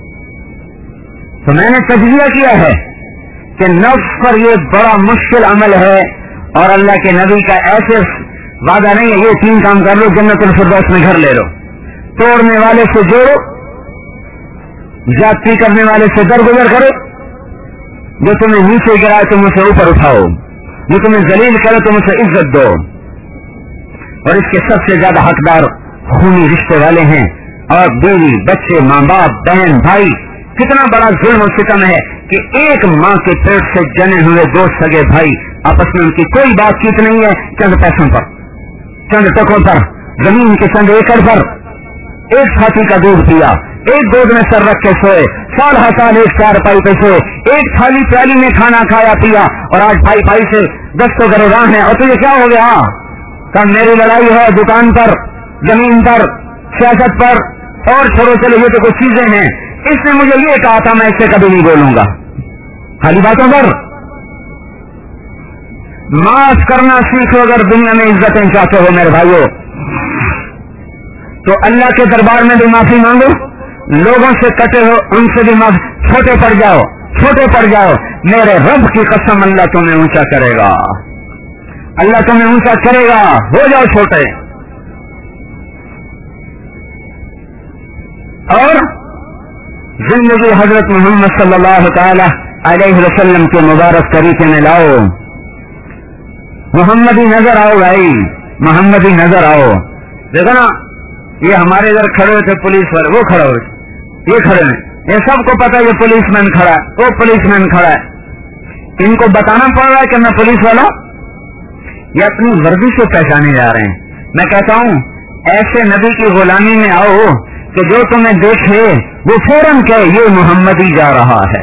S2: تو میں نے تجزیہ کیا ہے کہ نفس پر یہ بڑا مشکل عمل ہے اور اللہ کے نبی کا ایسے وعدہ نہیں ہے یہ تین کام کر لو جنت الفردوس میں گھر لے لو. توڑنے والے سے جوڑو, زیادتی کرنے والے سے درگزر کرو, جو تمہیں نیچے گرائے تم اسے اوپر اٹھاؤ, جو تمہیں ذلیل کرے تم اسے عزت دو. اور اس کے سب سے زیادہ حقدار خونی رشتے والے ہیں, اور بیوی بچے ماں باپ بہن بھائی. کتنا بڑا ظلم و ستم ہے کہ ایک ماں کے پیٹ سے جنے ہوئے دو سگے بھائی آپس میں ان کی کوئی بات چیت نہیں ہے, چند پیسوں پر, چند ٹکوں پر, زمین کے چند ایکڑ پر. ایک ساتھی کا دودھ پیا, ایک گود میں سر رکھ کے سوئے, سال ہر سال ایک چار پائی پہ سوئے, ایک تھالی پیالی میں کھانا کھایا پیا, اور آج بھائی بھائی سے دستوں گروگاں ہیں. اور تجھے کیا ہو گیا؟
S3: کہ میری لڑائی ہے دکان پر، زمین پر، سیاست پر، اور چھوڑو چلو یہ تو کچھ چیزیں ہیں، اس نے مجھے یہ کہا تھا میں اس سے کبھی نہیں بولوں گا، خالی باتوں پر۔ معاف کرنا سیکھو اگر دنیا میں عزتیں چاہتے ہو میرے بھائیو، تو اللہ کے دربار میں بھی معافی مانگو، لوگوں سے کٹے ہو ان سے بھی معاف، چھوٹے پڑ جاؤ چھوٹے پڑ جاؤ، میرے رب کی قسم اللہ تمہیں اونچا کرے گا، اللہ تمہیں اونچا کرے گا، ہو جاؤ چھوٹے۔ اور زندگی حضرت محمد صلی اللہ تعالی علیہ وسلم کے مبارک طریقے میں لاؤ، محمدی نظر آؤ بھائی، محمدی نظر آؤ۔ دیکھو نا یہ ہمارے ادھر کھڑے ہوئے تھے پولیس والے، وہ کھڑے ہوئے تھے، یہ کھڑے ہیں، یہ سب کو پتا یہ پولیس مین کھڑا ہے، وہ پولیس مین کھڑا ہے، ان کو بتانا پڑ رہا ہے کہ میں پولیس والا، یہ اپنی ورزی سے پہچانے جا رہے ہیں۔ میں کہتا ہوں ایسے نبی کی غلامی میں آؤ کہ جو تمہیں دیکھے وہ فوراً کہ یہ محمدی جا رہا ہے،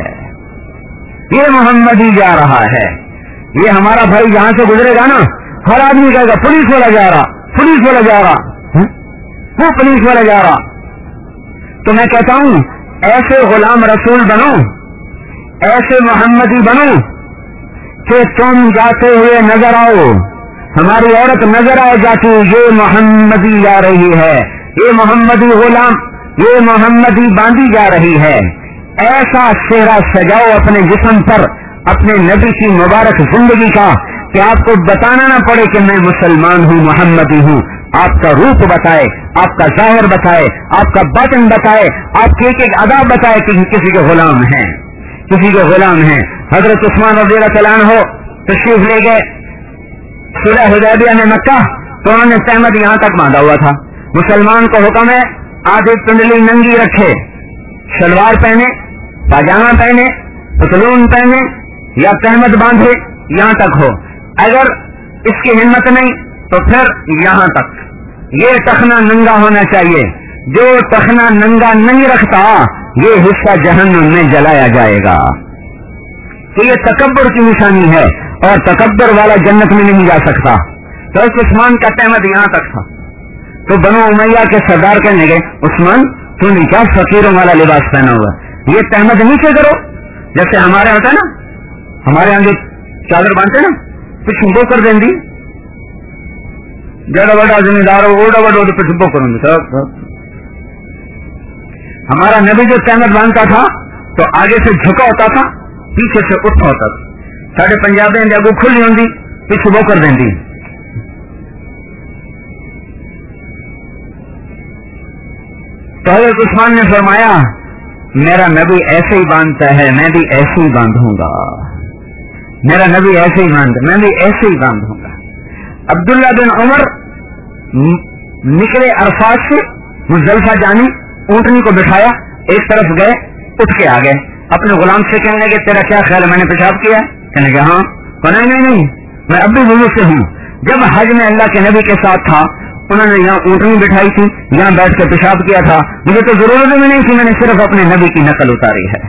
S3: یہ محمدی جا رہا ہے۔ یہ ہمارا بھائی جہاں سے گزرے گا نا ہر آدمی کہے گا پولیس والا جا رہا، پولیس والا جا رہا، وہ پولیس والا جا رہا۔ تو میں کہتا ہوں ایسے غلام رسول بنو، ایسے محمدی بنو کہ تم جاتے ہوئے نظر آؤ، ہماری عورت نظر آئے جاتی یہ محمدی جا رہی ہے، یہ محمدی غلام، یہ محمدی باندھی جا رہی ہے۔ ایسا چہرہ سجاؤ اپنے جسم پر اپنے نبی کی مبارک زندگی کا کہ آپ کو بتانا نہ پڑے کہ میں مسلمان ہوں، محمدی ہوں، آپ کا روپ بتائے، آپ کا ظاہر بتائے، آپ کا باطن بتائے، آپ کی ایک ایک ادا بتائے کہ کسی کے غلام ہیں، کسی کے غلام ہیں۔ حضرت عثمان رضی اللہ تعالیٰ عنہ تشریف لے گئے صلح حدیبیہ میں مکہ، تو انہوں نے تہمت یہاں تک باندھا ہوا تھا۔ مسلمان کو حکم ہے آدھی پنڈلی ننگی رکھے، شلوار پہنے، پاجامہ پہنے، پتلون پہنے یا تہمت باندھے، یہاں تک ہو، اگر اس کی ہمت نہیں تو پھر یہاں تک، یہ ٹخنا ننگا ہونا چاہیے، جو ٹخنا ننگا نہیں رکھتا یہ حصہ جہنم میں جلایا جائے گا، تو یہ تکبر کی نشانی ہے اور تکبر والا جنت میں نہیں جا سکتا۔ تو اس عثمان کا تہمت یہاں تک تھا، تو بنو امیہ کے سردار کہنے گئے عثمان تو نے کیا فقیروں والا لباس پہنا ہوا، یہ تہمت نیچے کرو، جیسے ہمارے ہوتا ہے نا، ہمارے آگے چادر باندھتے نا پچھو بو کر دیں گی، جڑا بڑا ذمہ دار ہو اوڈا بڑا تو پچھو بو کروں گے۔ ہمارا نبی جو تہمت باندھتا تھا تو آگے سے جھکا ہوتا تھا، پیچھے سے اٹھا ہوتا تھا، ساڑھے پنجابی جب کھلی ہوں گی پیچھے بو کر دیں گی۔ تو حضرت عثمان نے فرمایا میرا نبی ایسے ہی باندھتا ہے، میں بھی ایسے ہی باندھوں گا، میرا نبی ایسے ہی باندھتا، میں بھی ایسے ہی باندھوں گا۔ عبداللہ بن عمر نکلے عرفات سے مزدلفہ جانے، اونٹنی کو بٹھایا، ایک طرف گئے، اٹھ کے آ گئے، اپنے غلام سے کہنے لگے تیرا کیا خیال ہے، میں نے پیشاب کیا؟ کہنے لگے ہاں، کہنے نہیں نہیں میں اب بھی وضو سے ہوں۔ جب حج میں اللہ کے نبی کے ساتھ تھا انہوں نے یہاں اونٹنی بٹھائی تھی، یہاں بیٹھ کے پیشاب کیا تھا، مجھے تو ضرورت بھی نہیں تھی، میں نے صرف اپنے نبی کی نقل اتاری ہے۔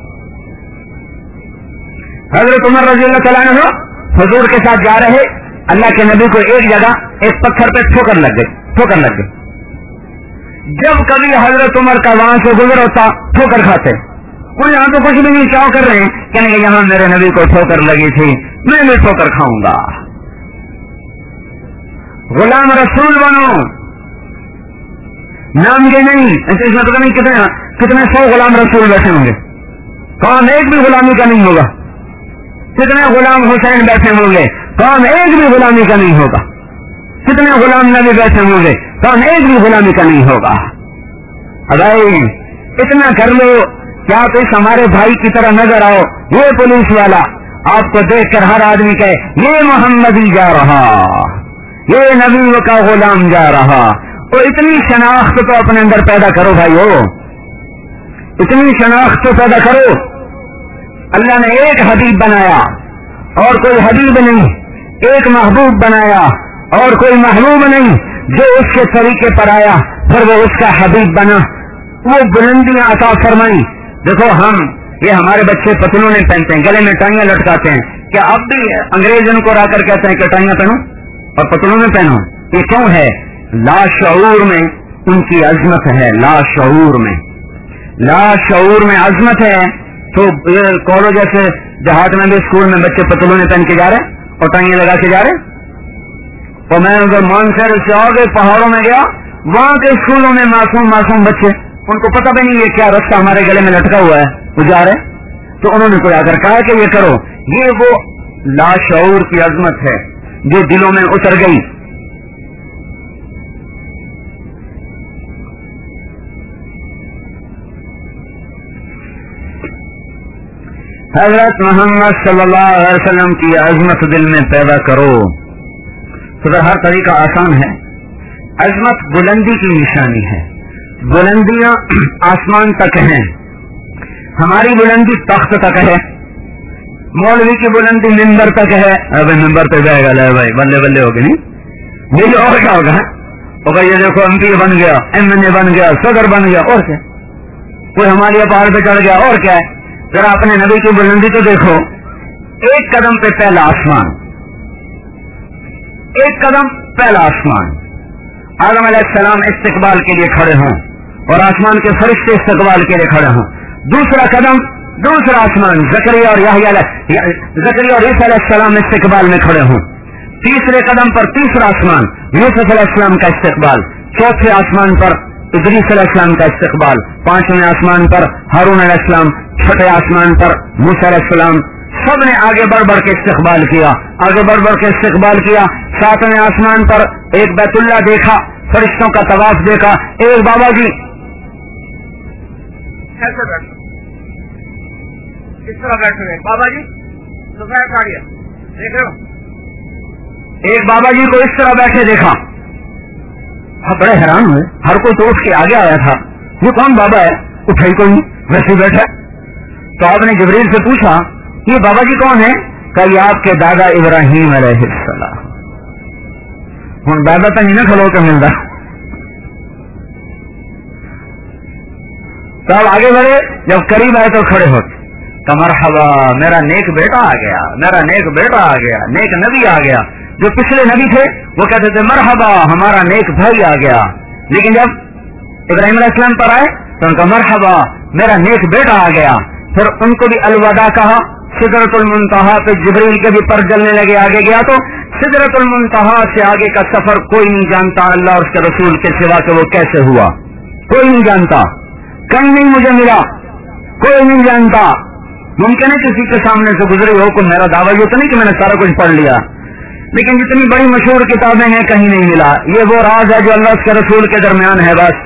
S3: حضرت عمر رضی اللہ تعالیٰ عنہ حضور کے ساتھ جا رہے، اللہ کے نبی کو ایک جگہ ایک پتھر پہ ٹھوکر لگ گئی، ٹھوکر لگ گئی۔ جب کبھی حضرت عمر کا وہاں سے گزر ہوتا ٹھوکر کھاتے، وہ یہاں تو کچھ بھی نہیں، چاؤ کر رہے ہیں، کہنے کہ یہاں میرے نبی کو ٹھوکر لگی تھی، میں بھی ٹھوکر کھاؤں گا۔ غلام رسول بنو، نام کے نہیں، ایسے اس میں پتہ نہیں کتنے کتنے سو غلام رسول بیٹھے ہوں گے، کام ایک بھی غلامی کا نہیں ہوگا، کتنے غلام حسین بیٹھے ہوں گے، کام ایک بھی غلامی کا نہیں ہوگا، کتنے غلام نبی بیٹھے ہوں گے، کام ایک بھی غلامی کا نہیں ہوگا۔ بھائی اتنا کر لو کہ آپ اس ہمارے بھائی کی طرح نظر آؤ، یہ پولیس والا آپ کو دیکھ کر ہر آدمی کہے یہ محمدی جا رہا، یہ نبی کا غلام جا رہا۔ اور اتنی شناخت تو اپنے اندر پیدا کرو بھائیو، اتنی شناخت تو پیدا کرو۔ اللہ نے ایک حبیب بنایا اور کوئی حبیب نہیں، ایک محبوب بنایا اور کوئی محبوب نہیں، جو اس کے طریقے پر آیا پھر وہ اس کا حبیب بنا، وہ بلندیاں عطا فرمائی۔ دیکھو ہم یہ ہمارے بچے پتلوں نے پہنتے ہیں، گلے میں ٹائیاں لٹکاتے ہیں، کیا اب بھی انگریز ان کو را کر کہتے ہیں کہ ٹائیاں پہنو؟ اور پتلون پہنو. یہ کیوں ہے؟ لاشعور میں ان کی عظمت ہے. لاشعور میں لاشعور میں عظمت ہے. تو یہ کالو جیسے دیہات میں بھی اسکول میں بچے پتلونے پہن کے جا رہے اور ٹائیں لگا کے جا رہے. اور میں اگر مان شہر سے آگے پہاڑوں میں گیا, وہاں کے اسکولوں میں معصوم معصوم بچے, ان کو پتہ بھی نہیں یہ کیا رستہ ہمارے گلے میں لٹکا ہوا ہے, وہ جا رہے. تو انہوں نے کوئی آ کر کہا کہ یہ کرو. یہ وہ لاشعور کی عظمت ہے جو دلوں میں اتر گئی. حضرت محمد صلی اللہ علیہ وسلم کی عظمت دل میں پیدا کرو. تو ہر طریقہ آسان ہے. عظمت بلندی کی نشانی ہے. بلندیاں آسمان تک ہیں, ہماری بلندی تخت تک ہے. مولوی کی بلندی ممبر تک ہے. ابھی ممبر پہ جائے گا لے بھائی بلے بلے ہوگی نہیں یہ اور کیا ہوگا ہوگا یہ دیکھو ایم پی بن گیا, ایم این اے بن گیا, صدر بن گیا, اور کیا کوئی ہمالیہ پہاڑ پہ چڑھ گیا, اور کیا ہے. ذرا اپنے نبی کی بلندی تو دیکھو. ایک قدم پہ پہلا آسمان, ایک قدم پہلا آسمان. آدم علیہ السلام استقبال کے لیے کھڑے ہوں اور آسمان کے فرشتے استقبال کے لیے کھڑے ہوں. دوسرا قدم دوسرا آسمان, زکریا اور یحییٰ زکریا اور عیسیٰ علیہ السلام استقبال میں کھڑے ہوں. تیسرے قدم پر تیسرا آسمان, یوسف علیہ السلام کا استقبال. چوتھے آسمان پر ادریس علیہ السلام کا استقبال. پانچویں آسمان پر ہارون علیہ السلام. چھٹے آسمان پر موسیٰ علیہ السلام. سب نے آگے بڑھ بڑھ کے استقبال کیا, آگے بڑھ بڑھ کے استقبال کیا. ساتویں آسمان پر ایک بیت اللہ دیکھا, فرشتوں کا طواف دیکھا. ایک بابا جی کیسے بیٹھے, کس طرح بیٹھے ہوئے بابا جی دوپہر کھاڑیا دیکھ رہے ہو. ایک بابا جی کو اس طرح بیٹھے دیکھا, بڑے حیران ہوئے. ہر کوئی تو اٹھ کے آگے آیا تھا, یہ کون بابا ہے؟ اٹھائی کوئی نہیں, ویسے بیٹھا. تو آپ نے جبریل سے پوچھا یہ بابا جی کون ہے؟ کہ یہ آپ کے دادا ابراہیم علیہ السلام. ہوں دادا تو نہیں نہ کھلو کے ملتا. تو آپ آگے بڑھے, جب قریب آئے تو کھڑے ہوتے. تو مرحبا میرا نیک بیٹا آ گیا, میرا نیک بیٹا آ گیا, نیک نبی آ گیا. جو پچھلے نبی تھے وہ کہتے تھے مرحبا ہمارا نیک بھائی آ گیا. لیکن جب ابراہیم علیہ السلام پر آئے تو ان کا مرحبا میرا نیک بیٹا آ گیا. پھر ان کو بھی الوداع کہا. سدرۃ المنتہا پہ جبریل کے بھی پر جلنے لگے. آگے گیا تو سدرۃ المنتہا سے آگے کا سفر کوئی نہیں جانتا اللہ اور اس کے رسول کے سوا کہ وہ کیسے ہوا. کوئی نہیں جانتا, کہیں نہیں مجھے ملا, کوئی نہیں جانتا. ممکن ہے کسی کے سامنے سے گزرے ہو کو میرا دعویٰ یہ تو نہیں کہ میں نے سارا کچھ پڑھ لیا, لیکن جتنی بڑی مشہور کتابیں ہیں کہیں نہیں ملا. یہ وہ راز ہے جو اللہ اس کے رسول کے درمیان ہے. بس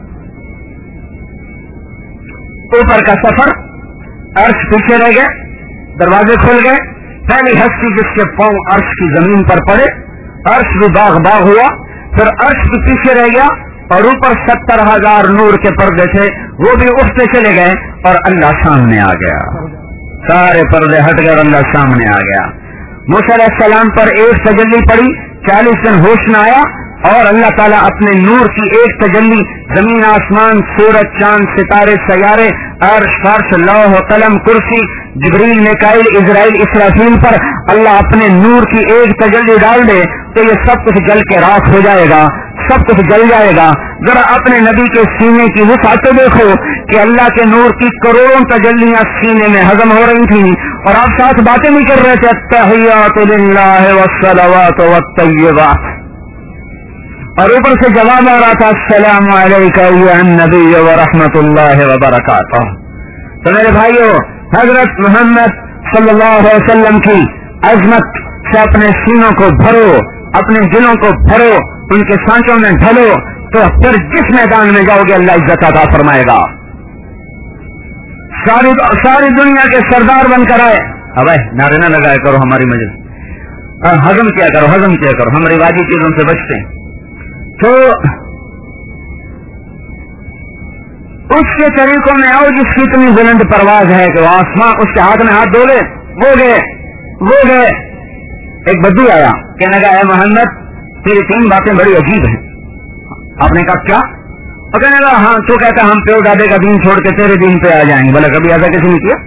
S3: اوپر کا سفر, عرش پیچھے رہ گئے, دروازے کھل گئے. پہلی ہستی جس کے پاؤں عرش کی زمین پر پڑے, عرش بھی باغ باغ ہوا. پھر عرش بھی پیچھے رہ گیا اور اوپر ستر ہزار نور کے پردے تھے, وہ بھی اٹھتے چلے گئے اور اللہ سامنے آ گیا. سارے پردے ہٹ گئے اور اللہ سامنے آ گیا. موسیٰ علیہ السلام پر ایک تجلی پڑی, چالیس دن ہوش نہ آیا, اور اللہ تعالیٰ اپنے نور کی ایک تجلی زمین آسمان سورج چاند ستارے سیارے عرش فرش لوح قلم کرسی جبریل میکائیل اسرائیل اسرافیل پر اللہ اپنے نور کی ایک تجلی ڈال دے تو یہ سب کچھ جل کے راکھ ہو جائے گا, سب کچھ جل جائے گا. ذرا اپنے نبی کے سینے کی وسعت دیکھو کہ اللہ کے نور کی کروڑوں تجلیاں سینے میں ہضم ہو رہی تھیں اور آپ ساتھ باتیں نہیں کر رہے تھے. التحیات للہ والصلوات والطیبات, اور اوپر سے جواب آ رہا تھا السلام علیکم ایھا النبی ورحمۃ اللہ وبرکاتہ. تو میرے بھائیو, حضرت محمد صلی اللہ علیہ وسلم کی عظمت سے اپنے سینوں کو بھرو, اپنے دلوں کو بھرو, ان کے سانچوں میں ڈھلو, تو پھر جس میدان میں جاؤ گے اللہ عزت عطا فرمائے گا. ساری ساری دنیا کے سردار بن کر آئے. اب نعرے نہ لگایا کرو ہماری مجلس, ہضم کیا کرو ہضم کیا کرو, ہم رواجی چیزوں سے بچتے ہیں. تو اس کے طریقوں میں آؤ جس کی اتنی بلند پرواز ہے کہ وہ آسمان اس کے ہاتھ میں ہاتھ دھو لے, وہ گئے وہ گئے. ایک بدو آیا, کہنے لگا اے محمد تیری تین باتیں بڑی عجیب ہیں. آپ نے کہا کیا؟ اور کہنے لگا ہاں, تو کہتا ہم پیو دادے کا دین چھوڑ کے تیرے دین پہ آ جائیں گے. بولا کبھی ایسا کسی نے کیا؟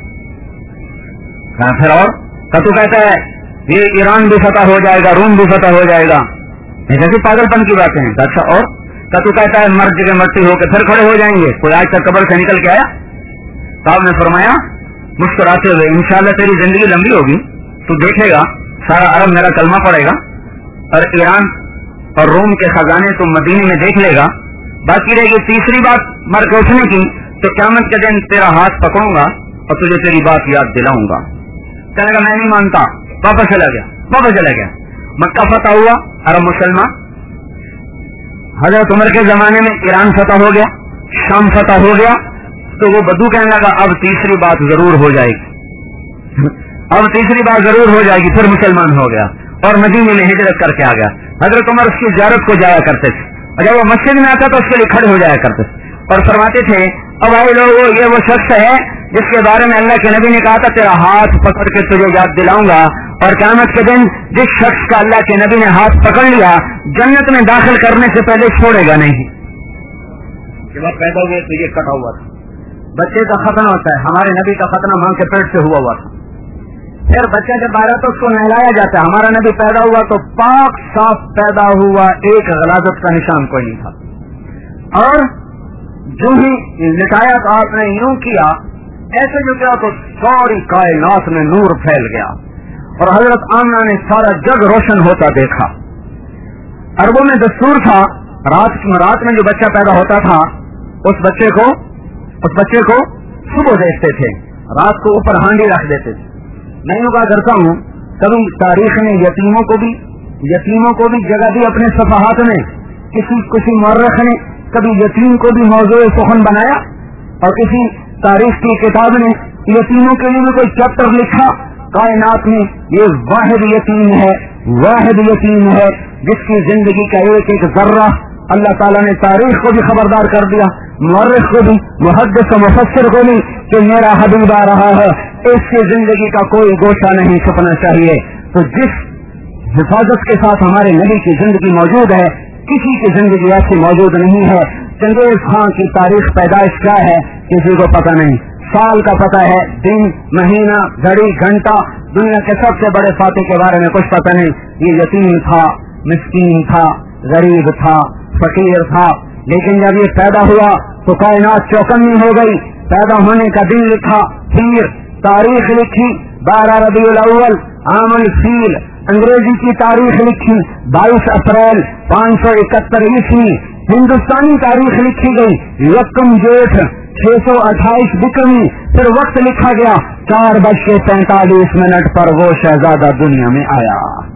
S3: ہاں پھر اور تو کہتا ہے یہ ایران بھی فتح ہو جائے گا, روم بھی فتح ہو جائے گا,
S2: जैसे पागलपन की बातें हैं। अच्छा और का तू कहता है मर जगह मरती हो के फिर खड़े हो जाएंगे, कोई आज तक कब्र से निकल के आया? साहब ने फरमाया मुस्कुराते हुए, इंशाल्लाह तेरी जिंदगी लंबी होगी, तू देखेगा सारा अरब मेरा कलमा पड़ेगा और ईरान और रोम के खजाने तू मदीने में देख लेगा। बाकी रहेगी तीसरी बात मर के उठने की, तो क़यामत के दिन तेरा हाथ पकड़ूंगा और तुझे तेरी बात याद दिलाऊंगा। कहने का मैं नहीं मानता, वापस चला गया, वापस चला गया। मक्का फतह हुआ, अरब मुसलमान। हजरत उमर के जमाने में ईरान फतह हो गया, शाम फतह हो गया, तो वो बदू कहने लगा अब तीसरी बात जरूर हो जाएगी अब तीसरी बात जरूर हो जाएगी। फिर मुसलमान हो गया और मदीने में हिजरत करके आ गया। हजरत उमर उसकी ज़ियारत को जाया करते थे और जब वो मस्जिद में आता तो उसके लिए खड़े हो जाया करते थे और फरमाते थे अब भाई लोगों ये वो शख्स है जिसके बारे में अल्लाह के नबी ने कहा था तेरा हाथ पकड़ के तुझे याद दिलाऊंगा। और क़यामत के दिन जिस शख्स का अल्लाह के नबी ने हाथ पकड़ लिया जन्नत में दाखिल करने से पहले छोड़ेगा नहीं। जब आप पैदा हुए तो ये कटा हुआ था, बच्चे का खतना होता है, हमारे नबी का खतना मां के पेट से हुआ हुआ था। फिर बच्चा जब आया तो उसको नहलाया जाता है। हमारा नबी पैदा हुआ तो पाक साफ पैदा हुआ, एक गलाजत का निशान कोई नहीं था। और जो ही लिटाया तो आपने यूं किया, ऐसे जो किया तो सारी कायनात में नूर फैल गया और हजरत आमना ने सारा जग रोशन होता देखा। अरबों में दस्तूर था रात रात में जो बच्चा पैदा होता था उस बच्चे को उस बच्चे को सुबह देखते थे, रात को ऊपर हांडी रख देते थे। मैं यूं कहा करता हूँ कभी तारीख ने यतीमों को भी यतीमों को भी जगह दी अपने सफहात में, किसी किसी मौरख ने कभी यतीम को भी मौजूद सुखन बनाया और किसी तारीख की किताब ने यतीमों के लिए भी कोई चैप्टर लिखा। कायनात में ये वाहिद यतीम है, वाहिद यतीम है जिसकी जिंदगी का एक एक जर्रा अल्लाह ताला ने तारीख को भी खबरदार कर दिया, मुअर्रिख को भी, मुहद्दिस और मुफस्सिर को भी कि मेरा हबीब आ रहा है, इसकी जिंदगी का कोई गोशा नहीं छुपना चाहिए। तो जिस हिफाजत के साथ हमारे नबी की जिंदगी मौजूद है किसी की जिंदगी ऐसी मौजूद नहीं है। चंगेज खान की तारीख पैदाइश क्या है किसी को पता नहीं, साल का पता है, दिन महीना घड़ी घंटा, दुनिया के सबसे बड़े फातिह के बारे में कुछ पता नहीं। ये यतीम था, मिस्कीन था, गरीब था, फकीर था, लेकिन जब ये पैदा हुआ तो कायनात चौकन्नी हो गई। पैदा होने का दिन लिखा, फिर तारीख लिखी बारह रबीउल अव्वल आमुल फील, अंग्रेजी की तारीख लिखी बाईस अप्रैल पाँच सौ इकहत्तर ईस्वी, हिंदुस्तानी तारीख लिखी गई यकम जेठ छह सौ अट्ठाईस बिक्रमी, फिर वक्त लिखा गया चार बज के पैंतालीस मिनट पर वो शहजादा दुनिया में आया।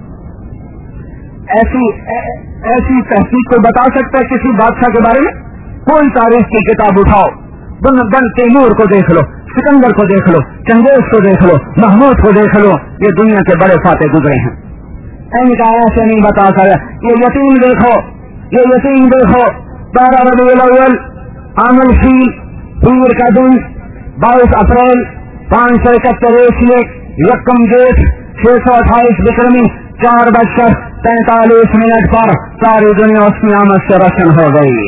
S2: ऐसी ऐसी तहकीक को बता सकता है किसी बादशाह के बारे में? कोई तारीख की किताब उठाओ, बन बन तैमूर को देख लो, सिकंदर को देख लो, चंगेज को देख लो, महमूद को देख लो, ये दुनिया के बड़े फाते गुजरे हैं। इनका ऐसे नहीं बता सकता। ये यतीम देखो, ये यतीम देखो, बारह रबीउल अव्वल आमुल फील, पीर का दिन बाईस अप्रैल पाँच सौ इकहत्तर ईस्वी, यकम जेठ छह सौ अट्ठाईस बिक्रमी, चार बजकर पैंतालीस मिनट पर सारी दुनिया उसकी आमद से रोशन हो गई।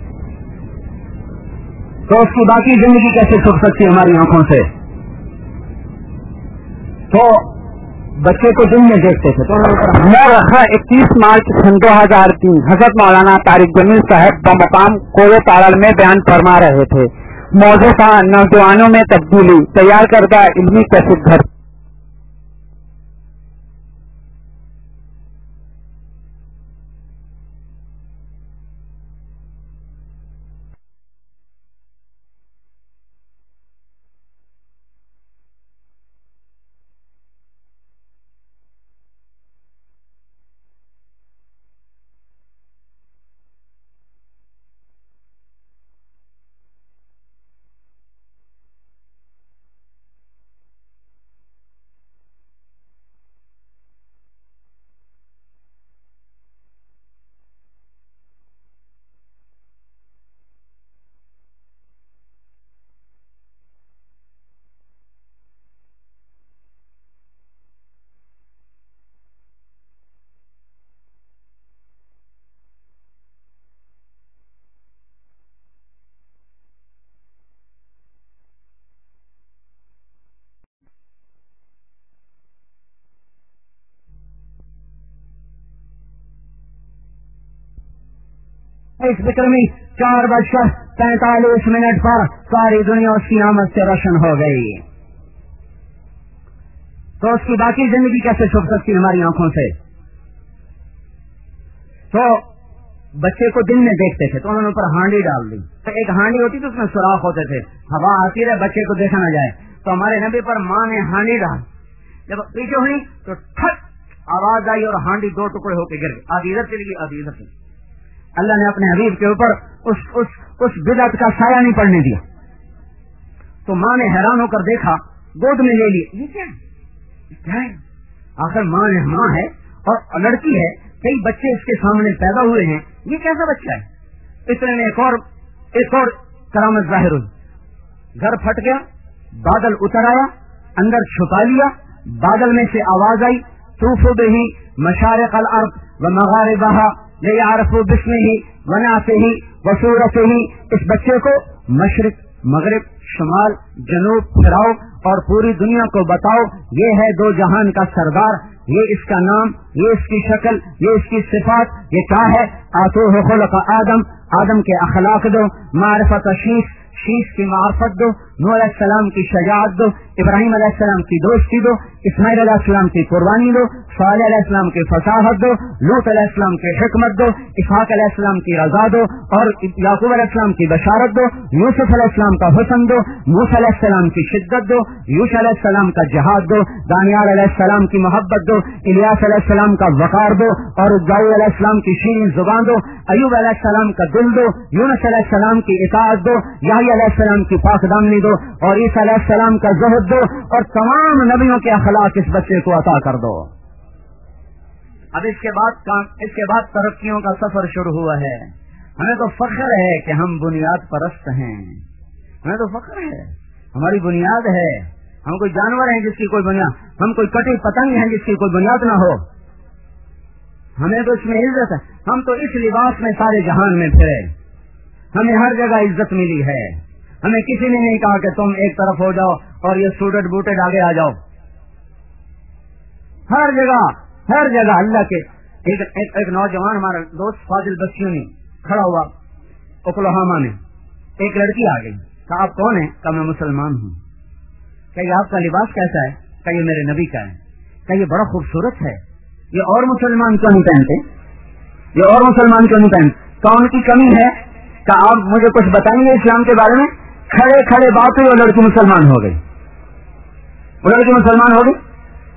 S2: तो उसकी बाकी जिंदगी कैसे छुप सकती है हमारी आंखों से? तो बच्चे को दिन में देखते थे। तो
S1: रखा इक्कीस मार्च सन दो हजार तीन हजरत मौलाना तारिक जमील साहब बमुकाम कोड़े तारल में बयान फरमा रहे थे। मौजूद था नौजवानों में तब्दीली, तैयार करदा इल्मी कैसेट घर।
S3: इस फिक्र में चार बजकर पैंतालीस मिनट पर सारी दुनिया उसकी आमद से रोशन हो गई, तो उसकी बाकी जिंदगी कैसे छुप सकती हमारी आंखों से? तो बच्चे को दिन में देखते थे तो उन्होंने ऊपर हांडी डाल दी, तो एक हांडी होती थी उसमें सुराख होते थे, हवा आती रहे बच्चे को देखा न जाए। तो हमारे नबी पर माँ ने हांडी डाल, जब पीछे हुई तो ठक आवाज आई और हांडी दो टुकड़े होकर गिर गई, आधी इधर चली गई आधी इधर चली। अल्लाह ने अपने हबीब के ऊपर उस उस उस बिदअत का साया नहीं पड़ने दिया। तो माँ ने हैरान होकर देखा, गोद में ले ली, ये क्या है? आखिर माँ ने माँ है और लड़की है, कई बच्चे इसके सामने पैदा हुए हैं, ये कैसा बच्चा है? इतने में एक और एक और करामत जाहिर हुई, घर फट गया, बादल उतर आया, अंदर छुपा लिया, बादल में से आवाज आई, तूफू बिही मशारिक अल अर्द व मगारिबहा लियारफू बिस्मिही व नासिही व सूरतिही। इस बच्चे को मशरिक मगरिब शुमाल जनूब फिराओ और पूरी दुनिया को बताओ, ये है दो जहान का सरदार, ये इसका नाम, ये इसकी शक्ल, ये इसकी सिफात, ये क्या है? आतूहु खुलक़ आदम, आदम के अखलाक दो, मारिफत शीश, शीश की मार्फत दो, नूह अलैहिस्सलाम की शजाअत दो, इब्राहिम अलैहिस्सलाम की दोस्ती दो, इस्माइल अलैहिस्सलाम की कुर्बानी दो, सालेह अलैहिस्सलाम की फसाहत दो, लूत अलैहिस्सलाम की हिकमत दो, इसहाक अलैहिस्सलाम की रजा दो और याकूब अलैहिस्सलाम की बशारत दो, यूसुफ अलैहिस्सलाम का हुस्न दो, मूसा अलैहिस्सलाम की शिद्दत दो, यूशा अलैहिस्सलाम का जहाद दो, दानियाल अलैहिस्सलाम की मोहब्बत दो, इलियास अलैहिस्सलाम का वकार दो और दाऊद अलैहिस्सलाम की शीरीन जुबान दो, अय्यूब अलैहिस्सलाम का दिल दो, यूनुस अलैहिस्सलाम की इताअत दो, याह्या अलैहिस्सलाम की पाकदामनी दो और ईसा अलैहिस्सलाम का ज़ुहद दो और तमाम नबियों के अखलाक इस बच्चे को अता कर दो। अब इसके बाद काम इसके बाद तरक्कियों का सफर शुरू हुआ है। हमें तो फख्र है कि हम बुनियाद परस्त हैं, हमें तो फख्र है, हमारी बुनियाद है। हम कोई जानवर हैं जिसकी कोई बुनियाद, हम कोई कटी पतंग हैं जिसकी कोई बुनियाद ना हो, हमें तो इसमें इज्जत है। हम तो इस लिबास में सारे जहान में फिरे, हमें हर जगह इज्जत मिली है। हमें किसी ने नहीं कहा कि तुम एक तरफ हो जाओ और ये सूटेड बूटेड आगे आ जाओ। हर जगह हर जगह अल्लाह के एक, एक, एक नौजवान हमारा दोस्त फाजिल बस्यूनी खड़ा हुआ ओक्लाहोमा में, एक लड़की आ गई, कहा आप कौन है? कहा मैं मुसलमान हूँ। कही आपका लिबास कैसा है? कही मेरे नबी का है। कही ये बड़ा खूबसूरत है, ये और मुसलमान क्यों नहीं पहनते? ये और मुसलमान क्यों नहीं पहनते? कौन की कमी है? कहा आप मुझे कुछ बताएंगे इस्लाम के बारे में? खड़े खड़े बात हुई और लड़की मुसलमान हो गई, वो लड़की मुसलमान हो गई।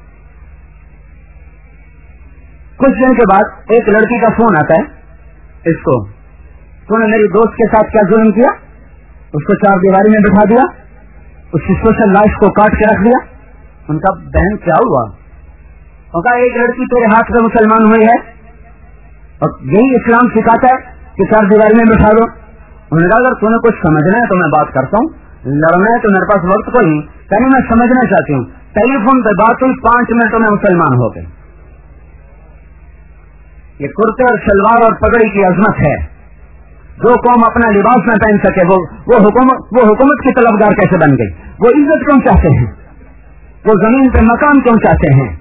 S3: कुछ दिन के बाद एक लड़की का फोन आता है, इसको तूने मेरी दोस्त के साथ क्या जुल्म किया, उसको चार दीवारी में बिठा दिया, उसकी सोशल लाइफ को काट के रख दिया। उनका बहन क्या हुआ? उनका एक लड़की तेरे हाथ में मुसलमान हुई है और यही इस्लाम सिखाता है कि चार दीवारी में बिठा दो। उन्होंने कहा अगर तूने कुछ समझना है तो मैं बात करता हूँ, लड़ना है तो मेरे पास वक्त कोई नहीं, कहीं मैं समझना चाहती हूँ। टेलीफोन पे बात हुई, पांच मिनटों में मुसलमान हो गए। ये कुर्ते और सलवार और पगड़ी की अजमत है। जो कौम अपना लिबास न पहन सके वो वो हुकूमत वो हुकूमत की तलबगार कैसे बन गई? वो इज्जत क्यों चाहते हैं? वो जमीन पे मकान क्यों चाहते हैं?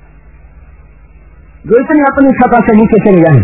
S3: जो इतनी अपनी सतह से नीचे चले जाए।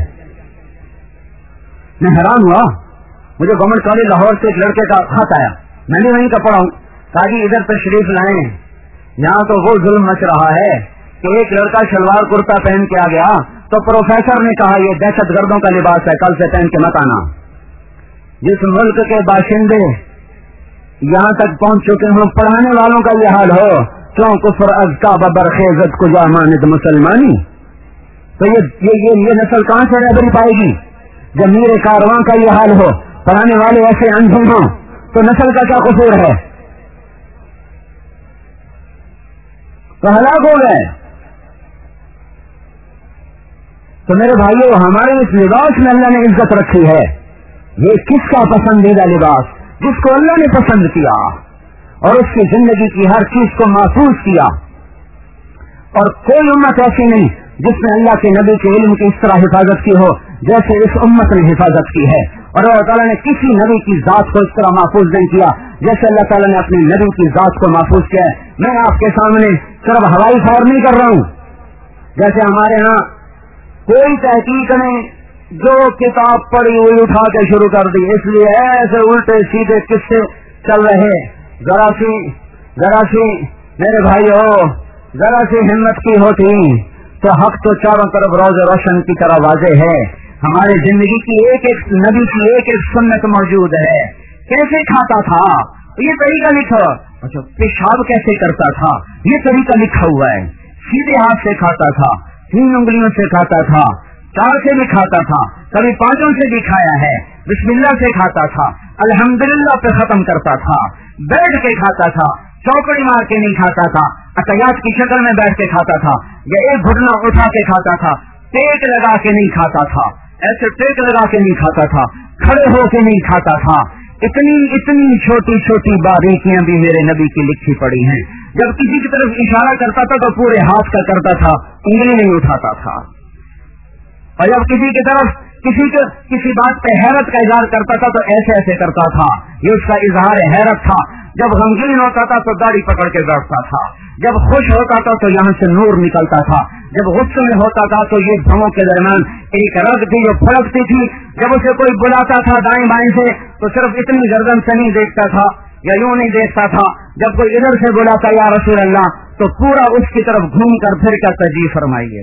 S3: मैं हैरान हुआ, मुझे गवर्नमेंट कॉलेज लाहौर से एक लड़के का खत आया, मैं भी वहीं का पढ़ा हूँ। कहा कि इधर तशरीफ लाए, यहाँ तो वो जुल्म मच रहा है कि एक लड़का शलवार कुर्ता पहन के आ गया तो प्रोफेसर ने कहा ये दहशत गर्दों का लिबास है, कल से पहन के मत आना। जिस मुल्क के बाशिंदे यहाँ तक पहुंच चुके हों, पढ़ाने वालों का यह हाल हो, क्यों कुफर अज़का बबरखेजत को जामानिद मुसलमानी। तो ये ये ये, ये नस्ल कहाँ से रहबरी पाएगी? जब मेरे कारवां का यह हाल हो, पढ़ाने वाले ऐसे अंधे हों, तो नस्ल का क्या कसूर है? तो हलाक हो गए। तो मेरे भाइयों, हमारे इस लिबास में अल्लाह ने इज्जत रखी है। ये किसका पसंदीदा लिबास? जिसको अल्लाह ने पसंद किया और उसकी जिंदगी की हर चीज को महफूज किया। और कोई उम्मत ऐसी नहीं जिसने अल्लाह के नबी के इल्म की इस तरह हिफाजत की हो जैसे इस उम्मत ने हिफाजत की है। और अल्लाह ताला ने किसी नबी की जात को इस तरह महफूज नहीं किया जैसे अल्लाह ताला ने अपने नबी की जात को महफूज किया है। मैं आपके सामने सिर्फ हवाई फायर नहीं कर रहा हूं। जैसे हमारे यहाँ कोई तहकीक नहीं,
S2: जो किताब पढ़ी हुई उठा के शुरू कर दी, इसलिए ऐसे उल्टे सीधे किस्से चल रहे। जरा सी जरा सी मेरे भाइयों, जरा सी हिम्मत की होती तो हक तो चारों तरफ रोज रोशन की तरह वाजे है। हमारी जिंदगी की एक एक नबी की एक एक सुन्नत मौजूद है। कैसे खाता था ये तरीका लिखा, अच्छा पेशाब कैसे करता था ये तरीका लिखा हुआ है। सीधे हाथ से खाता था, तीन उंगलियों से खाता था, चार से भी खाता था, कभी पांचों से भी खाया है। बिस्मिल्लाह से खाता था, अल्हम्दुलिल्लाह पे खत्म करता था, बैठ के खाता था, चौकड़ी मार के नहीं खाता था, अतयात की शक्ल में बैठ के खाता था, या एक घुटना उठा के खाता था, टेक लगा के नहीं खाता था, ऐसे टेक लगा के नहीं खाता था, खड़े होके नहीं खाता था। इतनी इतनी छोटी छोटी बारीकियां भी मेरे नबी की लिखी पड़ी हैं। जब किसी की तरफ इशारा करता था तो पूरे हाथ का करता था, उंगली नहीं उठाता था। और जब किसी की तरफ किसी के किसी बात पे हैरत का इजहार करता था तो ऐसे ऐसे करता था, ये उसका इजहार हैरत था। जब गमगीन होता था तो दाढ़ी पकड़ के बैठता था, जब खुश होता था तो यहाँ से नूर निकलता था, जब गुस्से में होता था तो ये भवों के दरमियान एक रग थी जो फड़कती थी। जब उसे कोई बुलाता था दाएं बाएं से तो सिर्फ इतनी गर्दन से नहीं देखता था या यूं नहीं देखता था। जब कोई इधर से बुलाता या रसूल अल्लाह तो पूरा उसकी तरफ घूम कर फिर कर तजी फरमाइए।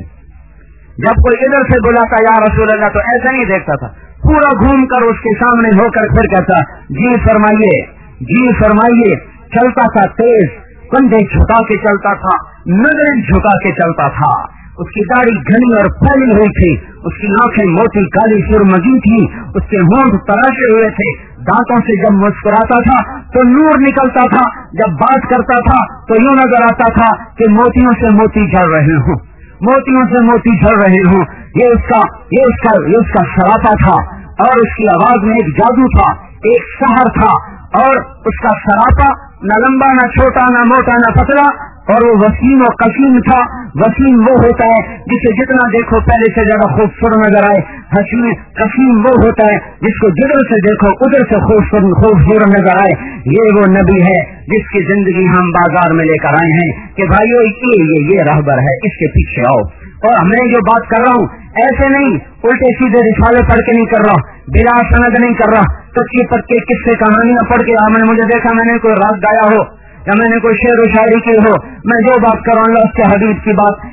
S2: जब कोई इधर से बुलाता या रसूल अल्लाह तो ऐसा नहीं देखता था, पूरा घूम कर उसके सामने होकर फिर कहता जी फरमाइए जी फरमाइए। चलता था तेज, कंधे झुका के चलता था, नजरें झुका के चलता था। उसकी दाढ़ी घनी और फैली हुई थी, उसकी आंखें मोटी काली सुरमगी थी, उसके होंठ तराशे हुए थे। दांतों से जब मुस्कुराता था तो नूर निकलता था, जब बात करता था तो यूं नजर आता था कि मोतियों से मोती झड़ रहे हों, मोतियों से मोती झड़ रहे हों। ये उसका ये उसका ये उसका सरापा था। और उसकी आवाज में एक जादू था, एक सहर था। और उसका सरापा न लंबा न छोटा न मोटा न पतला, और वो वसीम और कसीम था। वसीम वो होता है जिसे जितना देखो पहले से ज्यादा खूबसूरत नजर आए। हसीम कसीम वो होता है जिसको जिधर से देखो उधर से खूबसूरत खूबसूरत नजर आए। ये वो नबी है जिसकी जिंदगी हम बाजार में लेकर आए हैं कि भाइयों ये ये ये रहबर है, इसके पीछे आओ। और मैं जो बात कर रहा हूँ ऐसे नहीं उल्टे सीधे रिसाले पढ़ के नहीं कर रहा, बिला सनद नहीं कर रहा, कच्चे पक्के किस्से कहानियां पढ़ के आपने मुझे देखा मैंने कोई राग गाया हो या मैंने कोई शेर व शायरी की हो। मैं जो बात कर रहा हूँ उसके हदीस की बात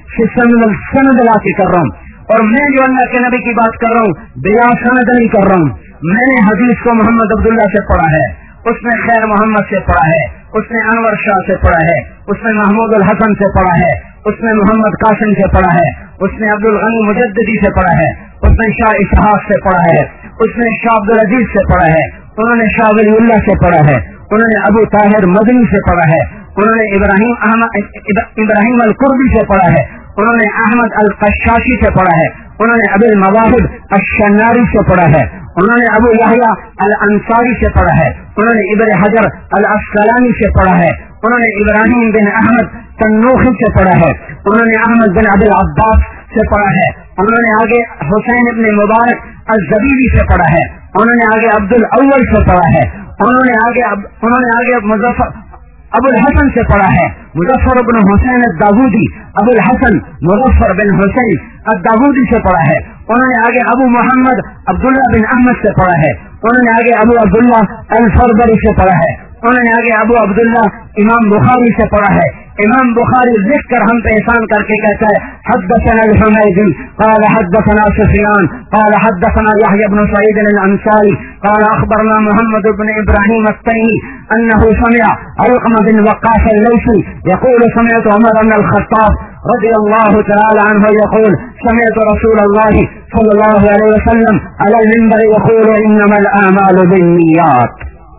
S2: सनद ला के कर रहा हूँ। और मैं जो अल्लाह के नबी की बात कर रहा हूँ बिला सनद नहीं कर रहा हूँ। मैंने हदीस को मोहम्मद अब्दुल्ला से पढ़ा है, उसने खैर मोहम्मद से पढ़ा है, उसने अनवर शाह से पढ़ा है, उसने महमूद उल हसन से पढ़ा है, उसने मोहम्मद कासिम से पढ़ा है, उसने अब्दुल गनी मुजद्दिदी से पढ़ा है, उसने शाह इसहाक से पढ़ा है, उसने शाह अब्दुल अजीज से पढ़ा है, उन्होंने शाह वलीउल्लाह से पढ़ा है, उन्होंने अबू ताहिर मदनी से पढ़ा है, उन्होंने Ibrahim Ahmad Ibrahim al Kurdi से पढ़ा है, उन्होंने अहमद अल कशाशी से पढ़ा है, उन्होंने अबुल मवाहिब अश-शन्नारी से पढ़ा है, उन्होंने अबू यहया अल अंसारी से पढ़ा है, उन्होंने इब्न हजर अल अस्कलानी से पढ़ा है, उन्होंने इब्राहिम बिन अहमद तन्नूखी से पढ़ा है, उन्होंने अहमद बिन अबुल अब्बास से पढ़ा है, उन्होंने आगे हुसैन इब्न मुबारक अल ज़बीरी से पढ़ा है, उन्होंने आगे अब्दुल अव्वल से पढ़ा है, उन्होंने आगे उन्होंने आगे मुजफ्फर अबुल हसन से पढ़ा है, मुजफ्फर बिन हुसैन अद-दाऊदी अबुल हसन मुजफ्फर बिन हुसैन अद-दाऊदी से पढ़ा है, उन्होंने आगे अबू मोहम्मद अब्दुल्ला बिन अहमद से पढ़ा है, उन्होंने आगे अबू अब्दुल्ला अल-फरबरी से पढ़ा है, उन्होंने आगे अबू अब्दुल्ला इमाम बुखारी से पढ़ा है। इमाम बुखारी लिख कर हम पे एहसान करके कहता है हद्दसना अल-हुमैदी قال حدثنا سفيان قال حدثنا يحيى بن سعيد الأنصاري قال أخبرنا محمد بن إبراهيم التيمي أنه سمع علقمة بن وقاص الليثي يقول سمعت عمر بن الخطاب رضي الله تعالى عنه يقول سمعت رسول الله صلى الله عليه وسلم على المنبر يقول إنما الأعمال بالنيات.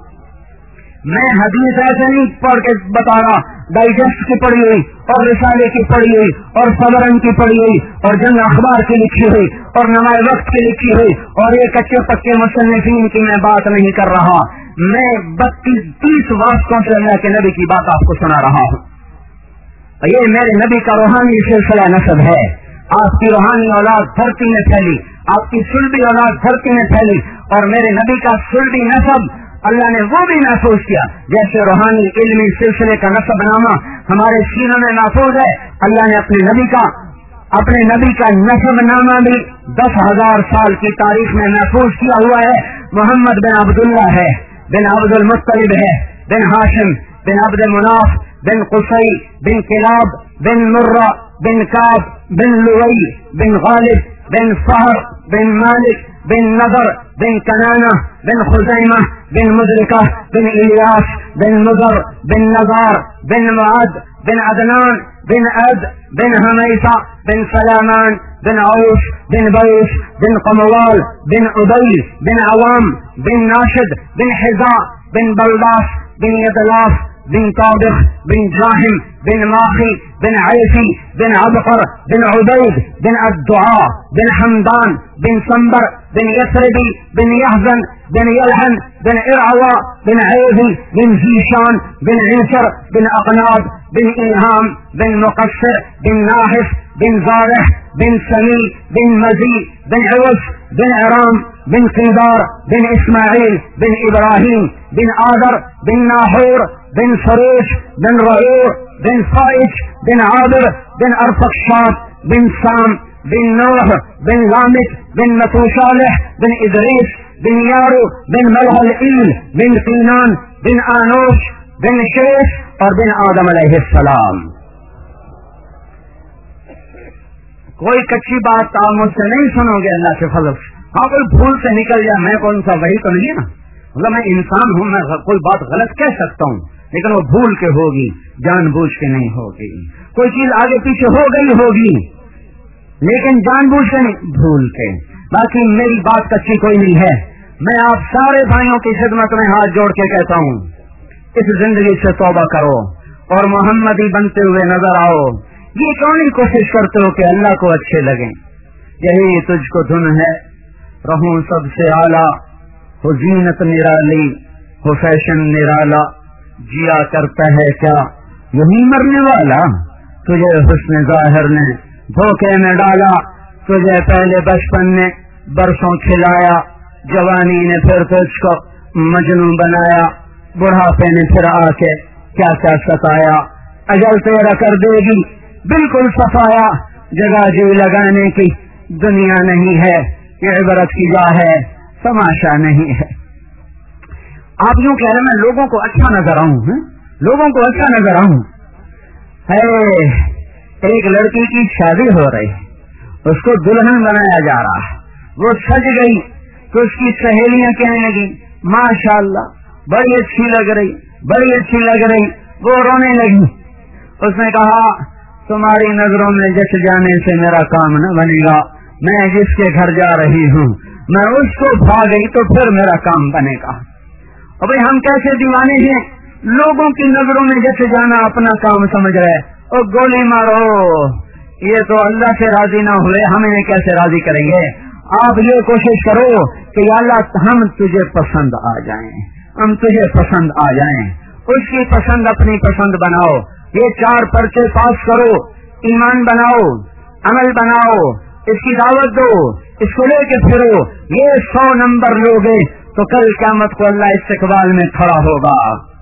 S2: میں حدیث ایسے نہیں پڑھ کے بتا رہا، ڈائجسٹ کی پڑھی ہوئی اور رسالے کی پڑھی ہوئی اور صبرن کی پڑھی ہوئی اور جنگ اخبار کی لکھی ہوئی اور نمائے وقت کی لکھی ہوئی اور یہ کچے پکے مصنفین کی میں بات نہیں کر رہا. میں بتیس تیس واسطوں سے اللہ کے نبی کی بات آپ کو سنا رہا ہوں. یہ میرے نبی کا روحانی سلسلہ نسب ہے. آپ کی روحانی اولاد دھرتی میں پھیلی، آپ کی سلبی اولاد دھرتی میں پھیلی، اور میرے نبی کا سلبی نسب اللہ نے وہ بھی محفوظ کیا جیسے روحانی علمی سلسلے کا نسب نامہ ہمارے سینوں میں محفوظ ہے. اللہ نے اپنے نبی کا
S3: अपने नबी का नसब नामा भी दस हजार साल की तारीख में महफूज किया हुआ है। मोहम्मद बिन अब्दुल्ला है, बिन अब्दुल मुत्तलिब है, बिन हाशिम, बिन अब्द मुनाफ, बिन कुसै, बिन किलाब, बिन मुर्रा, बिन काब, बिन लुवई, बिन गालिब, बिन फहर, बिन मालिक, बिन नदर, बिन कनाना, बिन खुजैमा, बिन मुदरिका, बिन इलियास, बिन मुदर, बिन नजार, बिन मुआद, बिन अदनान, बिन अद, बिन हमैसा, बिन सलामान, बिन औस, बिन बैस, बिन कमवाल, बिन उबई, बिन अवाम, बिन नाशिद, बिन हिजा, बिन बलदास, बिन यदलाफ, बिन काबिख, बिन जाहिम, बिन माखी, बिन ऐसी, बिन अबकर, बिन उबैद, बिन अद्दुआ, बिन हमदान, बिन संबर, बिन यसरबी, बिन यहजन, बिन यलहन, बिन इरअवा, बिन ऐदी, बिन जीशान, बिन इंसर, बिन अकनाब, बिन इल्हाम, बिन मुकस्सर, बिन नाहिस, बिन ज़ारह, बिन समी, बिन मजी, बिन इवस, बिन इराम, बिन क़ीदार, बिन इस्माइल, बिन इब्राहिम, बिन आदर, बिन नाहूर, बिन सरूश, बिन रऊर, बिन फाइज, बिन आबिर, बिन अरफक्षात, बिन साम, बिन नूह, बिन लामिक, बिन मतूशालह, बिन इदरीस, बिन यारू, बिन मलहल ईल, बिन कीनान, बिन आनोश, बिन शेष और बिन आदम अलैहिस्सलाम। कोई कच्ची बात आप मुझसे नहीं सुनोगे अल्लाह के फजल से। हाँ, कोई भूल से निकल जाए, मैं कौन सा वही तो नहीं है ना, मतलब मैं इंसान हूँ, मैं कोई बात गलत कह सकता हूँ, लेकिन वो भूल के होगी, जानबूझ के नहीं होगी। कोई चीज आगे पीछे हो गई होगी, लेकिन जानबूझ के नहीं, भूल के। बाकी मेरी बात कच्ची कोई नहीं है। मैं आप सारे भाइयों की खिदमत में हाथ जोड़ के कहता हूँ, इस जिंदगी से तौबा करो और मोहम्मदी बनते हुए नजर आओ। ये कौन ही कोशिश करते हो कि अल्लाह को अच्छे लगे, यही तुझको धुन है, रहूं सबसे आला, हो जीनत निराली, हो फैशन निराला, जिया करता है क्या यही मरने वाला, तुझे हुस्न ज़ाहिर ने धोखे में डाला, तुझे पहले बचपन ने बरसों खिलाया, जवानी ने फिर तुझको मजनू बनाया, बुढ़ापे ने फिर आके क्या क्या सताया, अजल तेरा कर देगी बिल्कुल सफाया, जगह जी लगाने की दुनिया नहीं है, ये इबरत की जा है, तमाशा नहीं है। आप यूं कह रहे मैं लोगों को अच्छा नजर आऊं, लोगों को अच्छा नजर आऊं। है एक लड़की की शादी हो रही, उसको दुल्हन बनाया जा रहा, वो सज गई तो उसकी सहेलियां कहने लगी माशाअल्लाह बड़ी अच्छी लग रही, बड़ी अच्छी लग रही। वो रोने लगी। उसने कहा तुम्हारी नजरों में जच जाने से मेरा काम न बनेगा, मैं जिसके घर जा रही हूँ मैं उसको भा गई तो फिर मेरा काम बनेगा। और भाई हम कैसे दीवाने हैं, लोगों की नजरों में जच जाना अपना काम समझ रहे, और गोली मारो, ये तो अल्लाह से राजी ना हुए, हम इन्हें कैसे राजी करेंगे। आप ये कोशिश करो कि अल्लाह हम तुझे पसंद आ जाएं, हम तुझे पसंद आ जाएं, उसकी पसंद अपनी पसंद बनाओ। ये चार पर्चे पास करो, ईमान बनाओ, अमल बनाओ, इसकी दावत दो, इसको लेके फिरो। ये सौ नंबर लोगे तो कल क़यामत को अल्लाह इस्तकबाल में खड़ा होगा,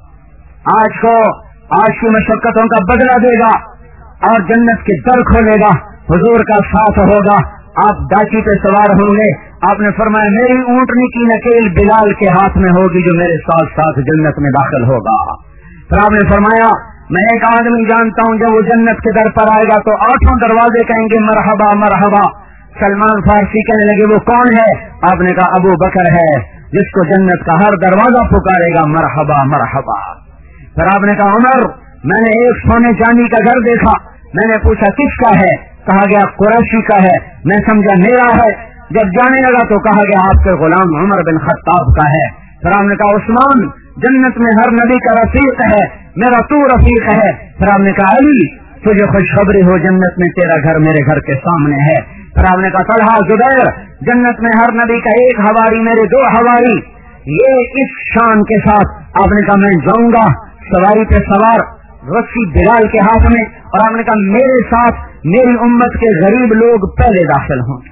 S3: आज को आज की मशक्कतों का बदला देगा और जन्नत के दर खोलेगा, हुजूर का साथ होगा, आप दाची पे सवार होंगे। आपने फरमाया मेरी ऊंटनी की नकेल बिलाल के हाथ में होगी जो मेरे साथ साथ जन्नत में दाखिल होगा। फिर आपने फरमाया मैं एक आदमी जानता हूँ जब वो जन्नत के दर पर आएगा तो आठों दरवाजे कहेंगे मरहबा मरहबा। सलमान फारसी कहने लगे वो कौन है? आपने कहा अबू बकर है, जिसको जन्नत का हर दरवाजा पुकारेगा मरहबा मरहबा। फिर आपने कहा उमर मैंने एक सोने चांदी का घर देखा, मैंने पूछा किसका है? कहा गया कुरैशी का है। मैं समझा मेरा है। जब जाने लगा तो कहा गया आपके गुलाम उमर बिन खत्ताब का है। फिर आपने कहा उस्मान जन्नत में हर नबी का रफीक है, मेरा तू रफीक है। फिर आपने कहा अली तुझे खुशखबरी हो जन्नत में तेरा घर मेरे घर के सामने है। फिर आपने कहा तलहा जुबैर जन्नत में हर नबी का एक हवारी मेरे दो हवारी। ये इस शान के साथ आपने कहा मैं जाऊंगा सवारी पे सवार, रस्सी बिलाल के हाथ में, और आपने कहा मेरे साथ मेरी उम्मत के गरीब लोग पहले दाखिल हों।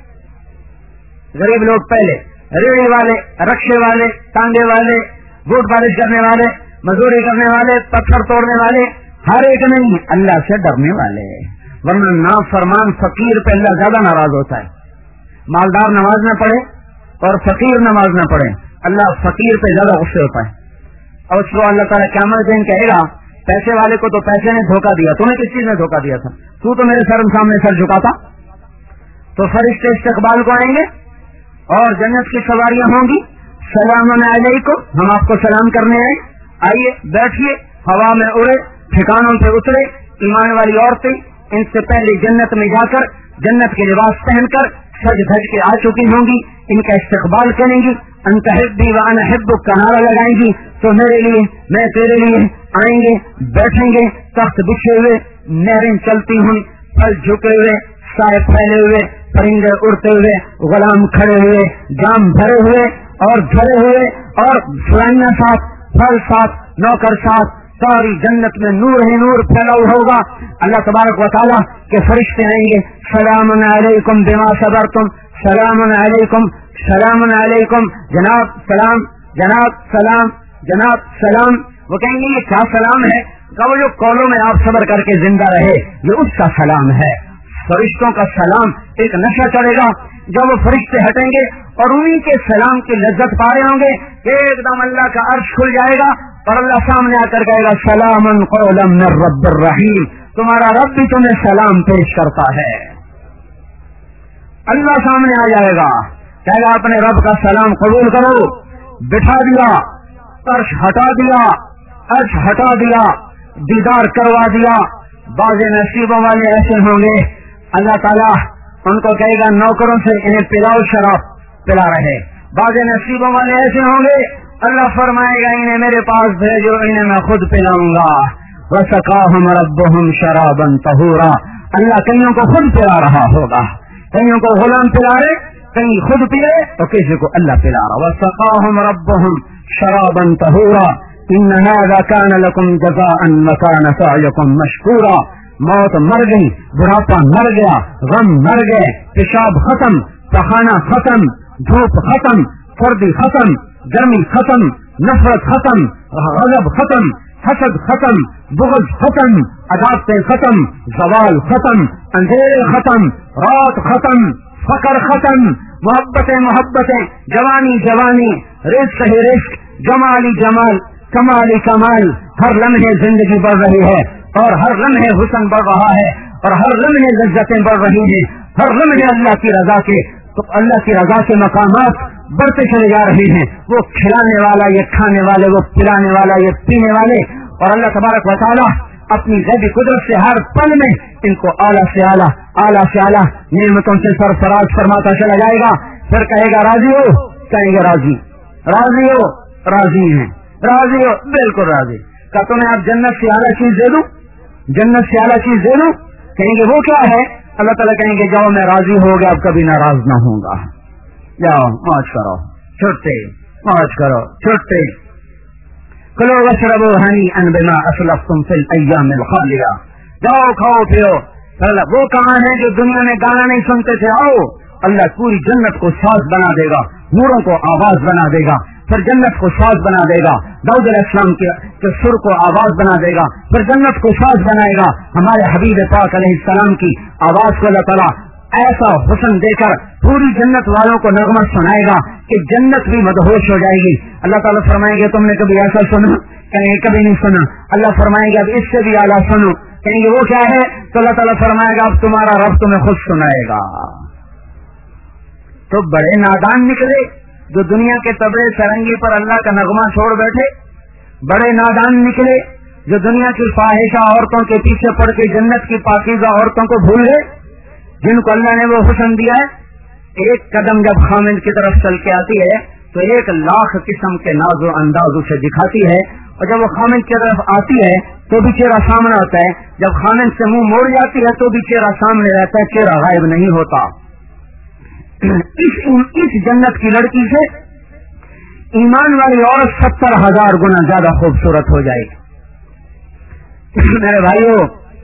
S3: गरीब लोग पहले, रेड़ी वाले, रक्शे वाले, टांगे वाले, बूट बारिश करने वाले, मजदूरी करने वाले, पत्थर तोड़ने वाले, हर एक नहीं अल्लाह से डरने वाले। ورنہ نافرمان فقیر پہ اللہ زیادہ ناراض ہوتا ہے۔ مالدار نماز نہ پڑھے اور فقیر نماز نہ پڑھے، اللہ فقیر پہ زیادہ غصے ہوتا ہے۔ اور اس کو اللہ تعالیٰ قیامت دن کہے گا پیسے والے کو تو پیسے نے دھوکہ دیا، تمہیں کس چیز نے دھوکہ دیا تھا؟ تو تو میرے سر سامنے سر جھکاتا۔ تو فرشتے استقبال کو آئیں گے اور جنت کی سواریاں ہوں گی، سلام علیکم، ہم آپ کو سلام کرنے آئے، آئیے بیٹھیے، ہوا میں اڑے، ٹھکانوں پہ اترے۔ ایمان والی عورتیں ان سے پہلے جنت میں جا کر جنت کے لباس پہن کر سج دھج کے آ چکی ہوں گی، ان کا استقبال کریں گی، انت حبی و انا حبک کا نعرہ لگائیں گی، تو میرے لیے میں تیرے لیے، آئیں گے بیٹھیں گے، تخت بچھے ہوئے، نہریں چلتی ہوئی، پھل جھکے ہوئے، سائے پھیلے ہوئے، پرندے اڑتے ہوئے، غلام کھڑے ہوئے، جام بھرے ہوئے اور بھرے ہوئے، اور فلائیاں ساتھ، پھل ساتھ، نوکر ساتھ، ساری جنت میں نور ہی نور پھیلا ہوگا۔ اللہ تبارک و تعالیٰ کے فرشتے آئیں گے، سلام علیکم بما صبرتم، سلام علیکم، سلام علیکم، جناب سلام، جناب سلام، جناب سلام۔ وہ کہیں گے یہ کیا سلام ہے؟ کہ وہ جو قولوں میں آپ صبر کر کے زندہ رہے، یہ اس کا سلام ہے۔ فرشتوں کا سلام ایک نشہ چڑھے گا جب وہ فرشتے ہٹیں گے اور انہی کے سلام کی لذت پا رہے ہوں گے کہ ایک دم اللہ کا عرش کھل جائے گا اور اللہ سامنے آ کر کہے گا سلام قولا من رب الرحیم، تمہارا رب بھی تمہیں سلام پیش کرتا ہے۔ اللہ سامنے آ جائے گا، کہے گا اپنے رب کا سلام قبول کرو، بٹھا دیا، عرش ہٹا دیا، عرش ہٹا دیا، دیدار کروا دیا۔ بعض نصیبوں والے ایسے ہوں گے اللہ تعالیٰ ان کو کہے گا نوکروں سے انہیں پلاؤ، شراب پلا رہے۔ بعض نصیبوں والے ایسے ہوں گے اللہ فرمائے گا انہیں میرے پاس بھیجو، انہیں میں خود پلاؤں گا۔ وَسَقَاهُمْ رَبُّهُمْ شَرَابًا طَهُورًا، اللہ کئیوں کو خود پلا رہا ہوگا، کئیوں کو غلام پلا رہے، کہیں خود پیے تو کسی کو اللہ پلا رہا۔ وَسَقَاهُمْ رَبُّهُمْ شَرَابًا طَهُورًا إِنَّ هَذَا كَانَ لَكُمْ جَزَاءً وَكَانَ سَعْيُكُمْ مَشْكُورًا۔ موت مر گئی، بڑھاپا مر گیا، غم مر گئے، پیشاب ختم، پخانہ ختم، دھوپ ختم، سردی ختم، گرمی ختم، نفرت ختم، غضب ختم، حسد ختم، بغض ختم، عداوتیں ختم، زوال ختم، اندھیرے ختم، رات ختم، فقر ختم، محبتیں محبتیں، جوانی جوانی، رزق ہی رزق، جمالی جمال، کمالی کمال، ہر لمحے زندگی بڑھ رہی ہے اور ہر لمحے حسن بڑھ رہا ہے اور ہر لمحے لذتیں بڑھ رہی ہیں، ہر لمحے اللہ کی رضا کے تو اللہ کی رضا کے مقامات بڑھتے چلے جا رہے ہیں۔ وہ کھلانے والا یہ کھانے والے، وہ پلانے والا یہ پینے والے، اور اللہ تبارک و تعالیٰ اپنی غیبی قدرت سے ہر پل میں ان کو اعلیٰ سے اعلیٰ، اعلیٰ سے اعلیٰ نعمتوں سے سرفراز فرماتا چلا جائے گا۔ پھر کہے گا راضی ہو، کہیں گے راضی، راضی ہو، راضی ہیں، راضی ہو، بالکل راضی۔ کہ تمہیں آپ جنت سے اعلیٰ چیز دے دوں، جنت سے اعلیٰ چیز دے دوں؟ کہیں گے وہ کیا ہے؟ اللہ تعالیٰ کہیں گے جاؤ میں راضی ہو گیا، اب کبھی ناراض نہ ہوں گا، جاؤ موج کرو، چھٹے موج کرو، چھٹے کلو واشربوا ہنیئا بما اسلفتم فی الایام الخالیہ، جاؤ کھاؤ پیو۔ وہ کہاں ہیں جو دنیا میں گانا نہیں سنتے تھے؟ آؤ، اللہ پوری جنت کو ساز بنا دے گا، نوروں کو آواز بنا دے گا، پھر جنت کو ساز بنا دے گا، داؤد علیہ السلام کے سر کو آواز بنا دے گا، پھر جنت کو ساز بنائے گا، ہمارے حبیب پاک علیہ السلام کی آواز کو اللہ تعالیٰ ایسا حسن دے کر پوری جنت والوں کو نغمہ سنائے گا کہ جنت بھی مدہوش ہو جائے گی۔ اللہ تعالیٰ فرمائیں گے تم نے کبھی ایسا سنا؟ کہیں گے کبھی نہیں سنا۔ اللہ فرمائیں گے اب اس سے بھی اعلیٰ سنو، کہیں گے وہ کیا ہے؟ تو اللہ تعالیٰ فرمائے گا اب تمہارا رب تمہیں خود سنائے گا۔ تو بڑے نادان نکلے جو دنیا کے تبلے سرنگی پر اللہ کا نغمہ چھوڑ بیٹھے، بڑے نادان نکلے جو دنیا کی فاحشہ عورتوں کے پیچھے پڑ کے جنت کی پاکیزہ عورتوں کو بھول گئے جن کو اللہ نے وہ حسن دیا ہے۔ ایک قدم جب خامد کی طرف چل کے آتی ہے تو ایک لاکھ قسم کے ناز و انداز اسے دکھاتی ہے، اور جب وہ خامد کی طرف آتی ہے تو بھی چہرہ سامنے ہوتا ہے، جب خامد سے منہ موڑ جاتی ہے تو بھی چہرہ سامنے رہتا ہے، چہرہ غائب نہیں ہوتا۔ اس اس جنت کی لڑکی سے ایمان والی عورت ستر ہزار گنا زیادہ خوبصورت ہو جائے گی۔ میرے بھائیو،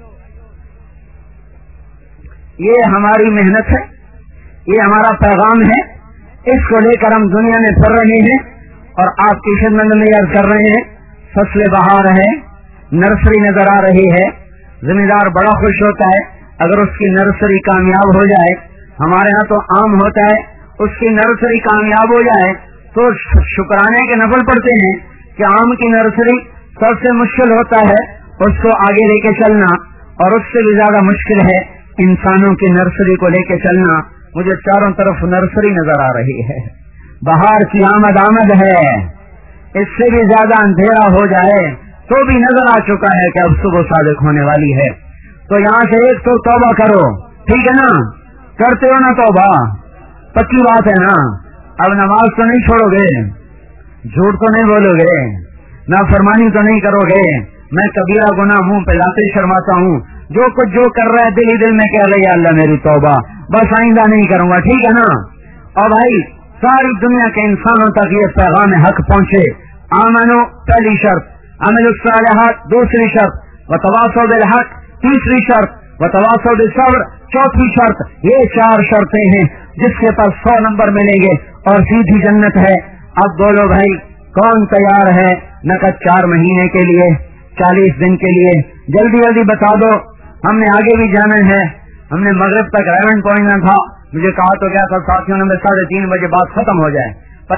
S3: یہ ہماری محنت ہے، یہ ہمارا پیغام ہے، اس کو لے کر ہم دنیا میں پھر رہے ہیں اور آپ کی خدمت میں عرض کر رہے ہیں۔ فصل بہار ہے، نرسری نظر آ رہی ہے، زمیندار بڑا خوش ہوتا ہے، اگر اس کی نرسری کامیاب ہو جائے، ہمارے ہاں تو عام ہوتا ہے اس کی نرسری کامیاب ہو جائے تو شکرانے کے نفل پڑتے ہیں کہ آم کی نرسری سب سے مشکل ہوتا ہے اس کو آگے لے کے چلنا، اور اس سے بھی زیادہ مشکل ہے انسانوں کی نرسری کو لے کے چلنا. مجھے چاروں طرف نرسری نظر آ رہی ہے، بہار کی آمد آمد ہے، اس سے بھی زیادہ اندھیرا ہو جائے تو بھی نظر آ چکا ہے کہ اب صبح صادق ہونے والی ہے. تو یہاں سے ایک تو توبہ کرو، ٹھیک ہے نا؟ کرتے ہو نا توبہ؟ پکی بات ہے نا؟ اب نماز تو نہیں چھوڑو گے، جھوٹ تو نہیں بولو گے، نافرمانی تو نہیں کرو گے. میں کبیرہ گناہ منہ پہ لاتے شرماتا ہوں، جو کچھ جو کر رہا ہے دل ہی دل میں کہہ رہے اللہ میری توبہ، بس آئندہ نہیں کروں گا، ٹھیک ہے نا؟ اور بھائی ساری دنیا کے انسانوں تک یہ پیغام حق پہنچے. آمنو پہلی شرط، عمل الصالحات دوسری شرط، وتواصوا بالحق تیسری شرط، وتواصوا بالصبر چوتھی شرط. یہ چار شرطیں ہیں جس کے پاس سو نمبر ملیں گے اور سیدھی جنت ہے. اب بولو بھائی کون تیار ہے نقد چار مہینے کے لیے، چالیس دن کے لیے؟ جلدی جلدی بتا دو، ہم نے آگے بھی جانا ہے. ہم نے مغرب تک ریونڈ پہنچنا تھا، مجھے کہا تو کیا تھا ساتھیوں نے ساڑھے تین بجے بات ختم ہو جائے،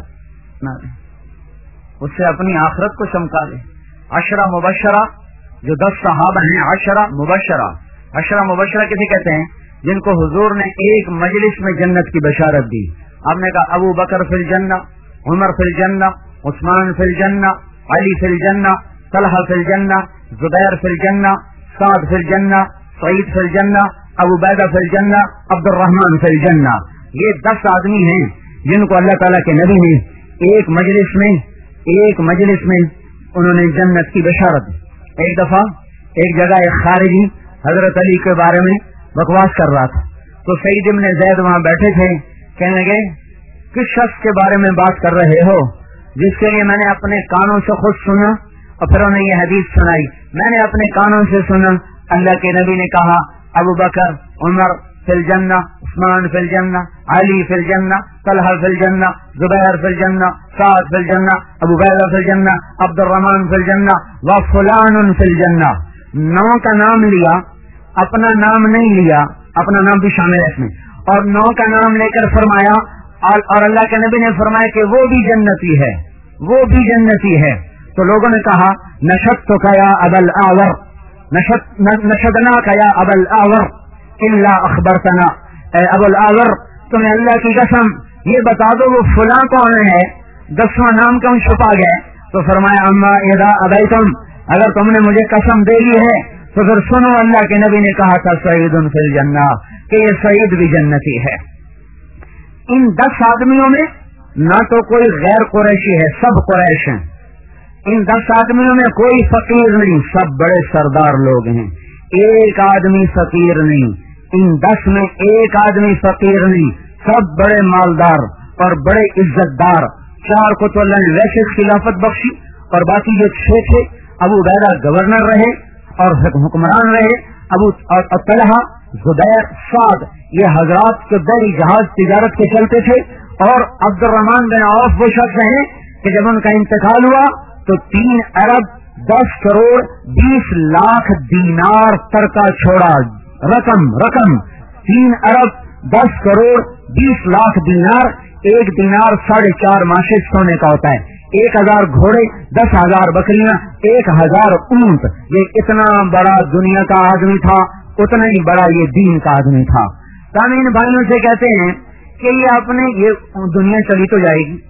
S3: اس سے اپنی آخرت کو چمکا لے. عشرہ مبشرہ جو دس صحابہ ہیں، عشرہ مبشرہ، عشرہ مبشرہ کسے کہتے ہیں؟ جن کو حضور نے ایک مجلس میں جنت کی بشارت دی. آپ نے کہا ابو بکر فی الجنہ، عمر فی الجنہ، عثمان فی الجنہ، علی فی الجنہ، طلحہ فی الجنہ، زبیر فی الجنہ، سعد فی الجنہ، سعید فی الجنہ، ابو عبیدہ فی الجنہ، عبد الرحمن فی الجنہ. یہ دس آدمی ہیں جن کو اللہ تعالیٰ کے نبی نے ایک مجلس میں ایک مجلس میں انہوں نے جنت کی بشارت دی. ایک دفعہ ایک جگہ ایک خارجی حضرت علی کے بارے میں بکواس کر رہا تھا، تو سعید ابن زید وہاں بیٹھے تھے. کہنے لگے کس شخص کے بارے میں بات کر رہے ہو جس کے لیے میں نے اپنے کانوں سے خود سنا، اور پھر انہیں یہ حدیث سنائی. میں نے اپنے کانوں سے سنا، اللہ کے نبی نے کہا ابو بکر عمر فی الجنہ، عثمان فی الجنہ، علی فی الجنہ، طلحہ فی الجنہ، زبیر فی الجنہ، سعد فی الجنہ، ابو عبیدہ فی الجنہ، عبد الرحمن فی الجنہ، وفلان فی الجنہ. نو کا نام لیا، اپنا نام نہیں لیا، اپنا نام بھی شامل ہے اس میں، اور نو کا نام لے کر فرمایا، اور اللہ کے نبی نے فرمایا کہ وہ بھی جنتی ہے، وہ بھی جنتی ہے. تو لوگوں نے کہا نشد تو کیا ابل آور، نشدنا کیا ابل آور اللہ اخبرتنا، اے ابو الآور تمہیں اللہ کی قسم یہ بتا دو وہ فلاں کون ہے، دسواں نام کیوں چھپا گئے؟ تو فرمایا اما اذا ابیتم، اگر تم نے مجھے قسم دے لی ہے تو پھر سنو، اللہ کے نبی نے کہا تھا سعید فی الجنہ کہ یہ سعید بھی جنتی ہے. ان دس آدمیوں میں نہ تو کوئی غیر قریشی ہے، سب قریش ہیں. ان دس آدمیوں میں کوئی فقیر نہیں، سب بڑے سردار لوگ ہیں. ایک آدمی فقیر نہیں، ان دس میں ایک آدمی فقیر نہیں، سب بڑے مالدار اور بڑے عزت دار. چار کو تو اللہ نے ویسے خلافت بخشی، اور باقی جو چھ تھے ابو عبیدہ گورنر رہے اور حکمران رہے، ابو اور طلحہ، زبیر، سعد یہ حضرات کے بڑی جہاز تجارت کے چلتے تھے. اور عبد الرحمن بن عوف وہ شخص ہیں کہ جب ان کا انتقال ہوا تو تین ارب دس کروڑ بیس لاکھ دینار ترکا چھوڑا. رقم رقم تین ارب دس کروڑ بیس لاکھ دینار. ایک دینار ساڑھے چار ماشے سونے کا ہوتا ہے. ایک ہزار گھوڑے، دس ہزار بکریاں، ایک ہزار اونٹ. یہ اتنا بڑا دنیا کا آدمی تھا، اتنا ہی بڑا یہ دین کا آدمی تھا. تامین بھائیوں سے کہتے ہیں کہ یہ اپنے یہ دنیا چلی تو جائے گی،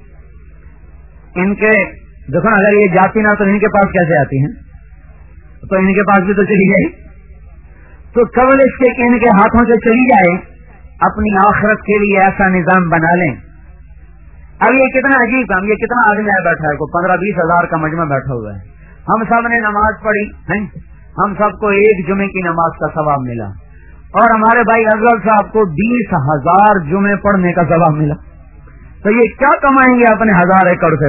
S3: ان کے دیکھو اگر یہ جاتی نہ تو ان کے پاس کیسے آتی ہیں، تو ان کے پاس بھی تو چلی جائے. تو قبل اس کے ان کے ہاتھوں سے چلی جائے، اپنی آخرت کے لیے ایسا نظام بنا لیں. اب یہ کتنا عجیب کام، یہ کتنا آدمی آیا بیٹھا ہے، کو پندرہ بیس ہزار کا مجمع بیٹھا ہوا ہے. ہم سب نے نماز پڑھی ہے، ہم سب کو ایک جمعے کی نماز کا ثواب ملا، اور ہمارے بھائی افضل صاحب کو بیس ہزار جمعے پڑھنے کا ثواب ملا. تو یہ کیا کمائیں گے اپنے ہزار ایکڑ سے؟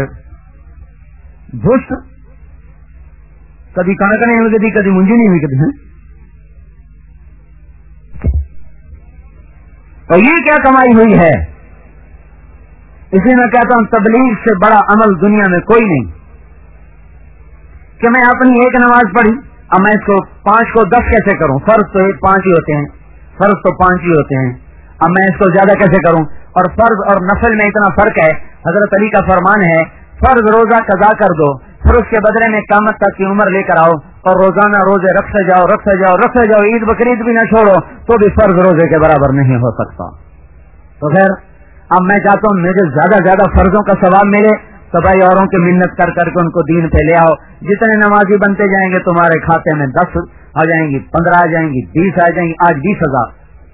S3: بھس کبھی کنک نہیں ہوئی کبھی کبھی منجی نہیں ہوئی کبھی ہے. اور یہ کیا کمائی ہوئی ہے؟ اس لیے میں کہتا ہوں تبلیغ سے بڑا عمل دنیا میں کوئی نہیں. کہ میں اپنی ایک نماز پڑھی، اب میں اس کو پانچ کو دس کیسے کروں؟ فرض تو ایک پانچ ہی ہوتے ہیں.
S1: فرض تو پانچ ہی ہوتے ہیں، اب میں اس کو زیادہ کیسے کروں؟ اور فرض اور نفل میں اتنا فرق ہے، حضرت علی کا فرمان ہے فرض روزہ قضا کر دو، پھر اس کے بدلے میں قیامت تک کی عمر لے کر آؤ اور روزانہ روزے رکھتے جاؤ رکھتے جاؤ رکھتے جاؤ، عید بقرعید بھی نہ چھوڑو تو بھی فرض روزے کے برابر نہیں ہو سکتا۔ تو خیر اب میں چاہتا ہوں مجھے زیادہ زیادہ فرضوں کا ثواب ملے، تو بھائی اوروں کی منت کر کر کے ان کو دین پہ لے آؤ، جتنے نمازی بنتے جائیں گے تمہارے کھاتے میں دس آ جائیں گی، پندرہ آ جائیں گی، بیس آ جائیں گی، آج بیس ہزار۔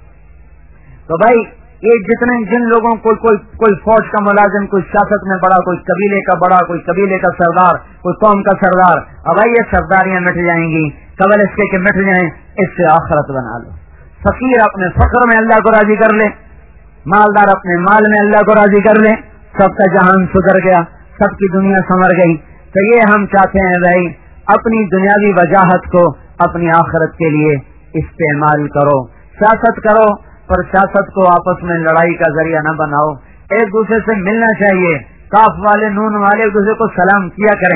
S1: تو بھائی یہ جتنے جن لوگوں کو کوئی کوئی فوج کا ملازم، کوئی سیاست میں بڑا، کوئی قبیلے کا بڑا، کوئی قبیلے کا سردار، کوئی قوم کا سردار، اب بھائی یہ سرداریاں مٹ جائیں گی قبل اس کے کہ مٹ جائیں، اس سے آخرت بنا لو۔ فقیر اپنے فقر میں اللہ کو راضی کر لے، مالدار اپنے مال میں اللہ کو راضی کر لے، سب کا جہان سدھر گیا، سب کی دنیا سنور گئی۔ تو یہ ہم چاہتے ہیں بھائی اپنی دنیاوی وجاہت کو اپنی آخرت کے لیے استعمال کرو، سیاست کرو پر سیاست کو آپس میں لڑائی کا ذریعہ نہ بناؤ، ایک دوسرے سے ملنا چاہیے، کاف والے نون والے ایک دوسرے کو سلام کیا کریں،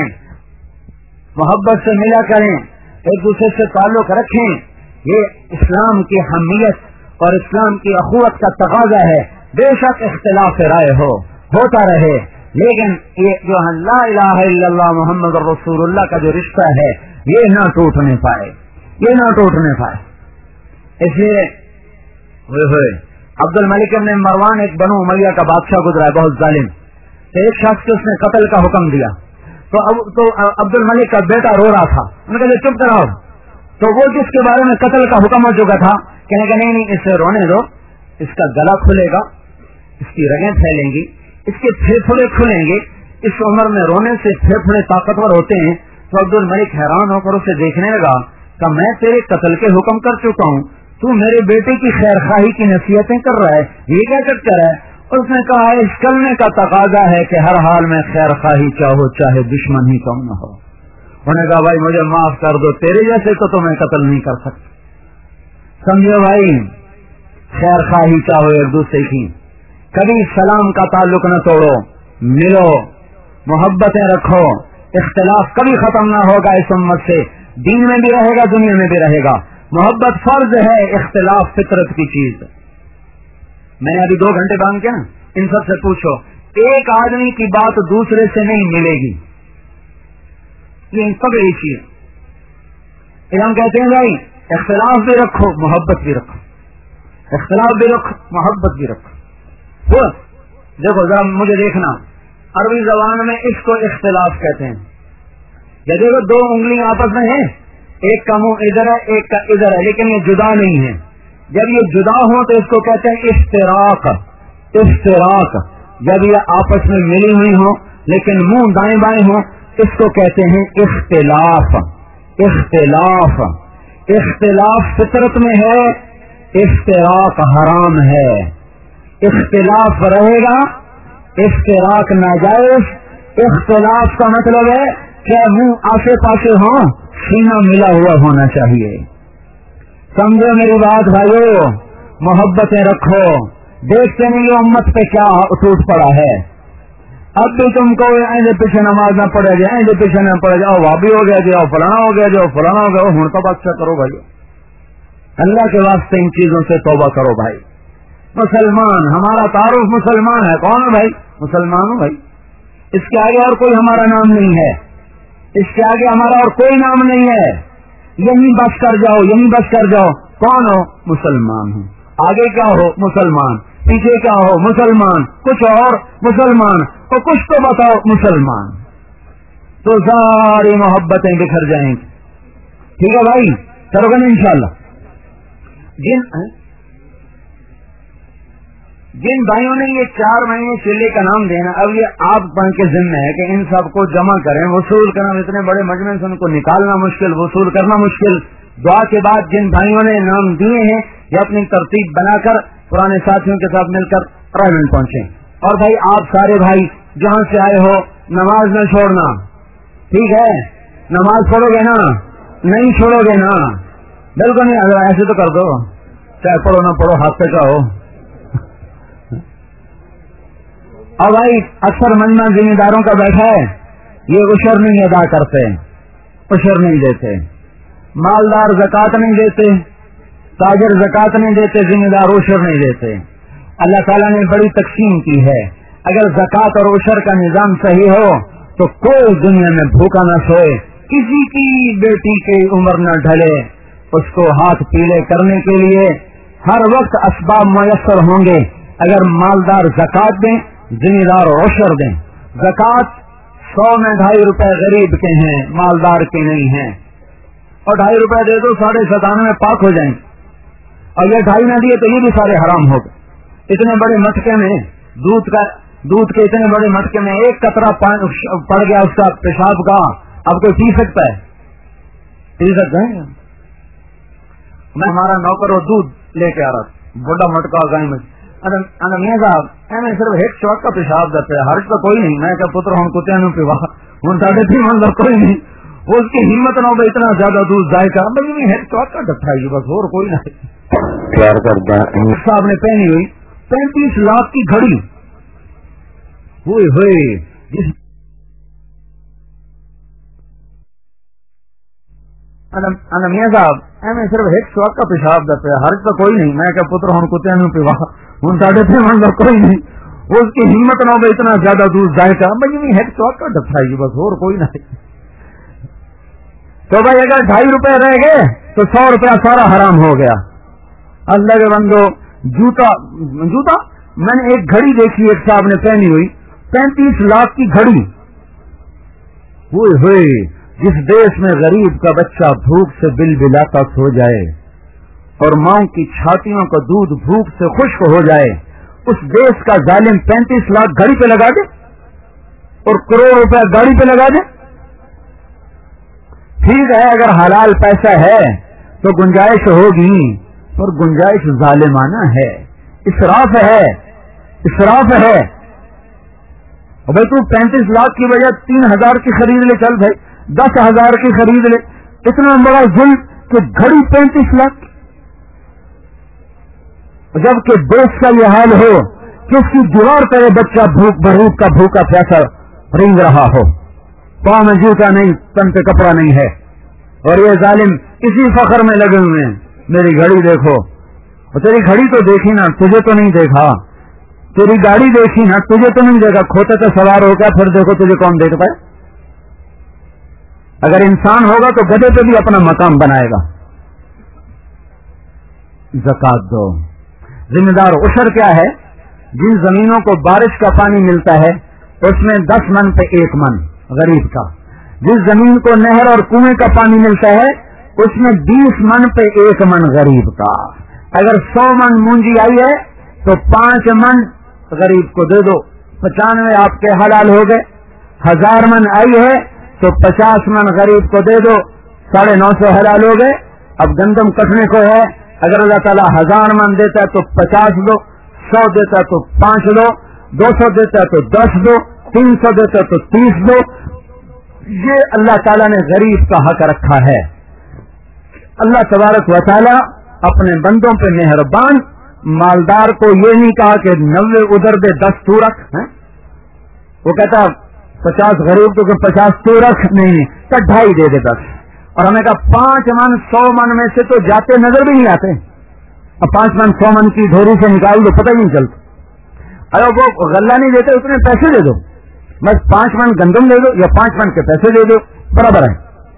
S1: محبت سے ملا کریں، ایک دوسرے سے تعلق رکھیں، یہ اسلام کی حمیت اور اسلام کی اخوت کا تقاضا ہے۔ بے شک اختلاف رائے ہو ہوتا رہے، لیکن یہ جو لا الہ الا اللہ محمد رسول اللہ کا جو رشتہ ہے یہ نہ ٹوٹنے پائے، یہ نہ ٹوٹنے پائے۔ اس لیے ہوئے ہوئے عبد الملک ابن مروان ایک بنو امیہ کا بادشاہ گزرا ہے، بہت ظالم، تو ایک شخص کو اس نے قتل کا حکم دیا، تو اب تو عبد الملک کا بیٹا رو رہا تھا، انہوں نے کہا چپ کراؤ، تو وہ جس کے بارے میں قتل کا حکم ہو چکا تھا کہنے کہ نہیں نہیں اسے رونے دو، اس کا گلا کھلے گا، اس کی رگیں پھیلیں گی، اس کے پھیپھڑے کھلیں گے، اس عمر میں رونے سے پھیپھڑے طاقتور ہوتے ہیں۔ تو عبد الملک حیران ہو کر اسے دیکھنے لگا کہ میں تیرے قتل کے حکم کر چکا ہوں، تو میرے بیٹے کی خیر خواہی کی نصیحتیں کر رہا ہے، یہ کیا چکر ہے؟ اور اس نے کہا اس کلمے کا تقاضا ہے کہ ہر حال میں خیر خواہی چاہو چاہے دشمن ہی کیوں نہ ہو۔ انہوں نے کہا بھائی مجھے معاف کر دو، تیرے جیسے تو تمہیں قتل نہیں کر سکتا۔ سمجھو بھائی خیر خواہی چاہو ایک دوسرے کی، کبھی سلام کا تعلق نہ توڑو، ملو، محبتیں رکھو، اختلاف کبھی ختم نہ ہوگا اس امت سے، دین میں بھی رہے گا دنیا میں بھی رہے گا۔ محبت فرض ہے، اختلاف فطرت کی چیز۔ میں نے ابھی دو گھنٹے بانگ کیا نا، ان سب سے پوچھو ایک آدمی کی بات دوسرے سے نہیں ملے گی، یہ سب یہی چیز ہم کہتے ہیں بھائی اختلاف بھی رکھو محبت بھی رکھو، اختلاف بھی رکھو محبت بھی رکھو۔ وہ دیکھو ذرا مجھے دیکھنا، عربی زبان میں اس کو اختلاف کہتے ہیں۔ یا دیکھو دو انگلیاں آپس میں ہیں، ایک کا منہ ادھر ہے ایک کا ادھر ہے، لیکن یہ جدا نہیں ہے، جب یہ جدا ہو تو اس کو کہتے ہیں اشتراک۔ اشتراک جب یہ آپس میں ملی ہوئی ہو لیکن منہ دائیں بائیں ہو اس کو کہتے ہیں اختلاف۔ اختلاف اختلاف فطرت میں ہے، اشتراک حرام ہے۔ اختلاف رہے گا، اشتراک ناجائز۔ اختلاف کا مطلب ہے کہ منہ آسے پاسے ہوں، سینہ ملا ہوا ہونا چاہیے۔ سمجھو میری بات بھائیو، محبتیں رکھو، دیکھتے نہیں یہ امت پہ کیا ٹوٹ پڑا ہے۔ اب بھی تم کو ایسے پیچھے نماز نہ پڑے جائے، ایسے پیچھے نہ پڑے جاؤ، وابی ہو گیا جاؤ، فلانا ہو گیا جاؤ، فلانا ہو گیا، ہوں تو اچھا کرو بھائی، اللہ کے واسطے ان چیزوں سے توبہ کرو بھائی۔ مسلمان، ہمارا تعارف مسلمان ہے، کون ہے بھائی؟ مسلمان ہوں بھائی، اس کے آگے اور کوئی ہمارا نام نہیں ہے، اس کے آگے ہمارا اور کوئی نام نہیں ہے، یہیں بس کر جاؤ، یہیں بس کر جاؤ، کون ہو؟ مسلمان ہوں۔ آگے کیا ہو؟ مسلمان، پیچھے کیا ہو؟ مسلمان، کچھ اور مسلمان، تو کچھ تو بتاؤ مسلمان، تو ساری محبتیں بکھر جائیں گی۔ ٹھیک ہے بھائی، کرو گے نا انشاءاللہ۔ جن جن بھائیوں نے یہ چار مہینے چلے کا نام دینا، اب یہ آپ بن کے ذمہ ہے کہ ان سب کو جمع کریں، وصول کرنا، اتنے بڑے مجمع سے ان کو نکالنا مشکل، وصول کرنا مشکل۔ دعا کے بعد جن بھائیوں نے نام دیے ہیں یہ اپنی ترتیب بنا کر پرانے ساتھیوں کے ساتھ مل کر پرائیویٹ پہنچے۔ اور بھائی آپ سارے بھائی جہاں سے آئے ہو نماز نہ چھوڑنا، ٹھیک ہے؟ نماز پڑھو گے نا؟ نہیں چھوڑو گے نا؟ بالکل نہیں، اگر ایسے تو کر دو، چاہے پڑھو نہ پڑھو، ہاتھ پہ کا ہو۔ اور بھائی اکثر مجمع ذمہ داروں کا بیٹھا ہے، یہ عشر نہیں ادا کرتے، عشر نہیں دیتے، مالدار زکوٰۃ نہیں دیتے،
S2: تاجر زکات نہیں دیتے, ذمہ دار عشر نہیں دیتے. اللہ تعالیٰ نے بڑی تقسیم کی ہے. اگر زکات اور عشر کا نظام صحیح ہو تو کوئی دنیا میں بھوکا نہ سوئے, کسی کی بیٹی کی عمر نہ ڈھلے, اس کو ہاتھ پیلے کرنے کے لیے ہر وقت اسباب میسر ہوں گے. اگر مالدار زکات دیں, ذمہ دار عشر دیں. زکات سو میں ڈھائی روپے غریب کے ہیں, مالدار کے نہیں ہیں, اور ڈھائی روپے دے دو ساڑھے ستانوے پاک ہو جائیں, اور یہ ڈھائی نہ دیے تو یہ بھی سارے حرام ہو گئے. اتنے بڑے مٹکے میں دودھ کا دودھ کے اتنے بڑے مٹکے میں ایک قطرہ پڑ گیا اس کا پیشاب کا, اب کوئی پی سکتا ہے؟ پی سکتا ہے؟ میں ہمارا نوکر وہ دودھ لے کے آ رہا تھا, بڑا مٹکا گائے میں, میاں صاحب میں صرف ایک چوک کا پیشاب دیتے ہر تو کوئی نہیں. میں کیا پتر ہوں کتے پیوا ہوں ساڑھے تین منظر کوئی نہیں, وہ اس کی ہمت نہ ہو اتنا زیادہ دودھ ضائع کر, بھائی ایک چوک کا ڈٹھا ہے بس, اور کوئی نہیں.
S3: پیار کرتا
S2: صاحب نے پہنی ہوئی پینتیس لاکھ کی گھڑی, ہوئے ہوئے جس میاں صاحب میں صرف ایک چوک کا پیشاب دیتے ہر تو کوئی نہیں. میں کیا پتر ہوں کتے پیوا ہوں ساڑھے تین منظر کوئی نہیں, وہ اس کی ہمت نہ ہو اتنا زیادہ دودھ ضائع کر, بھائی ایک چوک کا ڈٹھا ہے بس, اور کوئی نہیں. تو بھائی اگر ڈھائی روپے رہ گئے تو سو روپیہ سارا حرام ہو گیا. اللہ کے بندو, جوتا جوتا میں نے ایک گھڑی دیکھی, ایک صاحب نے پہنی ہوئی پینتیس لاکھ کی گھڑی. ہوئے ہوئے جس دیش میں غریب کا بچہ بھوک سے بل بلاتا سو جائے اور ماں کی چھاتیوں کا دودھ بھوک سے خشک ہو جائے, اس دیش کا ظالم پینتیس لاکھ گھڑی پہ لگا دے اور کروڑ روپے گاڑی پہ لگا دے. ٹھیک ہے اگر حلال پیسہ ہے تو گنجائش ہوگی, اور گنجائش ظالمانہ ہے, اسراف ہے, اسراف ہے. بھائی تو پینتیس لاکھ کی وجہ تین ہزار کی خرید لے, چل بھائی دس ہزار کی خرید لے, اتنا بڑا ظلم کہ گھڑی پینتیس لاکھ. جبکہ دیش کا یہ حال ہو کہ اس کی دیوار پر بچہ بھوک بھوک کا بھوکا پیاسا رینگ رہا ہو, پاؤں میں جوتا نہیں, تن پہ کپڑا نہیں ہے, اور یہ ظالم اسی فخر میں لگے ہوئے ہیں, میری گھڑی دیکھو. تیری گھڑی تو دیکھی نا, تجھے تو نہیں دیکھا. تیری گاڑی دیکھی نا, تجھے تو نہیں دیکھا. کھوتے تو سوار ہو گیا, پھر دیکھو تجھے کون دیکھ پائے. اگر انسان ہوگا تو گدھے پہ بھی اپنا مقام بنائے گا. زکات دو. ذمہ دار عشر کیا ہے؟ جن زمینوں کو بارش کا پانی ملتا ہے اس میں دس من پہ ایک من غریب کا. جس زمین کو نہر اور کنویں کا پانی ملتا ہے اس میں بیس من پہ ایک من غریب کا. اگر سو من مونجی آئی ہے تو پانچ من غریب کو دے دو, پچانوے آپ کے حلال ہو گئے. ہزار من آئی ہے تو پچاس من غریب کو دے دو, ساڑھے نو سو حلال ہو گئے. اب گندم کٹنے کو ہے, اگر اللہ تعالیٰ ہزار من دیتا ہے تو پچاس دو, سو دیتا ہے تو پانچ دو, دو سو دیتا ہے تو دس دو, تین سو دیتا ہے تو تیس دو. یہ اللہ تعالیٰ نے غریب کا حق رکھا ہے. اللہ تبارک و تعالیٰ اپنے بندوں پہ مہربان. مالدار کو یہ نہیں کہا کہ نوے ادھر دے دس تو رکھ, وہ کہتا پچاس غریب تو پچاس تو رکھ, نہیں تو ڈھائی دے دے دس. اور ہمیں کہا پانچ من سو من میں سے تو جاتے نظر بھی نہیں آتے. اب پانچ من سو من کی دھوری سے نکال دو پتہ ہی نہیں چلتا. ارے وہ غلہ نہیں دیتے, اتنے پیسے دے دو, بس پانچ من گندم دے دو یا پانچ من کے پیسے دے دو, برابر ہے.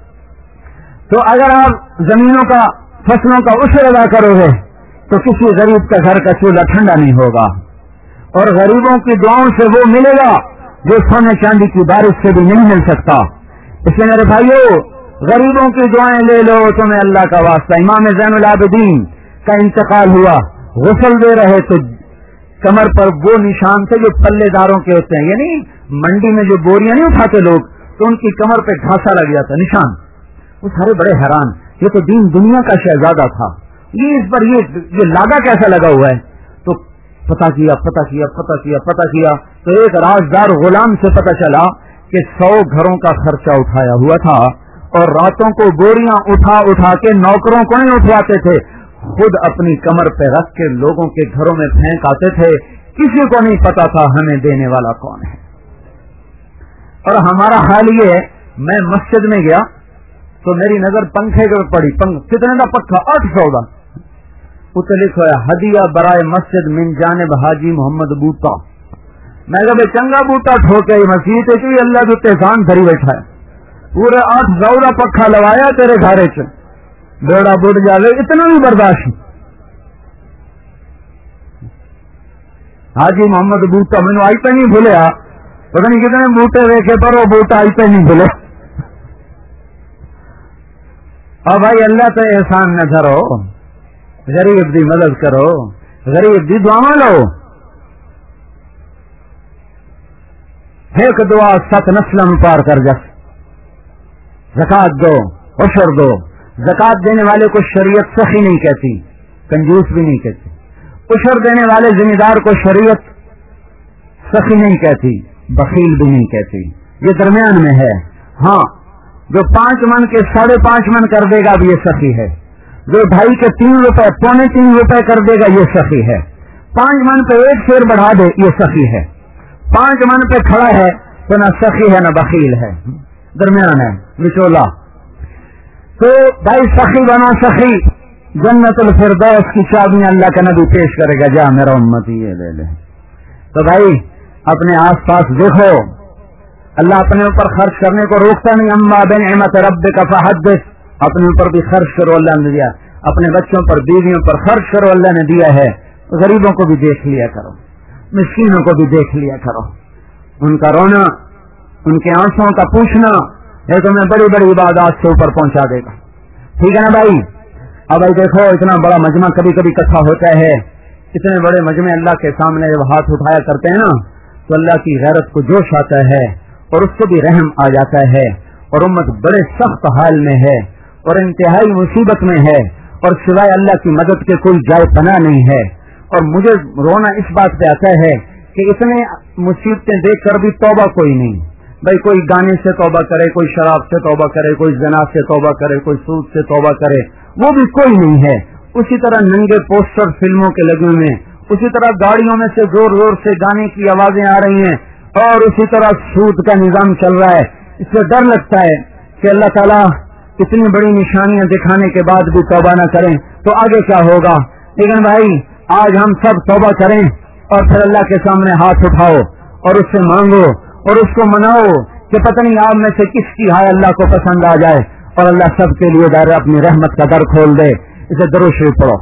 S2: تو اگر آپ زمینوں کا فصلوں کا عشر ادا کرو گے تو کسی غریب کا گھر کا چولہا ٹھنڈا نہیں ہوگا, اور غریبوں کی دعاؤں سے وہ ملے گا جو سونے چاندی کی بارش سے بھی نہیں مل سکتا. اس لیے میرے بھائیو, غریبوں کی دعائیں لے لو, تمہیں اللہ کا واسطہ. امام زین العابدین کا انتقال ہوا, غسل دے رہے تو کمر پر وہ نشان تھے جو پلے داروں کے ہوتے ہیں, یعنی منڈی میں جو بوریاں نہیں اٹھاتے لوگ, تو ان کی کمر پہ گھاسا لگ گیا تھا نشان. وہ سارے بڑے حیران, یہ تو دین دنیا کا شہزادہ تھا, یہ اس پر یہ یہ لاگا کیسا لگا ہوا ہے. تو پتا کیا پتا کیا پتا کیا پتا کیا تو ایک رازدار غلام سے پتا چلا کہ سو گھروں کا خرچہ اٹھایا ہوا تھا, اور راتوں کو بوریاں اٹھا اٹھا کے نوکروں کو نہیں اٹھواتے تھے, خود اپنی کمر پہ رکھ کے لوگوں کے گھروں میں پھینک آتے تھے. کسی کو نہیں پتا تھا ہمیں دینے والا کون ہے. اور ہمارا حال یہ ہے, میں مسجد میں گیا تو میری نظر پنکھے کے پڑی. پنکھ کتنے کا پکا؟ آٹھ سو کا. اتنے لکھو ہے ہدیہ برائے مسجد من جانب حاجی محمد بوٹا. میں کہ چنگا بوٹا ٹھوکے مسجد ہے اللہ تو تحسان دھری بیٹھا ہے, پورے آٹھ زورا پکھا لوایا تیرے گھر چ بیڑا بڑھ جائے, اتنا بھی برداشت. حاجی محمد بوٹا مینو آئی پہ نہیں بھولیا, پتہ نہیں کتنے بوٹے ویکھے پر وہ بوٹا آئی پہ نہیں بھولے. اور بھائی اللہ تے احسان نہ کرو, غریب دی مدد کرو, غریب دی دعا لو. ایک دعا ست نسل پار کر جس. زکات دو, عشر دو. زکات دینے والے کو شریعت سخی نہیں کہتی, کنجوس بھی نہیں کہتی. عشر دینے والے ذمہ دار کو شریعت سخی نہیں کہتی, بخیل بھی نہیں کہتی. یہ درمیان میں ہے. ہاں, جو پانچ من کے ساڑھے پانچ من کر دے گا اب یہ سخی ہے. جو ڈھائی کے تین روپے پونے تین روپے کر دے گا یہ سخی ہے. پانچ من پہ ایک شیر بڑھا دے یہ سخی ہے. پانچ من پہ کھڑا ہے تو نہ سخی ہے نہ بخیل ہے, درمیان ہے, نچولا. تو بھائی سخی بنا سخی, جنت الفردوس کی چابیاں اللہ کا نبی پیش کرے گا, جا میرا امتی یہ لے لے. تو بھائی اپنے آس پاس دیکھو, اللہ اپنے اوپر خرچ کرنے کو روکتا نہیں. اما بنعمت ربک فحدث, اپنے اوپر بھی خرچ کرو, اللہ نے دیا. اپنے بچوں پر بیویوں پر خرچ کرو, اللہ نے دیا ہے. غریبوں کو بھی دیکھ لیا کرو, مسکینوں کو بھی دیکھ لیا کرو. ان کا رونا, ان کے آنسوں کا پوچھنا یہ تمہیں بڑی بڑی عبادات سے اوپر پہنچا دے گا. ٹھیک ہے نا بھائی. اب بھائی دیکھو, اتنا بڑا مجمع کبھی کبھی اکٹھا ہوتا ہے. اتنے بڑے مجمع اللہ کے سامنے جب ہاتھ اٹھایا کرتے ہیں نا تو اللہ کی غیرت کو جوش آتا ہے اور اس کو بھی رحم آ جاتا ہے. اور امت بڑے سخت حال میں ہے اور انتہائی مصیبت میں ہے, اور سوائے اللہ کی مدد کے کوئی جائے پناہ نہیں ہے. اور مجھے رونا اس بات پہ آتا ہے کہ اتنے مصیبتیں دیکھ کر بھی توبہ کوئی نہیں. بھائی کوئی گانے سے توبہ کرے, کوئی شراب سے توبہ کرے, کوئی زنا سے توبہ کرے, کوئی سود سے توبہ کرے, وہ بھی کوئی نہیں ہے. اسی طرح ننگے پوسٹر فلموں کے لگے ہوئے ہیں, اسی طرح گاڑیوں میں سے زور زور سے گانے کی آوازیں آ رہی ہیں, اور اسی طرح سود کا نظام چل رہا ہے. اس سے ڈر لگتا ہے کہ اللہ تعالیٰ اتنی بڑی نشانیاں دکھانے کے بعد بھی توبہ نہ کریں تو آگے کیا ہوگا. لیکن بھائی آج ہم سب توبہ کریں اور پھر اللہ کے سامنے ہاتھ اٹھاؤ اور اس سے مانگو اور اس کو مناؤ کہ پتہ نہیں آپ میں سے کس کی ہائے اللہ کو پسند آ جائے, اور اللہ سب کے لیے دار اپنی رحمت کا در کھول دے. اسے درود شریف پڑھو.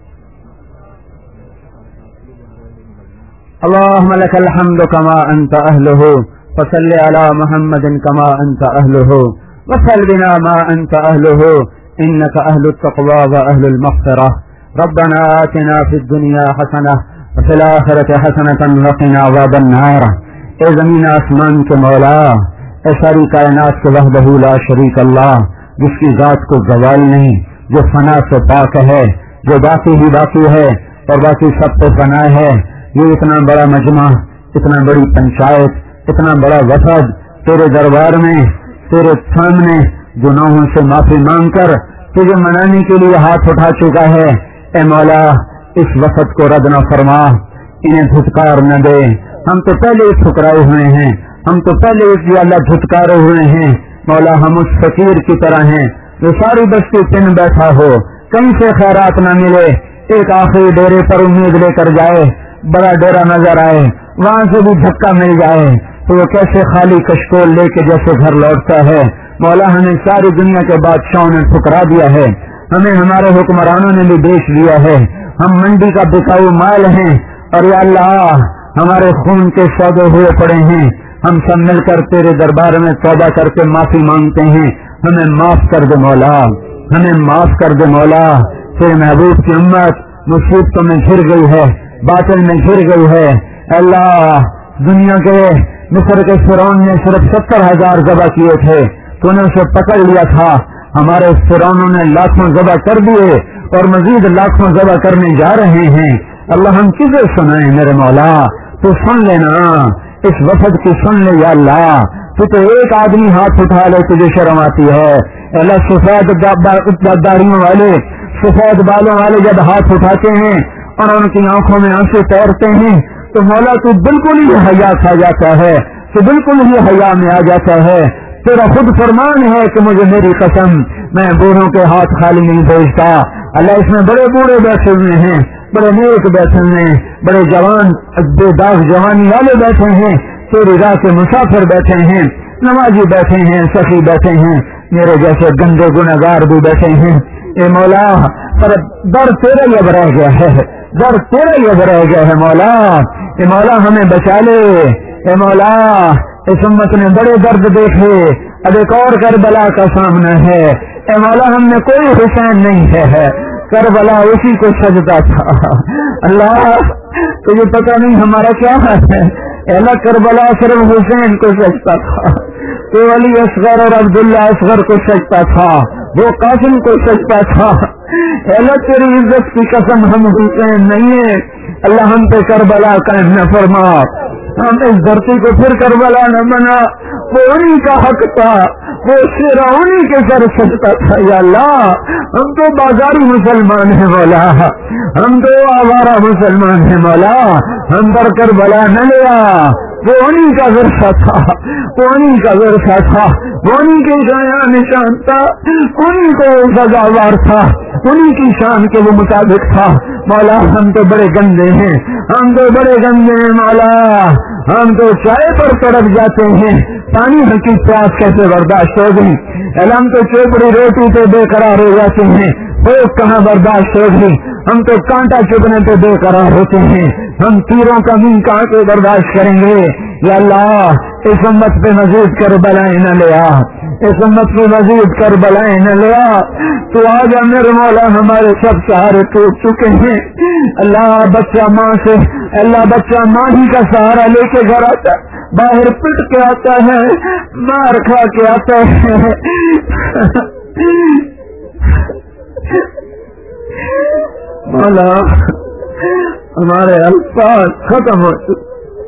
S2: اللهم لك الحمد كما انت اهله فصل على محمد كما انت اهله وصل بنا ما انت اهله انك اهل التقوى واهل المغفرة. ربنا آتنا في الدنيا حسنة وفي الآخرة حسنة وقنا عذاب النار. اے زمین آسمان کے مولا, اے ساری کائنات کے وحدہ لا شریک اللہ, جس کی ذات کو زوال نہیں, جو فنا سے پاک ہے, جو باقی ہی باقی ہے اور باقی سب پہ فنا ہے. یہ اتنا بڑا مجمع, اتنا بڑی پنچایت, اتنا بڑا وفد تیرے دربار میں تیرے سامنے گناہوں سے معافی مانگ کر تجھے منانے کے لیے ہاتھ اٹھا چکا ہے. اے مولا اس وفد کو رد نہ فرما, انہیں دھتکار نہ دے. ہم تو پہلے ٹھکرائے ہوئے ہیں, ہم تو پہلے اس لیے اللہ دھتکارے ہوئے ہیں. مولا ہم اس فقیر کی طرح ہیں جو ساری بستی پن بیٹھا ہو, کہیں سے خیرات نہ ملے, ایک آخری ڈیرے پر امید لے کر جائے, بڑا ڈیرا نظر آئے, وہاں سے بھی دھکا مل جائے تو وہ کیسے خالی کشکول لے کے جیسے گھر لوٹتا ہے. مولا ہمیں ساری دنیا کے بادشاہوں نے ٹھکرا دیا ہے, ہمیں ہمارے حکمرانوں نے بھی بیچ دیا ہے, ہم منڈی کا بکاؤ مال ہیں, اور یا اللہ ہمارے خون کے سودے ہوئے پڑے ہیں. ہم سب مل کر تیرے دربار میں توبہ کر کے معافی مانگتے ہیں. ہمیں معاف کر دے مولا, ہمیں معاف کر دے مولا. تیرے محبوب کی امت مصیبتوں میں گھر گئی ہے, باطل میں گھر گئی ہے. اللہ دنیا کے مصر کے فرعون نے صرف ستر ہزار ذبح کیے تھے, تو نے اسے پکڑ لیا تھا. ہمارے فرعونوں نے لاکھوں ذبح کر دیے اور مزید لاکھوں ذبح کرنے جا رہے ہیں. اللہ ہم کسے سنائیں میرے مولا, تو سن لینا, اس وفد کی سن لے یا اللہ. تو تو ایک آدمی ہاتھ اٹھا لے تجھے شرم آتی ہے. اللہ سفید داڑیوں والے, سفید بالوں والے جب ہاتھ اٹھاتے ہیں اور ان کی آنکھوں میں آنسو تیرتے ہیں تو مولا تو بالکل ہی حیا کھا جاتا ہے, تو بالکل ہی حیا میں آ جاتا ہے. تیرا خود فرمان ہے کہ مجھے میری قسم میں بوڑھوں کے ہاتھ خالی نہیں بھیجتا.
S3: اللہ اس میں بڑے بوڑھے بیٹھے ہوئے ہیں، بڑے نیک بیٹھے ہوئے ہیں، بڑے جوان بے داغ جوانی والے بیٹھے ہیں، تیری راہ کے مسافر بیٹھے ہیں، نمازی بیٹھے ہیں، سخی بیٹھے ہیں، میرے جیسے گندے گنہگار بھی بیٹھے ہیں۔ اے مولا پر در تیرا ہی اب رہ گیا ہے، در تیرا ہی اب رہ گیا ہے مولا۔ اے مولا ہمیں بچا لے، اے مولا اس امت نے بڑے درد دیکھے، اب ایک اور کربلا کا سامنا ہے۔ اے مولا ہم نے کوئی حسین نہیں ہے، کربلا اسی کو سجدہ تھا۔ اللہ تجھے پتہ نہیں ہمارا کیا حال ہے، اللہ کربلا صرف حسین کو سجدہ تھا، تو علی اصغر اور عبداللہ اصغر کو سجدہ تھا، وہ قاسم کو سجدہ تھا۔ اللہ تیری عزت کی قسم ہم حسین نہیں ہے، اللہ ہم پہ کربلا قائم نہ فرما، ہم اس دھرتی کو پھر کربلا نہ بنا، وہ انہی کا حق تھا، وہ شیرا انہی کے سر سجدہ تھا۔ یا اللہ ہم تو بازاری مسلمان ہیں مولا، ہم تو آوارہ مسلمان ہیں مولا، ہم پر کربلا نہ لیا، وہ انہی کا ورثہ تھا، وہ انہی کا ورثہ تھا، وہ انہی کے جایا نشان تھا، انہی کو سزاوار تھا، انہی کی شان کے وہ مطابق تھا۔ مولا ہم تو بڑے گندے ہیں، ہم تو بڑے گندے ہیں مولا، ہم تو چائے پر تڑپ جاتے ہیں، پانی کی پیاس کیسے برداشت ہو گئی، ہم تو چوپڑی روٹی پہ بے قرار ہو جاتے ہیں، بھوک کہاں برداشت ہوگی، ہم تو کانٹا چبھنے پہ بے قرار ہوتے ہیں، ہم تیروں کا منہ کہاں سے برداشت کریں گے۔ یا اللہ اس امت پہ مزید کربلائیں نہ لیا، اس امت پہ مزید کربلائیں نہ لیا، تو آج میرے مولا ہمارے سب سہارے ٹوٹ چکے ہیں۔ اللہ بچہ ماں سے، اللہ بچہ ماں ہی کا سہارا لے کے گھر آتا، باہر پٹ کے آتا ہے، مار کھا کے آتا ہے، مولا ہمارے الفاظ ختم ہو چکے،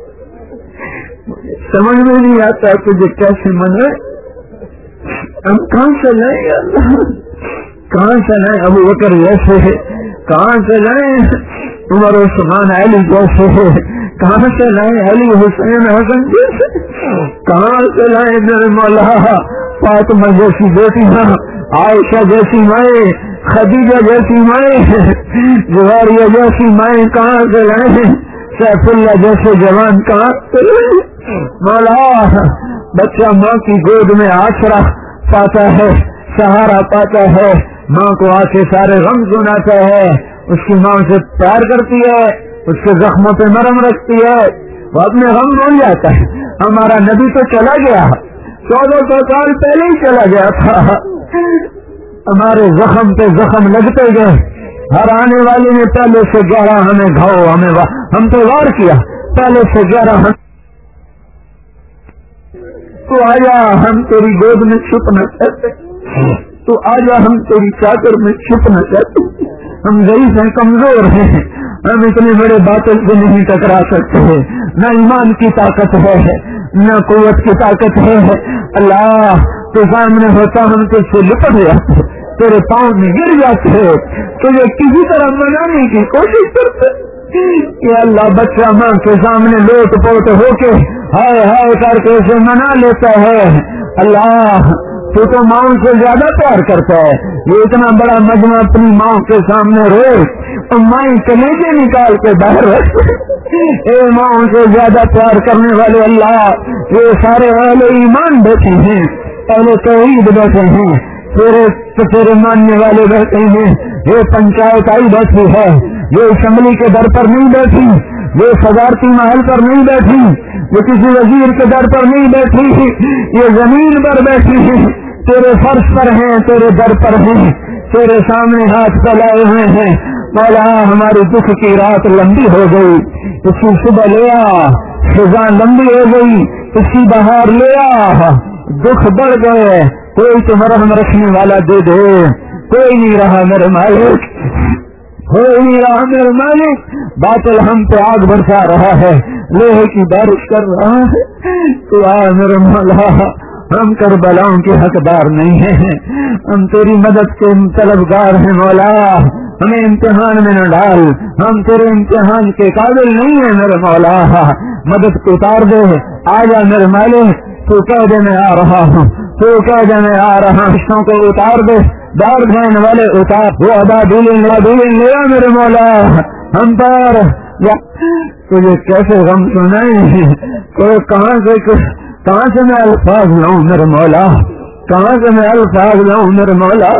S3: سمجھ میں نہیں آتا تجھے کیسے منائے، ہم کہاں سے لائیں اللہ، کہاں سے لائیں ابو بکر جیسے ہے، کہاں سے لائیں عمر عثمان علی جیسے ہے، کہاں سے لائیں علی حسین حسن جیسے، کہاں سے لائیں میرے مولا فاطمہ جیسی بیٹیاں، عائشہ جیسی مائیں، خدیجہ جیسی مائیں، جوہریہ جیسی مائیں کہاں سے لائیں، سیف اللہ جیسے جوان کہاں سے لائیں۔ مولا بچہ ماں کی گود میں آسرا پاتا ہے، سہارا پاتا ہے، ماں کو آ کے سارے غم سناتا ہے، اس کی ماں سے پیار کرتی ہے، اس کے زخموں پہ مرہم رکھتی ہے، وہ اپنے غم بھول جاتا ہے۔ ہمارا نبی تو چلا گیا، چودہ سو سال پہلے ہی چلا گیا تھا، ہمارے زخم پہ زخم لگتے گئے، ہر آنے والے نے پہلے سے گہرا ہمیں گھاؤ ہمیں ہم پہ وار کیا، پہلے سے گہرا ہم تو آیا ہم تیری گود میں چھپنا چاہتے، تو آجا ہم تیری چادر میں چھپنا چاہتے، ہم ضعیف ہیں، کمزور ہیں، ہم اتنے بڑے باطل سے نہیں ٹکرا سکتے ہیں، نہ ایمان کی طاقت ہے نہ قوت کی طاقت ہے۔ اللہ تو سامنے ہوتا ہم تجھ سے لپٹ جاتے، تیرے پاؤں میں گر جاتے، تجھے کسی طرح منانے کی کوشش کرتے۔ یا اللہ بچہ ماں کے سامنے لوٹ پوٹ ہو کے ہائے ہائے کر کے اسے منا لیتا ہے، اللہ تو تو ماؤں سے زیادہ پیار کرتا ہے، یہ اتنا بڑا مجمع اپنی ماں کے سامنے روئے تو مائیں کلیجے نکال کے باہر رکھتے، اے ماؤں سے زیادہ پیار کرنے والے اللہ، یہ سارے اہل ایمان بیٹھے ہیں، اہل توحید بیٹھے ہیں، تیرے تیرے ماننے والے بیٹھے ہیں، یہ پنچایت آئی بیٹھی ہے، یہ اسمبلی کے در پر نہیں بیٹھی، یہ صدارتی محل پر نہیں بیٹھی، یہ کسی وزیر کے در پر نہیں بیٹھی، یہ زمین پر بیٹھی ہے، تیرے فرش پر ہیں، تیرے در پر ہیں، تیرے سامنے ہاتھ پھیلائے ہوئے ہیں۔ مولا ہماری دکھ کی رات لمبی ہو گئی، اس کی صبح لے آ، خزاں لمبی ہو گئی، اس کی بہار لے آ، دکھ بڑھ گئے، کوئی تو مرہم رکھنے والا دے دے، کوئی نہیں رہا میرے مالک، کوئی نہیں رہا میرے مالک، باطل ہم پہ آگ برسا رہا ہے، لوہے کی بارش کر رہا ہے، تو آ میرے مولا، ہم کربلاؤں کے حقدار نہیں ہیں، ہم تیری مدد کے طلبگار ہیں مولا، ہمیں امتحان میں نہ ڈال، ہم تیرے امتحان کے قابل نہیں ہیں میرے مولا، مدد کو اتار دے، آ جا میرے مالک، تو کہہ دے میں آ رہا ہوں، تو کہہ دے میں آ رہا ہوں، رشتوں کو اتار دے، دار کھانے والے اتار وہ ادا دلیں دلیں لیا میرے مولا ہم پر. تجھے کیسے غم سنائیں کوئی کہاں سے کہاں سے میں الفاظ لاؤں میرے مولا, کہاں سے میں الفاظ لاؤں میرے مولا.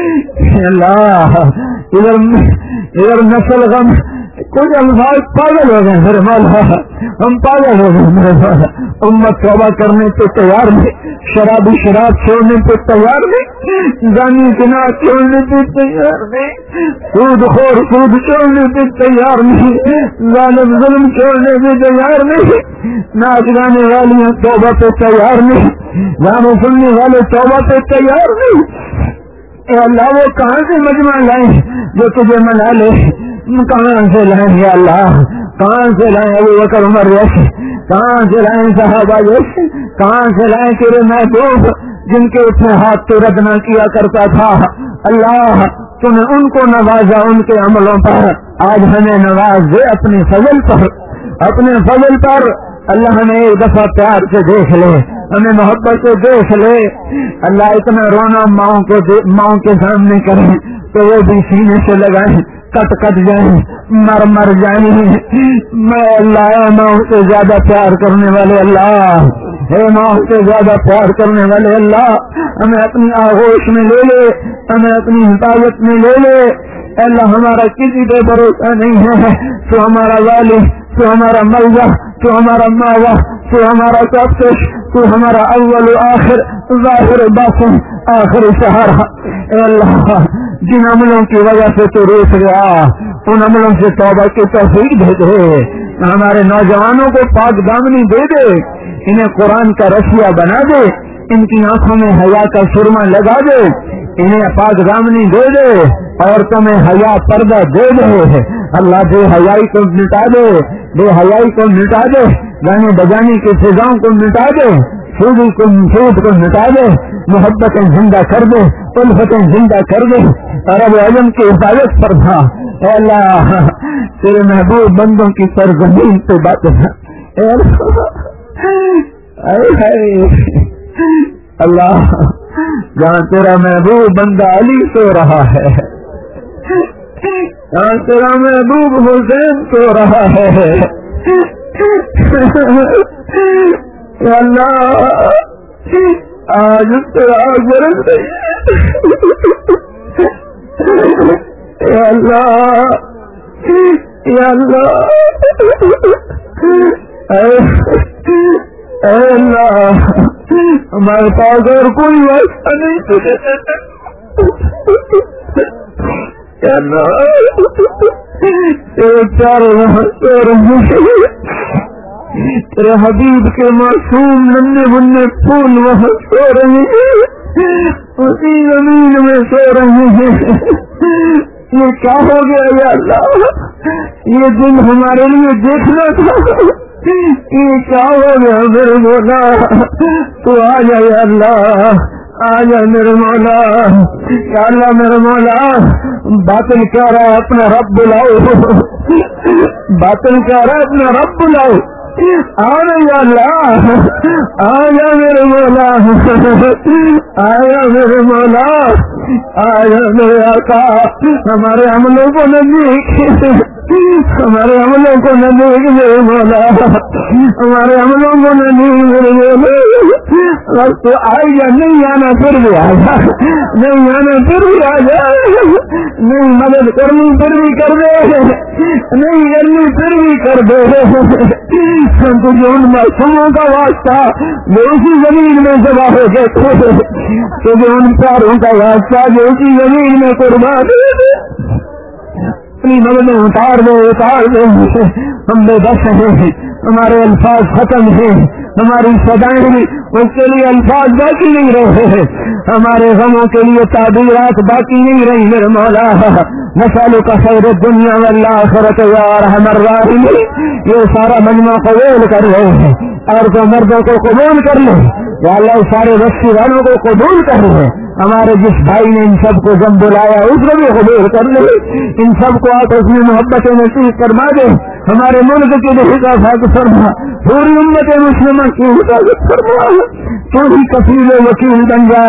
S3: اللہ ادھر ادھر نسل غم کچھ الفاظ پاگل ہو گئے میرے مولا, ہم پاگل ہو گئے میرے مولا. امت توبہ کرنے پہ تیار نہیں, شرابی شراب چھوڑنے پہ تیار نہیں, زانی زنا چھوڑنے پہ تیار نہیں, سود خور سود چھوڑنے پہ تیار نہیں, ظالم ظلم چھوڑنے پہ تیار نہیں, ناچ گانے والیاں توبہ پہ تیار نہیں, گانے سننے والے توبہ پہ تیار نہیں. اے اللہ وہ کہاں سے مجمع لائیں جو تجھے منا لے, کہاں سے لائیں یا اللہ, کہاں سے لائیں ابو بکر عمر جیسے, کہاں سے لائیں صحابہ جیسے, کہاں سے لائیں تیرے محبوب جن کے اتنے ہاتھ تو رد نہ کیا کرتا تھا. اللہ تم نے ان کو نوازا ان کے عملوں پر, آج ہمیں نواز دے اپنے فضل پر, اپنے فضل پر. اللہ ہمیں ایک دفعہ پیار سے دیکھ لے, ہمیں محبت سے دیکھ لے. اللہ اتنا رونا ماؤں کو ماؤں کے سامنے کریں تو وہ بھی سینے سے لگائیں, کٹ کٹ جائیں, مر مر جائیں. میں اللہ ماؤں سے زیادہ پیار کرنے والے اللہ, ہے ماؤں سے زیادہ پیار کرنے والے اللہ, ہمیں اپنی آغوش میں لے لے, ہمیں اپنی حفاظت میں لے لے. اللہ ہمارا کسی پہ بھروسہ نہیں ہے, تو ہمارا والد, تو ہمارا ملجا, تو ہمارا ماوا, تو ہمارا سب کچھ, تو ہمارا اول آخر ظاہر باطن آخر سہارا. اے اللہ جن عملوں کی وجہ سے تو روک گیا ان عملوں سے توبہ کی توفیق دے دے. ہمارے نوجوانوں کو پاک دامنی دے دے, انہیں قرآن کا رسیہ بنا دے, ان کی آنکھوں میں حیا کا سرما لگا دے, انہیں پاک دامنی دے دے, عورتوں میں حیا پردہ دے دے. اللہ بے حیائی کو مٹا دے, بے حیائی کو مٹا دے, گانے بجانے کی فضاؤں کو مٹا دے, سودی کو سود کو مٹا دے, محبتیں زندہ کر دے, الفتیں زندہ کر دے, عرب عجم کی حفاظت پر تھا. اے اللہ تیرے محبوب بندوں کی سرزمین پہ بات ہے. اللہ جہاں تیرا محبوب بندہ علی سو رہا ہے, جہاں تیرا محبوب حسین سو رہا ہے, اللہ آج تیرا گرد اے اللہ, اے اللہ, اے اللہ ہمارے پاس اور کوئی واسطہ نہیں تجھے, اے اللہ تیرے پیارے وہاں سو رہے ہیں, تیرے حبیب کے معصوم ننے بننے پھول وہاں سو رہے ہیں, اسی زمین میں سو رہے ہیں. یہ کیا ہو گیا یا اللہ, یہ دن ہمارے لیے دیکھنا تھا, یہ کیا ہو گیا میرے مولا, تو آ جا یا اللہ, آ جا میرے مولا, یا اللہ میرے مولا. باطل کہہ رہا ہے اپنا رب بلاؤ, باطل کہہ رہا ہے اپنا رب بلاؤ, آیا یا اللہ, آیا میرے مولا, آیا میرے مولا, آیا میرے آقا. ہمارے عملوں کو نزدیک, ہمارے عملوں کو نزدیک میرے مولا, ہمارے عملوں کو نزدیک میرے مولا. تو آئی جا, نہیں آنا پھر بھی آ جا, نہیں آنا پھر بھی آ جا, نہیں مدد کرنی پھر بھی کر دے, نہیں کرنی پھر بھی کر دے. تجھے ان معصوموں کا واسطہ جو اسی زمین میں ذبح ہو گئے تھے, تجھے ان پیاروں کا واسطہ جو اسی زمین میں قربان دے, اپنی مدد اتار دے, اتار دے. ہم بے بس ہیں, ہمارے الفاظ ختم ہیں, ہماری سدائیں اس کے لیے الفاظ باقی نہیں رہے, ہمارے غموں کے لیے تعبیرات باقی نہیں رہی میرے مولا. نسالوں کا خیر دنیا والآخرت یا ارحم الراحمین. یہ سارا مجمع قبول کر رہے ہیں, اور جو مردوں کو قبول کر لے یا اللہ, سارے بستی والوں کو قبول کر لے. ہمارے جس بھائی نے ان سب کو جب بلایا اس کو بھی قبول کر لے, ان سب کو آپ اپنی محبت نصیب فرما دے. ہمارے ملک کی بھی حفاظت فرما, پوری امت مسلمہ کی حفاظت فرما, تو ہی کفیل وکیل بن جا.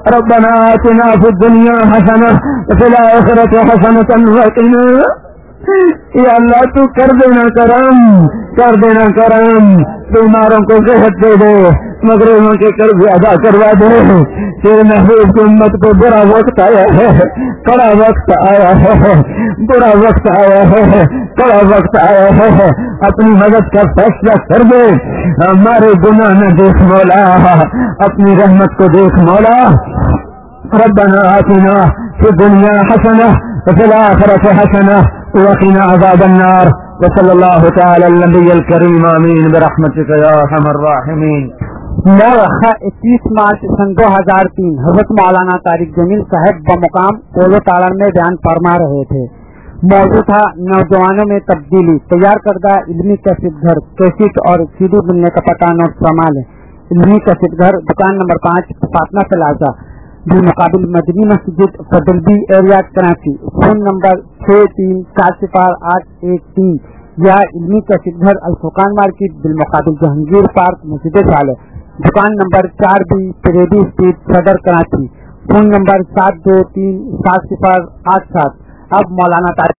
S3: ربنا آتنا في الدنيا حسنة وفي الآخرة حسنة وقنا. یا اللہ تو کر دینا کرم، کر دینا کرم، بیماروں کو صحت دے دے، مغروبوں کے قرض ادا کروا دے. تیرے محبوب کی امت کو برا وقت آیا ہے، بڑا وقت آیا ہے، برا وقت آیا ہے، بڑا وقت آیا ہے. اپنی مدد کا فیصلہ کر دے. ہمارے گناہ نہ دیکھ مولا، اپنی رحمت کو دیکھ مولا. ربنا آتنا في الدنيا حسنة وفي الآخرة حسنة وقنا عذاب النار. وصلى الله تعالى النبي الكريم آمين برحمتك يا أرحم الراحمين.
S1: نوخہ اکیس مارچ سن دو ہزار تین حضرت مولانا طارق جمیل صاحب بمقام پولو تاڑن میں بیان فرما رہے تھے. موضوع تھا نوجوانوں میں تبدیلی. تیار کردہ علمی کیسٹ گھر، کیسٹ اور سی ڈی ملنے کا پتہ نوٹ فرما لیں. علمی کیسٹ گھر، دکان نمبر پانچ، فاطمہ پلازا، بالمقابل Madani Masjid, federal B area, Karachi. Phone number چھ تین سات صفر آٹھ ایک تین یا علمی کیسٹ گھر، الفرقان مارکیٹ، بالمقابل جہانگیر پارک، مسجد صالح. دکان نمبر چار بی، پریڈی اسٹریٹ، صدر، کراچی. فون نمبر سات دو تین سات صفر آٹھ سات. اب مولانا طارق